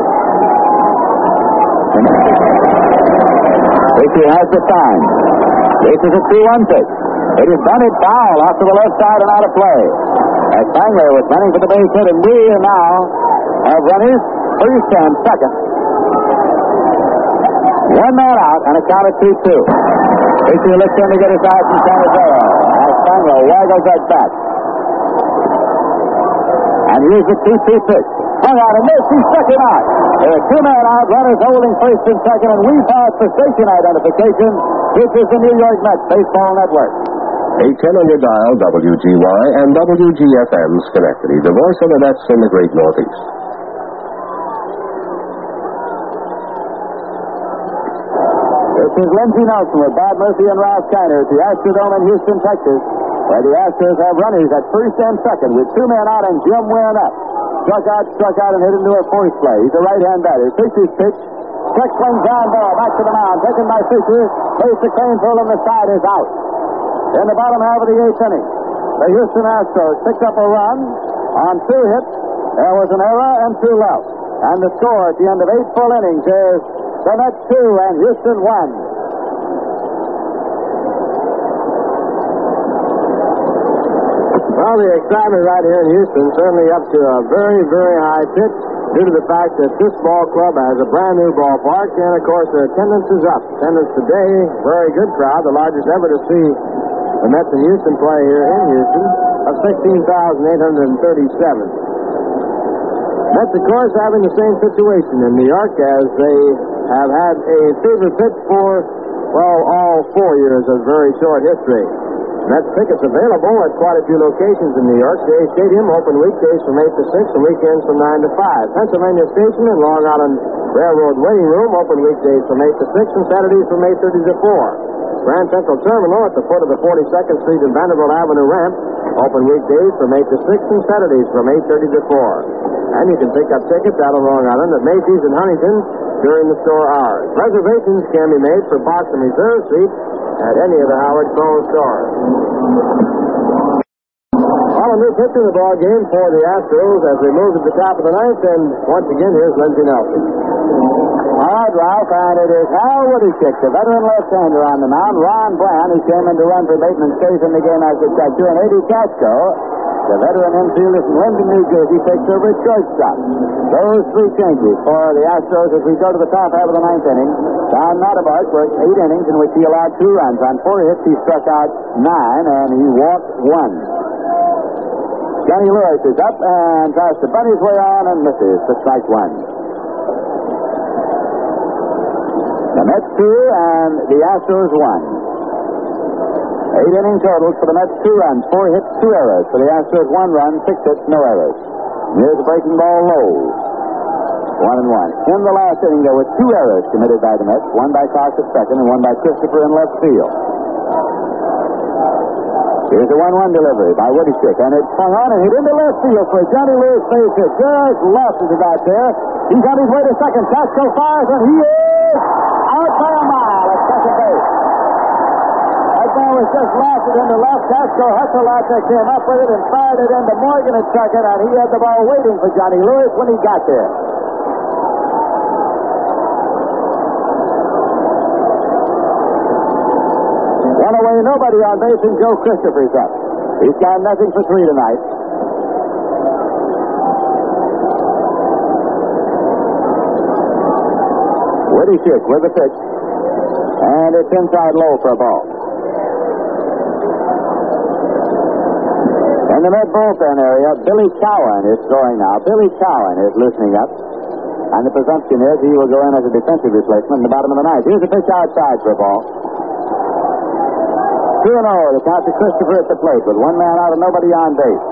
Fisher has the sign. This is a 2-1 pitch. It is bunted foul off to the left side and out of play. As Spangler was running for the base hit, and we are now have runners first and second. 1 man out and a count of 2-2. Fisher looks in to get his eye from Canizero. As Spangler waggles that bat. And here's the 2-2 pitch. Hung out and missed. He struck him out. There are 2 men out. Runners holding first and second, and we pass the station identification. This is the New York Mets Baseball Network. 810 on your dial, WGY and WGFM Schenectady, the voice of the Mets in the great Northeast. This is Lindsey Nelson with Bob Murphy and Ralph Kiner at the Astrodome in Houston, Texas, where the Astros have runners at first and second with 2 men out and Jim Wynn up. Struck out, and hit into a force play. He's a right-hand batter. Fisher's pitch. Check swing down ball, back to the mound. Taken by Fisher. Face the cane pull, and the side is out. In the bottom half of the eighth inning, the Houston Astros picked up a run on 2 hits. There was an error and 2 left. And the score at the end of 8 full innings is the Mets 2 and Houston 1. Well, the excitement right here in Houston certainly up to a very, very high pitch due to the fact that this ball club has a brand new ballpark, and of course their attendance is up. Attendance today, very good crowd, the largest ever to see the Mets in Houston play here in Houston, of 16,837. Mets, of course, having the same situation in New York as they have had a fever pitch for, well, all 4 years of very short history. Mets tickets available at quite a few locations in New York. Shea Stadium open weekdays from 8 to 6 and weekends from 9 to 5. Pennsylvania Station and Long Island Railroad Waiting Room open weekdays from 8 to 6 and Saturdays from 8:30 to 4. Grand Central Terminal at the foot of the 42nd Street and Vanderbilt Avenue ramp open weekdays from 8 to 6 and Saturdays from 8:30 to 4. And you can pick up tickets out of Long Island at Macy's and Huntington during the store hours. Reservations can be made for box and reserve seats at any of the Howard Cole stores. Well, a new pitcher in the ball game for the Astros as they move to the top of the ninth, and once again, here's Lindsey Nelson. All right, Ralph, and it is Hal Woodysik, the veteran left-hander on the mound. Ron Bland, who came in to run for Bateman, stays in the game as the catcher, and Eddie Casco, the veteran infielder from Linden, New Jersey, takes over at shortstop. Those 3 changes for the Astros as we go to the top half of the ninth inning. Don Notabart worked 8 innings in which he allowed 2 runs. On 4 hits, he struck out 9, and he walked 1. Johnny Lewis is up and tries to butt his way on and misses for strike 1. The Mets 2 and the Astros 1. 8 inning totals for the Mets, 2 runs, 4 hits, 2 errors. For the Astros, 1 run, 6 hits, no errors. Here's a breaking ball low. 1-1. In the last inning, there were 2 errors committed by the Mets, 1 by Cox at second and 1 by Christopher in left field. Here's a 1-1 delivery by Woodyshick, and it swung on and hit into left field for Johnny Lewis base hit. Just lost it about there. He's on his way to second. Tasco fires, and he is out by a mile at second base. That ball was just lofted into left. Tasco Hutzelata came up with it and fired it into Morgan at second, and he had the ball waiting for Johnny Lewis when he got there. One away, nobody on base, and Joe Christopher's up. He's got nothing for 3 tonight. Woodyshick with the pitch, and it's inside low for a ball. In the mid bullpen area, Billy Cowan is throwing now. Billy Cowan is loosening up, and the presumption is he will go in as a defensive replacement in the bottom of the ninth. Here's a pitch outside for a ball. 2-0, the count to Christopher at the plate with 1 man out and nobody on base.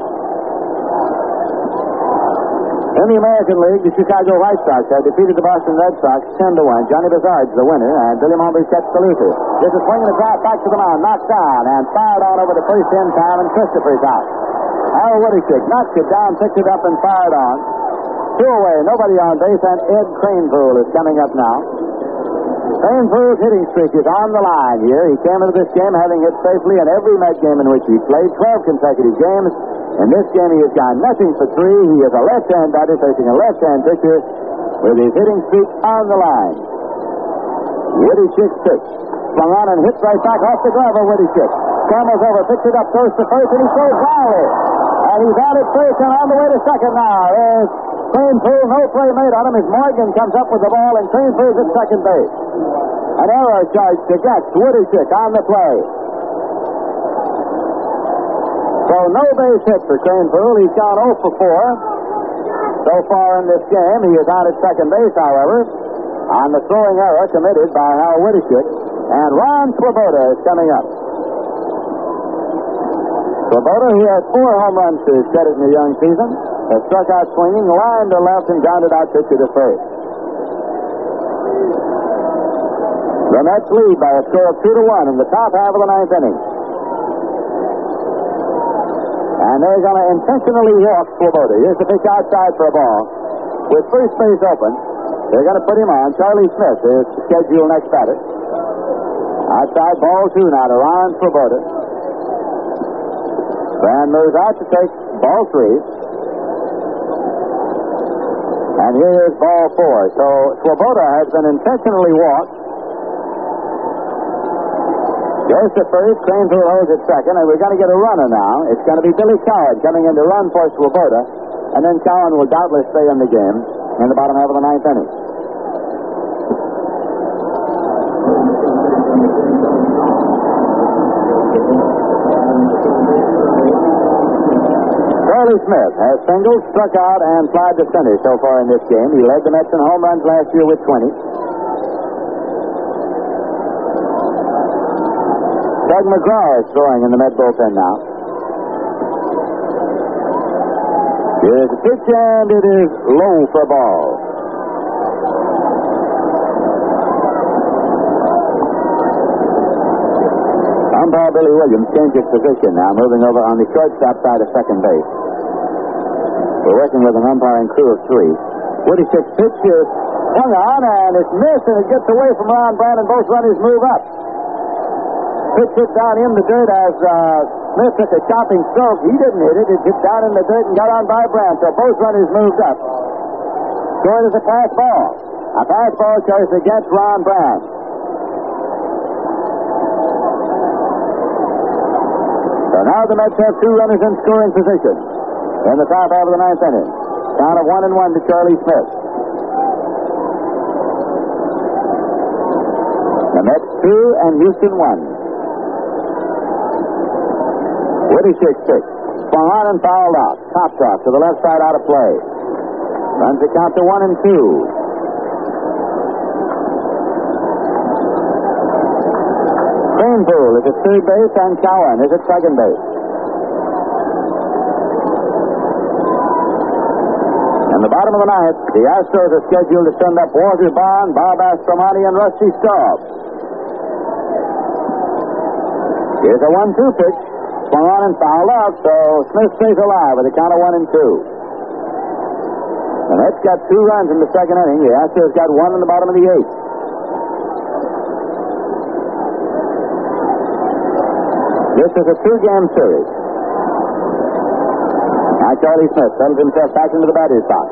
In the American League, the Chicago White Sox have defeated the Boston Red Sox 10-1. Johnny Bazard's the winner, and Billy Mulberry sets the loser. This is swinging a drop back to the mound, knocked down, and fired on over the first in time, and Christopher's out. Al Woodyshick knocked it down, picked it up, and fired on. 2 away, nobody on base, and Ed Kranepool is coming up now. Kranepool's hitting streak is on the line here. He came into this game having hit safely in every Met game in which he played, 12 consecutive games. In this game, he has got nothing for 3. He is a left-hand batter facing a left-hand pitcher with his hitting streak on the line. Woodyshick's pitch. Swung on and hit right back off the glove of Woodyshick. Scrambles over, picks it up close to first, and he throws wildly. And he's out at first and on the way to second now. There's Kranepool, no play made on him as Morgan comes up with the ball, and Kranepool's at second base. An error charge to Getz. Woodyshick on the play. So no base hit for Kranepool. He's gone 0 for 4 so far in this game. He is out at second base, however, on the throwing error committed by Hal Woodyshick. And Ron Swoboda is coming up. Swoboda, he has 4 home runs to his credit in the young season. Has struck out swinging, line to left, and grounded out pitcher to first. The Mets lead by a score of 2-1 in the top half of the 9th inning. And they're going to intentionally walk Swoboda. Here's the pitch outside for a ball. With first base open, they're going to put him on. Charlie Smith is scheduled next batter. Outside, ball 2 now to Ron Swoboda. Brand moves out to take ball 3. And here is ball 4. So Swoboda has been intentionally walked. Goes to first, Kranepool holds at second, and we're going to get a runner now. It's going to be Billy Cowan coming in to run for Swoboda, and then Cowan will doubtless stay in the game in the bottom half of the 9th inning. Charlie Smith has singled, struck out, and flied to center so far in this game. He led the Mets in home runs last year with 20. Doug McGraw is throwing in the Met bullpen now. Here's the pitch, and it is low for a ball. Umpire Billy Williams changes position now, moving over on the shortstop side of second base. We're working with an umpiring crew of 3. Woodyshick's pitch is swung on, and it's missed, and it gets away from Ron Brand, and both runners move up. Pitch hit down in the dirt as Smith took a chopping stroke. He didn't hit it. It hit down in the dirt and got on by Brandt. So both runners moved up. Scored as a pass ball. A pass ball choice against Ron Brandt. So now the Mets have 2 runners in scoring position in the top half of the 9th inning. Count of 1-1 to Charlie Smith. The Mets 2 and Houston 1. Woodyshick pitch. Swung on and fouled out. Topped off to the left side out of play. Runs the count to 1-2. Kranepool is at third base and Cowan is at second base. In the bottom of the 9th, the Astros are scheduled to send up Walter Bond, Bob Aspromani, and Rusty Staub. Here's a 1-2 pitch. swung on and fouled out, so Smith stays alive with a count of 1-2. The Mets got 2 runs in the second inning. The Astros got 1 in the bottom of the 8th. This is a 2-game series. Now Charlie Smith settles himself back into the batter's box.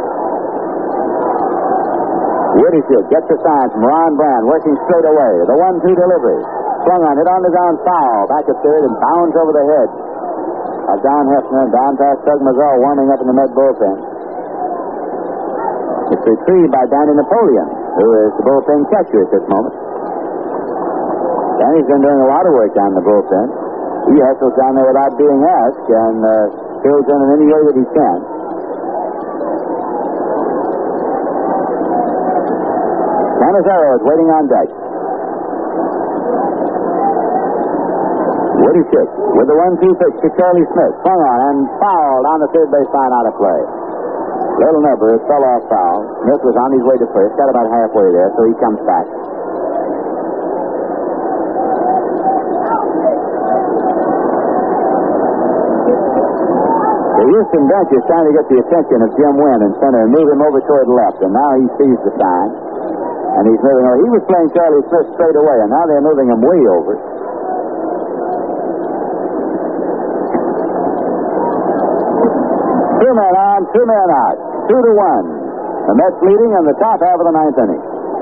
Whittier gets a sign from Ron Brand, working straight away. The 1-2 delivery. Swung on it on the ground, foul. Back at third and bounds over the head of Don Hefner and down past Doug Mazzell, warming up in the Met bullpen. It's retrieved by Danny Napoleon, who is the bullpen catcher at this moment. Danny's been doing a lot of work down in the bullpen. He hustles down there without being asked and fills in any way that he can. Canizaro is waiting on deck. Whittier with the 1-2 pitch to Charlie Smith. Swung on and fouled on the third base line out of play. Little number fell off foul. Smith was on his way to first, got about halfway there, so he comes back. The Houston bench is trying to get the attention of Jim Wynn in center and move him over toward left, and now he sees the sign. And he's moving over. He was playing Charlie Smith straight away, and now they're moving him way over. Two men on, 2 men out. 2-1. The Mets leading in the top half of the 9th inning.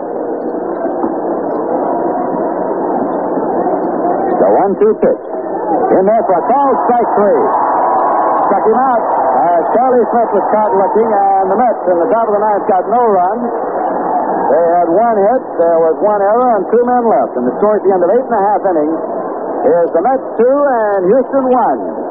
The 1-2 pitch. In there for a call, strike 3. Struck him out. Charlie Smith was caught looking, and the Mets in the top of the 9th got no runs. They had 1 hit, there was 1 error, and 2 men left. And the score at the end of 8 1/2 innings is the Mets 2 and Houston 1.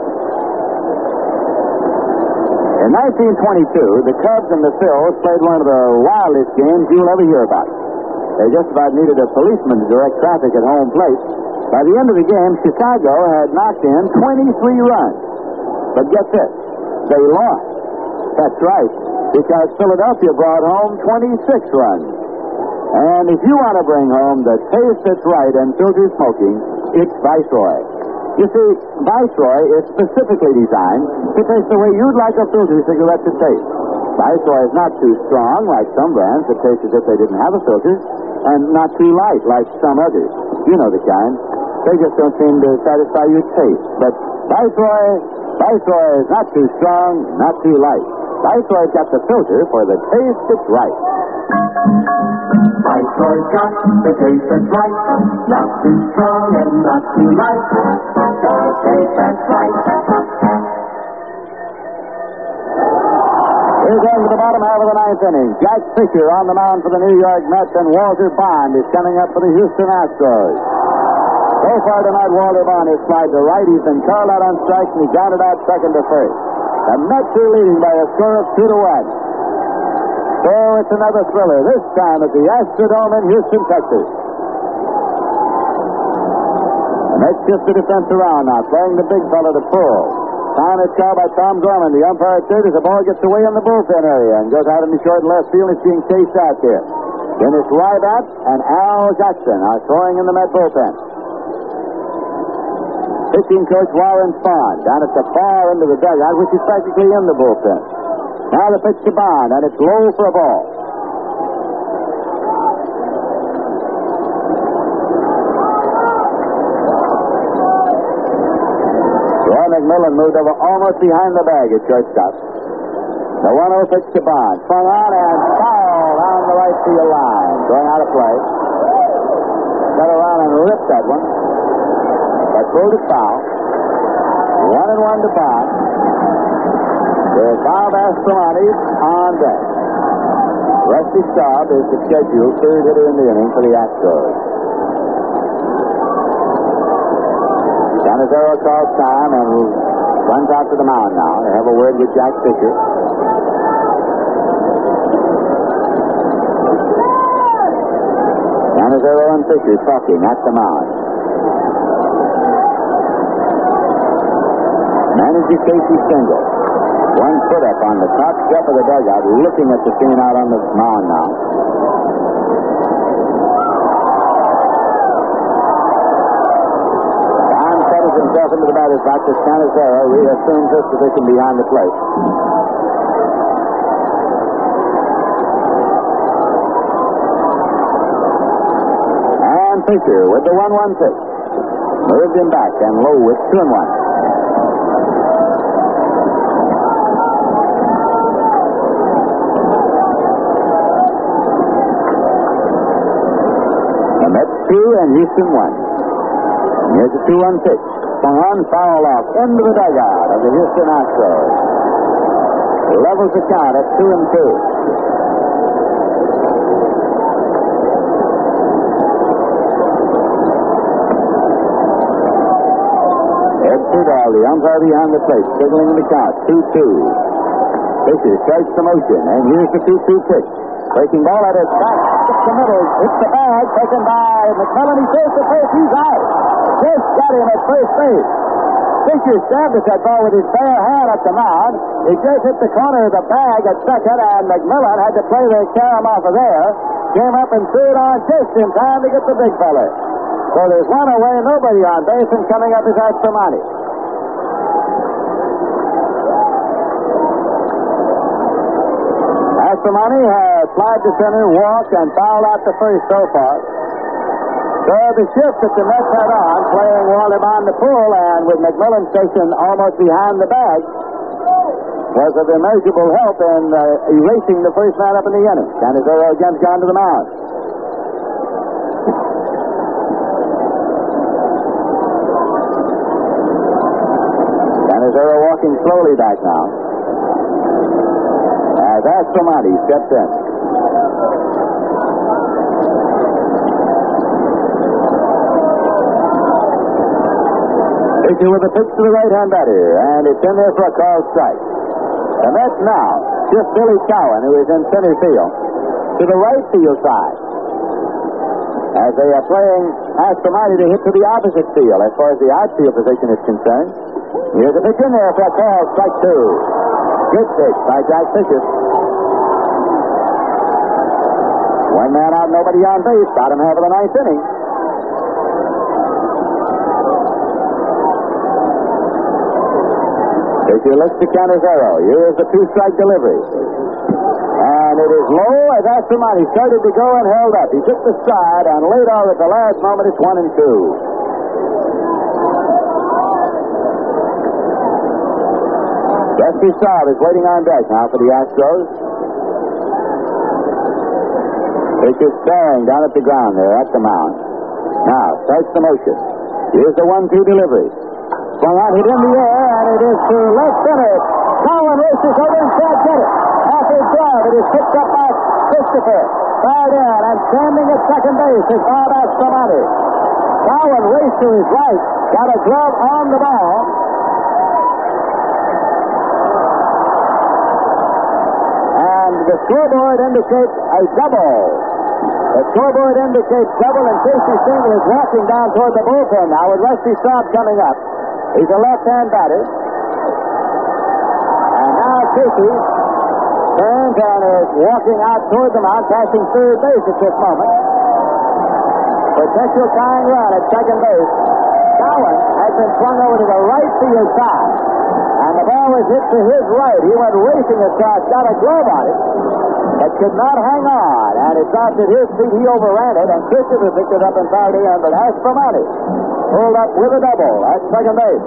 In 1922, the Cubs and the Phils played one of the wildest games you'll ever hear about. They just about needed a policeman to direct traffic at home plate. By the end of the game, Chicago had knocked in 23 runs. But get this, they lost. That's right, because Philadelphia brought home 26 runs. And if you want to bring home the taste that's right and filter smoking, it's Viceroy. You see, Viceroy is specifically designed to taste the way you'd like a filter cigarette to taste. Viceroy is not too strong, like some brands that taste as if they didn't have a filter, and not too light, like some others. You know the kind. They just don't seem to satisfy your taste. But Viceroy is not too strong, not too light. Viceroy's got the filter for the taste that's right. Viceroy's got the taste that's right. Not too strong and not too light. The taste that's right. Here's on to the bottom half of the 9th inning. Jack Fisher on the mound for the New York Mets, and Walter Bond is coming up for the Houston Astros. So far tonight, Walter Bond has slid to right. He's been called out on strikes, and he grounded out second to first. The Mets are leading by a score of 2-1. So it's another thriller, this time at the Astrodome in Houston, Texas. The Mets shift the defense around now, playing the big fella to pull. Time is called by Tom Gorman, the umpire at third, as the ball gets away in the bullpen area and goes out in the short left field. It's being chased out there. Dennis Rybat and Al Jackson are throwing in the Met bullpen. Pitching coach Warren Spahn down at the far end of the dugout, which is practically in the bullpen. Now the pitch to Bond, and it's low for a ball. Roy McMillan moved over almost behind the bag at shortstop. The 1-0 pitch to Bond. Swung on and fouled down the right field line. Going out of play. Got around and ripped that one. But pulled it foul. 1-1 to Bond. There's Bob Astromonte on deck. Rusty Staub is the scheduled third hitter in the inning for the Astros. Canizaro calls time and runs out to the mound now. They have a word with Jack Fisher. Canizaro and Fisher talking at the mound. Manager Casey Stengel. 1 foot up on the top step of the dugout, looking at the scene out on the mound now. Don settles himself into the batter's box as Canizero reassumes his position behind the plate. And Fisher with the 1-1 pitch. Moved him back and low with 2-1. And Houston 1. Here's a 2-1 pitch. Swung on, foul off into the dugout of the Houston Astros. Levels the count at 2-2. Ed Tudor, the umpire behind the plate, signaling the count 2-2. Fisher strikes the motion, and here's the 2-2 pitch. Breaking ball at his back, up the middle, hits the bag, taken by McMillan. He saves the first, he's out. Just got him at first base. Fisher stabbed at that ball with his bare hand up the mound. He just hit the corner of the bag at second, and McMillan had to play the carom off of there. Came up and threw it on just in time to get the big fella. So there's one away, nobody on base, and coming up is Astromonte. Astromonte has flied to center, walked, and fouled out the first so far. So the shift that the Mets had on, playing Waldemar the pull, and with McMillan stationed almost behind the bag, was of immeasurable help in erasing the first man up in the inning. Canizero again's gone to the mound. Canizero walking slowly back now. As Astromonte steps in. Fisher with a pitch to the right-hand batter, and it's in there for a called strike. The Mets now shift Billy Cowan, who is in center field, to the right field side, as they are playing Astromonte to hit to the opposite field as far as the outfield position is concerned. Here's a pitch in there for a called strike 2. Good pitch by Jack Fisher. One man out, nobody on base. Bottom half of the ninth inning. Fisher looks to Canizero. Here's the 2-strike delivery. And it is low as Astromonte started to go and held up. He took the stride and laid off at the last moment. It's 1-2. Dusty Staub is waiting on deck now for the Astros. Fisher staring down at the ground there at the mound. Now, starts the motion. Here's the 1-2 delivery. Swung out, hit in the air, and it is to left center. Cowan races over and can't get it. Off his glove, it is picked up by Christopher. Fired in, and standing at second base is Bob Astromonte. Cowan raced to his right, got a glove on the ball. And the scoreboard indicates a double. The scoreboard indicates double, and Casey Stengel is walking down toward the bullpen now with Rusty Staub coming up. He's a left-hand batter. And now Casey turns and is walking out toward the mound, passing third base at this moment. Potential tying run at second base. Cowan has been swung over to the right field side. And the ball was hit to his right. He went racing across, got a glove on it, but could not hang on. And it dropped at his feet. He overran it, and Christopher picked it up and fired in. But Astromonte pulled up with a double at second base.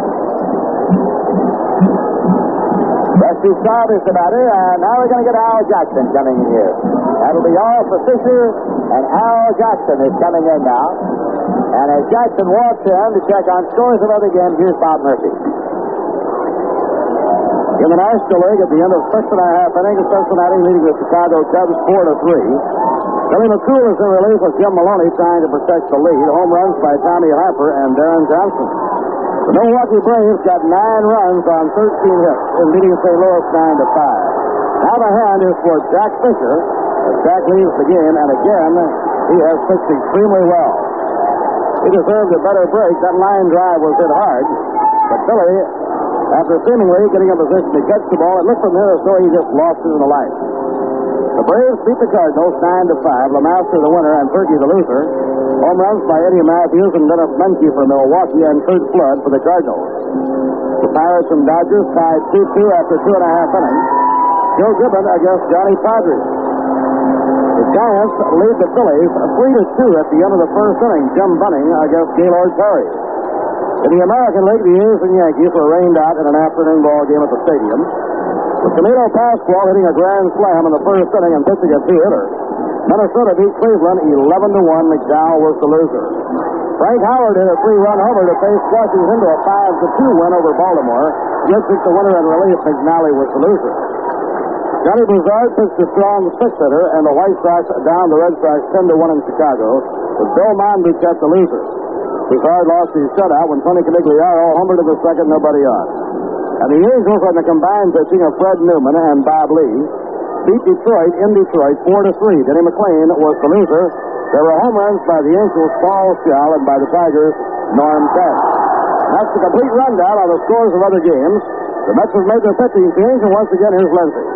Rusty Staub is the batter, and now we're going to get Al Jackson coming in here. That'll be all for Fisher, and Al Jackson is coming in now. And as Jackson walks in to check on scores of other games, here's Bob Murphy. In the National League, at the end of the first and a half inning, Cincinnati leading the Chicago Cubs 4-3. Billy McCool is in relief with Jim Maloney trying to protect the lead. Home runs by Tommy Harper and Darren Johnson. The Milwaukee Braves got 9 runs on 13 hits in leading St. Louis 9-5. Now the hand is for Jack Fisher as Jack leaves the game, and again, he has pitched extremely well. He deserved a better break. That line drive was hit hard, but Billy, after seemingly getting in position to catch the ball, it looked from there as though he just lost it in the light. The Braves beat the Cardinals 9-5. LeMaster the winner and Fergie the loser. Home runs by Eddie Matthews and Dennis Menke for Milwaukee and Kurt Flood for the Cardinals. The Pirates and Dodgers tied 2-2 after 2.5 innings. Joe Gibbon against Johnny Padres. The Giants lead the Phillies 3-2 at the end of the first inning. Jim Bunning against Gaylord Perry. In the American League, the A's and Yankees were rained out in an afternoon ball game at the stadium. With Toledo Pascual hitting a grand slam in the first inning and pitching a two-hitter. Minnesota beat Cleveland 11-1. McDowell was the loser. Frank Howard hit a 3-run homer to face Washington to a 5-2 win over Baltimore. Gibson the winner in relief. McNally was the loser. Johnny Buzard pitched a strong six-hitter, and the White Sox downed the Red Sox 10-1 in Chicago, with Bill Monduchet the loser. Buzard lost his shutout when Tony Conigliaro homered in the second, nobody on. And the Angels, on the combined pitching of Fred Newman and Bob Lee, beat Detroit in Detroit 4-3. Denny McLean was the loser. There were home runs by the Angels, Paul Scal, and by the Tigers, Norm Cash. That's the complete rundown on the scores of other games. The Mets have made their pitching change, and once again, here's Lindsay.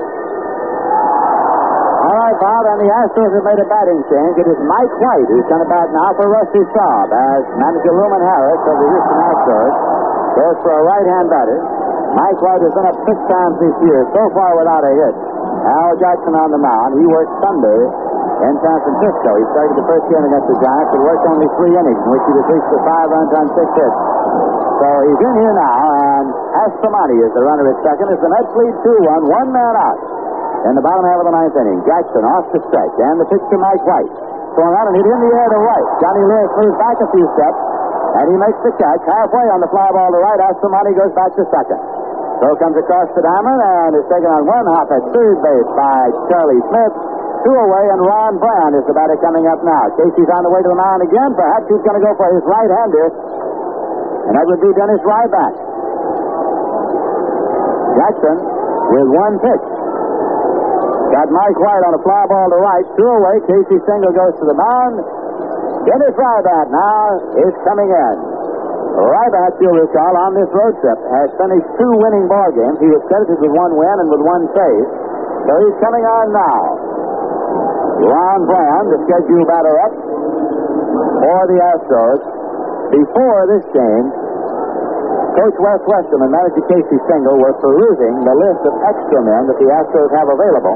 All right, Bob, and the Astros have made a batting change. It is Mike White who's going to bat now for Rusty Staub, as manager Luman Harris of the Houston Astros goes for a right-hand batter. Mike White has been up 6 times this year, so far without a hit. Al Jackson on the mound. He worked Sunday in San Francisco. He started the first game against the Giants and worked only 3 innings, in which he reached the 5 runs on 6 hits. So he's in here now, and Astromonte is the runner at second as the Mets lead 2-1, 1 man out. In the bottom half of the 9th inning, Jackson off the stretch, and the pitch to Mike White. Swung out and hit in the air to right. Johnny Lewis moves back a few steps, and he makes the catch halfway on the fly ball to right. Astromonte goes back to second. So comes across the diamond and is taken on one hop at third base by Charlie Smith. 2 away, and Ron Brand is the batter coming up now. Casey's on the way to the mound again. Perhaps he's going to go for his right-hander, and that would be Dennis Ryback. Jackson with 1 pitch. Got Mike White on a fly ball to right. 2 away. Casey Stengel goes to the mound. Dennis Ryback now is coming in. Ryback, you'll recall, on this road trip has finished 2 winning ball games. He was credited with 1 win and with 1 save. So he's coming on now. Ron Brand, the scheduled batter up for the Astros. Before this game, Coach Wes Weston and manager Casey Stengel were perusing the list of extra men that the Astros have available.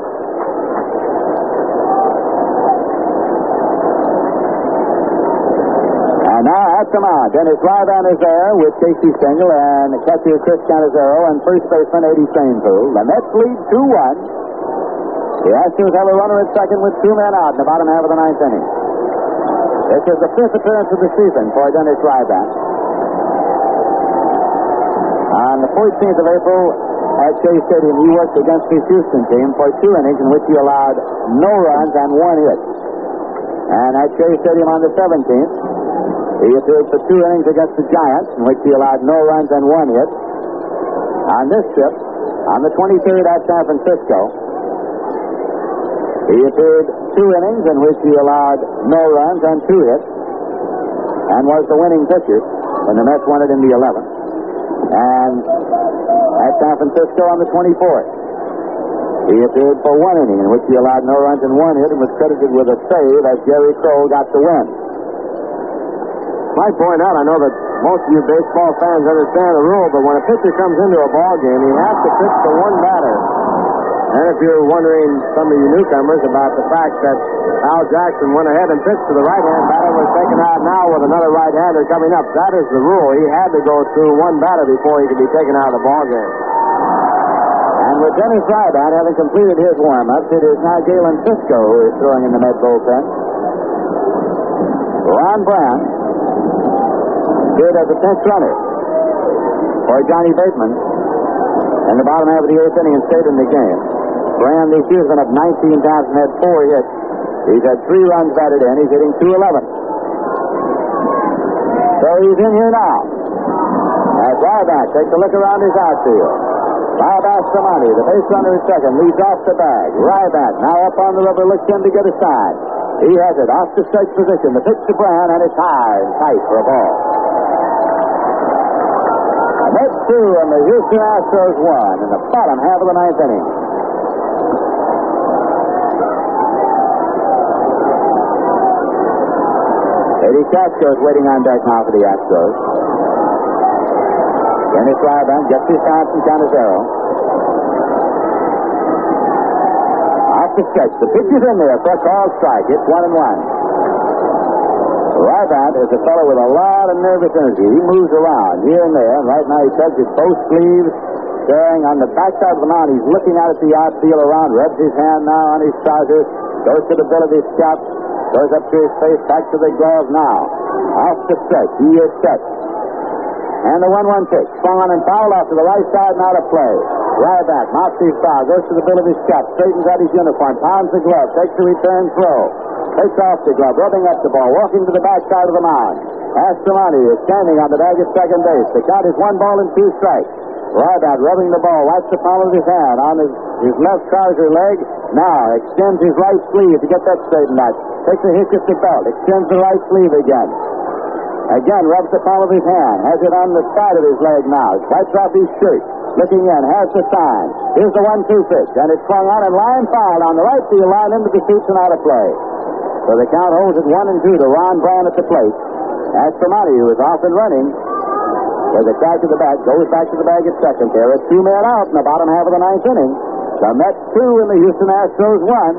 And now at the mound, Dennis Ryback is there with Casey Stengel and catcher Chris Canizero and first baseman Eddie Stainpool. The Mets lead 2-1. The Astros have a runner at second with 2 men out in the bottom half of the 9th inning. This is the 5th appearance of the season for Dennis Ryback. On the 14th of April at Shea Stadium, he worked against his Houston team for 2 innings in which he allowed no runs and 1 hit. And at Shea Stadium on the 17th, he appeared for 2 innings against the Giants, in which he allowed no runs and 1 hit. On this trip, on the 23rd at San Francisco, he appeared 2 innings in which he allowed no runs and 2 hits, and was the winning pitcher when the Mets won it in the 11th. And at San Francisco on the 24th, he appeared for 1 inning in which he allowed no runs and 1 hit and was credited with a save as Jerry Kroll got the win. I point out, I know that most of you baseball fans understand the rule, but when a pitcher comes into a ball game, he has to pitch to 1 batter. And if you're wondering, some of you newcomers, about the fact that Al Jackson went ahead and pitched to the right-hand batter, was taken out now with another right-hander coming up. That is the rule. He had to go through 1 batter before he could be taken out of the ball game. And with Dennis Ryback having completed his warm-ups, it is now Galen Cisco who is throwing in the Met bullpen. Ron Brand did as a pinch runner for Johnny Bateman in the bottom half of the 8th inning and stayed in the game. Brand this year has been up 19 times and had 4 hits. He's had 3 runs batted in. He's hitting .211. So he's in here now. As Ryback takes a look around his outfield. Bob Astromonte, the base runner at second, leads off the bag. Ryback now up on the rubber, looks in to get a side. He has it off the stretch position. The pitch to Brand, and it's high and tight for a ball. Mets 2 and the Houston Astros 1 in the bottom half of the 9th inning. Eddie Casco is waiting on deck now for the Astros. Dennis Rybank gets his time from Canizero. Off the stretch. The pitch is in there for a called strike. It's 1-1. Rybank is a fellow with a lot of nervous energy. He moves around here and there, and right now he touches both sleeves, staring on the backside of the mound. He's looking out at the outfield around, rubs his hand now on his trousers, goes to the bill of his cap, goes up to his face, back to the glove now. Off the stretch. He is set. And the 1-1 pitch. Swung on and fouled off to the right side, now to play. Rybank mops his foul, goes to the bill of his cap, straightens out his uniform, pounds the glove, takes the return throw. Takes off the glove, rubbing up the ball, walking to the backside of the mound. Astromonte is standing on the bag at second base. The count is 1 ball and 2 strikes. Rybank rubbing the ball, wipes the palm of his hand on his left trouser leg. Now extends his right sleeve to get that straightened out. Takes a hitch at the belt, extends the right sleeve again. Again, rubs the palm of his hand, has it on the side of his leg now. Wipes off his shirt, looking in, has the sign. Here's the 1-2 pitch, and it's swung on and line foul on the right field line into the seats and out of play. So the count holds at 1-2 to Ron Brand at the plate. Astromonte, who is off and running, with a crack to the bat, goes back to the bag at second. There are 2 men out in the bottom half of the 9th inning. The Mets 2 and the Houston Astros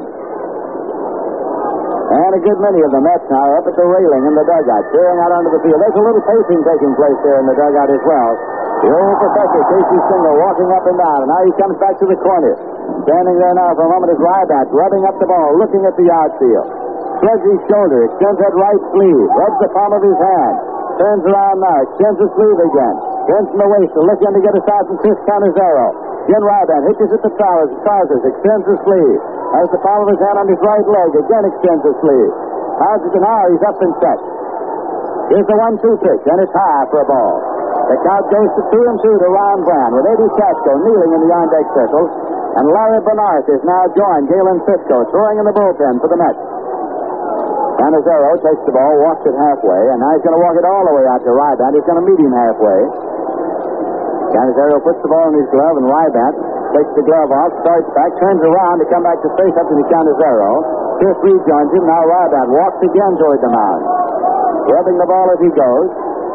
1. And a good many of the Mets now up at the railing in the dugout, peering out onto the field. There's a little pacing taking place there in the dugout as well. The old professor, Casey Stengel, walking up and down, and now he comes back to the corner. Standing there now for a moment is Rybank, rubbing up the ball, looking at the outfield. Shrugs his shoulder, extends that right sleeve, rubs the palm of his hand, turns around now, extends the sleeve again, turns from the waist to look in to get a shot from Chris Canizero. Again, Rybank hitches at the trousers, extends the sleeve, has the palm of his hand on his right leg, again extends the sleeve. Pounds it to now, he's up and set. Here's the 1-2 pitch, and it's high for a ball. The count goes to 2-2 to Ron Brand, with Eddie Casco kneeling in the on-deck circle, and Larry Bernard is now joined Galen Fisco, throwing in the bullpen for the Mets. Canizero takes the ball, walks it halfway, and now he's going to walk it all the way out to Rybank. He's going to meet him halfway. Canizero puts the ball in his glove, and Rybank takes the glove off, starts back, turns around to come back to face up to the Canizero. Chris rejoins him. Now Rybank walks again toward the mound, rubbing the ball as he goes.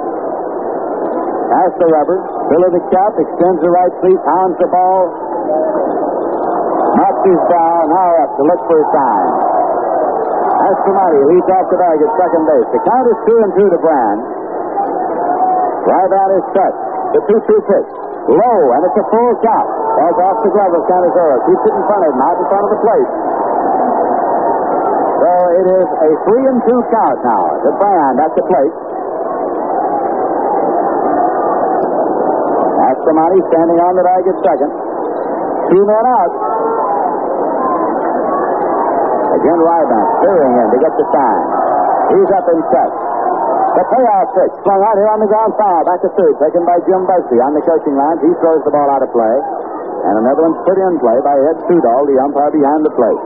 Past the rubber, fill of the cap, extends the right sleeve, pounds the ball, knocks his foul, now up to look for a sign. Astromonte leads off the bag at second base. The count is 2-2 to Brand. Rybank is set. The 2-2 pitch. Low, and it's a full count. Falls off the glove of Canizero. Keeps it in front of him, out in front of the plate. So it is a 3-2 count now to Brand at the plate. Astromonte standing on the bag at second. 2 men out. Again, Rybank steering in to get the sign. He's up and set. The payoff pitch swung out here on the ground foul. Back to third, taken by Jim Busby on the coaching lines. He throws the ball out of play. And another one's put in play by Ed Sudol, the umpire behind the plate.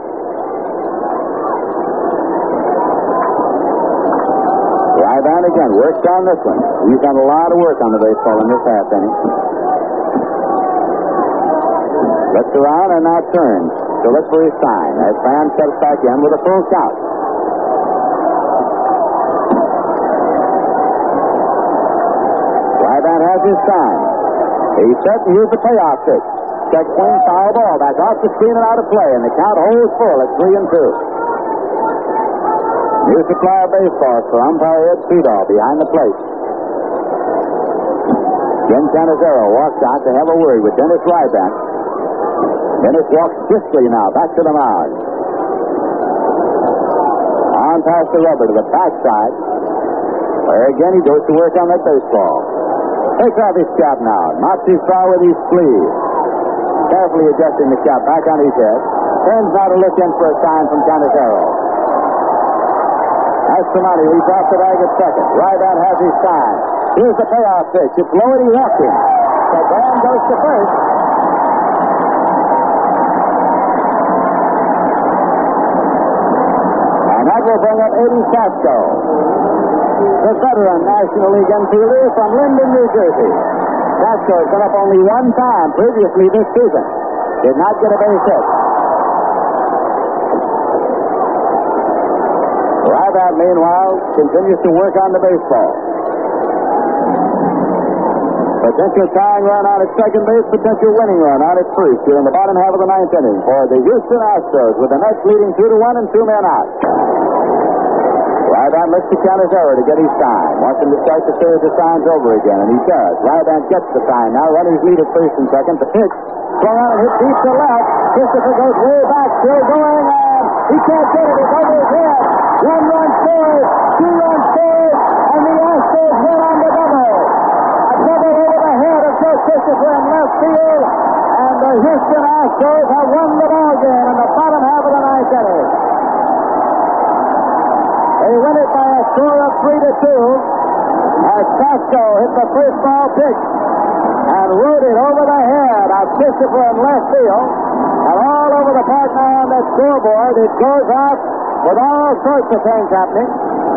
Rybank again works on this one. He's done a lot of work on the baseball in this half inning. Looks around and now turns to look for his sign as Brand steps back in with a full count. Rybank has his sign. He's set, and here's the payoff pitch. Check swing, foul ball, back off the screen and out of play, and the count holds full at 3-2. New supply of baseballs for umpire Ed Sudol behind the plate. Jim Canizero walks out to have a word with Dennis Rybank. Dennis walks briskly now back to the mound. On past the rubber to the backside, where again he goes to work on that baseball. Takes off his cap now, mops his foul with his sleeve. Carefully adjusting the cap back on his head. Turns now to look in for a sign from Canizero. Astromonte leads off the bag at second. Rybank has his sign. Here's the payoff pitch. It's low and he walks him. So Brand goes to first. And that will bring up Eddie Casco, the veteran National League infielder from Linden, New Jersey. Casco has been up only one time previously this season. Did not get a base hit. Rybat, meanwhile, continues to work on the baseball. Potential tying run out at second base, potential winning run out at first here in the bottom half of the ninth inning for the Houston Astros, with the Mets leading 2-1 and 2 men out. Rybat looks to count his error to get his sign. Wants him to start the series of signs over again, and he does. Rybat gets the sign now. Runners lead at first and second. The pitch swung out and hit deep to left. Christopher goes way back, still going, and he can't get it. It's over his head. 1 run scored, 2 runs scored, and the Astros win on the double. A double over the head of Joe Christopher in left field, and the Houston Astros have won the ball game in the bottom half of the ninth inning. They win it by a score of 3-2 as Casco hit the first ball pitch and rode it over the head of Christopher in left field. And all over the park now on that scoreboard, it goes off with all sorts of things happening.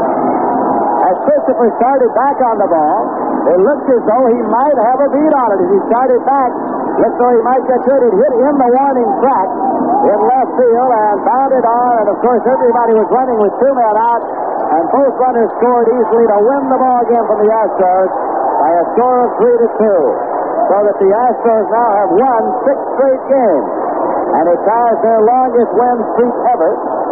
As Christopher started back on the ball, it looked as though he might have a beat on it. As he started back, looked as though he might get hit. It hit in the warning track in left field and bounded on. And, of course, everybody was running with 2 men out. And both runners scored easily to win the ball game from the Astros by a score of 3-2. So that the Astros now have won 6 straight games. And it ties their longest win streak ever,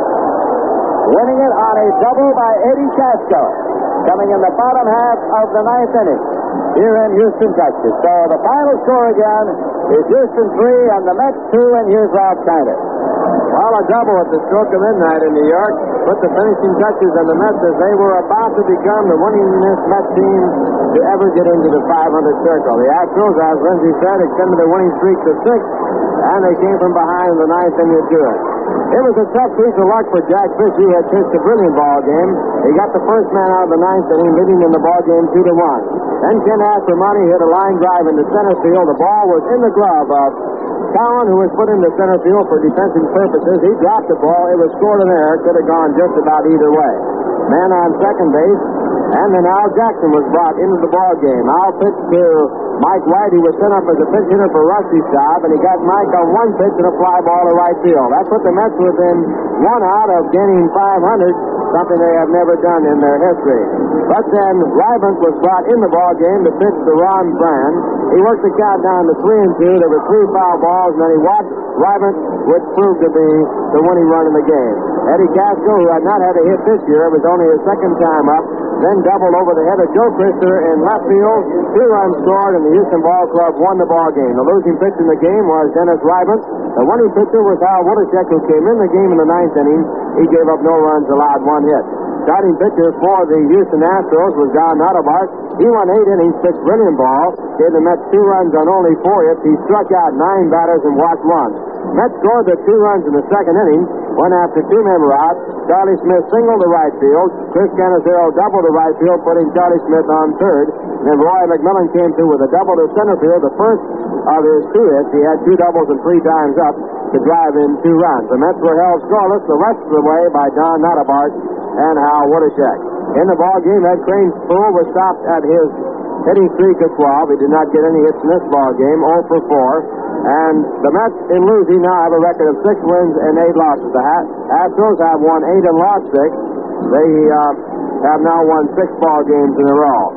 winning it on a double by Eddie Casco, coming in the bottom half of the ninth inning here in Houston, Texas. So the final score again is Houston 3 and the Mets 2, and here's Ralph Kiner. Well, a double at the stroke of midnight in New York put the finishing touches on the Mets as they were about to become the winningest Mets team to ever get into the 500 circle. The Astros, as Lindsay said, extended their winning streak to 6, and they came from behind in the ninth inning to do it. It was a tough piece of luck for Jack Fish. He had pitched a brilliant ball game. He got the first man out of the ninth inning, leading in the ball game 2-1. Then Ken Aspermoney hit a line drive into center field. The ball was in the glove of Cowan, who was put into center field for defensive purposes. He dropped the ball. It was scored in there. Could have gone just about either way. Man on second base, and then Al Jackson was brought into the ball game. Al pitched to Mike White, who was sent up as a pinch hitter for Rusty Staub, and he got Mike on one pitch and a fly ball to right field. That put the Mets within 1 out of gaining 500, something they have never done in their history. But then Rybant was brought in the ball game to pitch to Ron Brand. He worked the count down to 3-2. There were 3 foul balls, and then he walked Rybant, which proved to be the winning run in the game. Eddie Casco, who had not had a hit this year, was only his second time up, then doubled over the head of Joe Christopher in left field. 2 runs scored, and the Houston Ball Club won the ball game. The losing pitcher in the game was Dennis Rybant. The winning pitcher was Hal Witashek, who came in the game in the ninth inning. He gave up no runs, allowed 1 hit. Starting pitcher for the Houston Astros was Don Nottebart. He won 8 innings, pitched brilliant ball, gave the Mets 2 runs on only 4 hits. He struck out 9 batters and walked 1. Mets scored the 2 runs in the second inning, when after 2 men were out, Charlie Smith singled to right field. Chris Canizero doubled to right field, putting Charlie Smith on third. Then Roy McMillan came through with a double to center field. The first of his 2 hits, he had 2 doubles and 3 times up to drive in 2 runs. The Mets were held scoreless the rest of the way by Don Nottebart and Hal Witashek. In the ball game, Ed Crane's pull was stopped at his hitting streak of 12. He did not get any hits in this ball game, 0 for 4. And the Mets in losing now have a record of 6 wins and 8 losses. The Astros have won 8 and lost 6. They have now won 6 ball games in a row.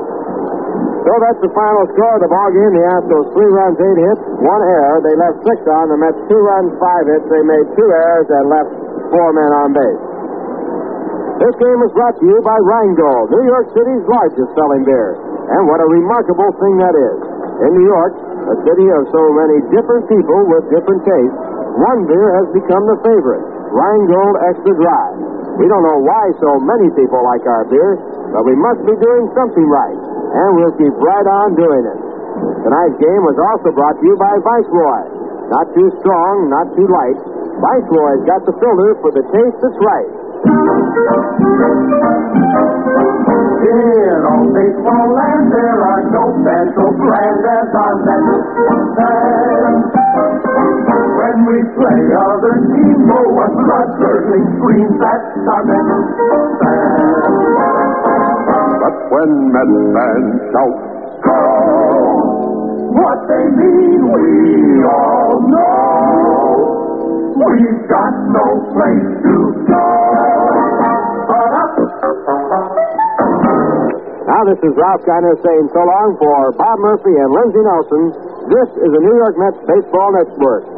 So that's the final score of the ball game. The Astros 3 runs, 8 hits, 1 error. They left 6 on. The Mets 2 runs, 5 hits. They made 2 errors and left 4 men on base. This game was brought to you by Rheingold, New York City's largest selling beer. And what a remarkable thing that is. In New York, a city of so many different people with different tastes, one beer has become the favorite, Rheingold Extra Dry. We don't know why so many people like our beer, but we must be doing something right, and we'll keep right on doing it. Tonight's game was also brought to you by Viceroy. Not too strong, not too light. Viceroy's got the filter for the taste that's right. In all baseball land, there are no fans so grand as our Mets fans. When we play other teams, oh, what blood-curdling screams, that's our Mets fans. But when Mets fans shout, "Go!" what they mean, we all know. We've got no place to go. But this is Ralph Kiner saying so long for Bob Murphy and Lindsey Nelson. This is the New York Mets Baseball Network.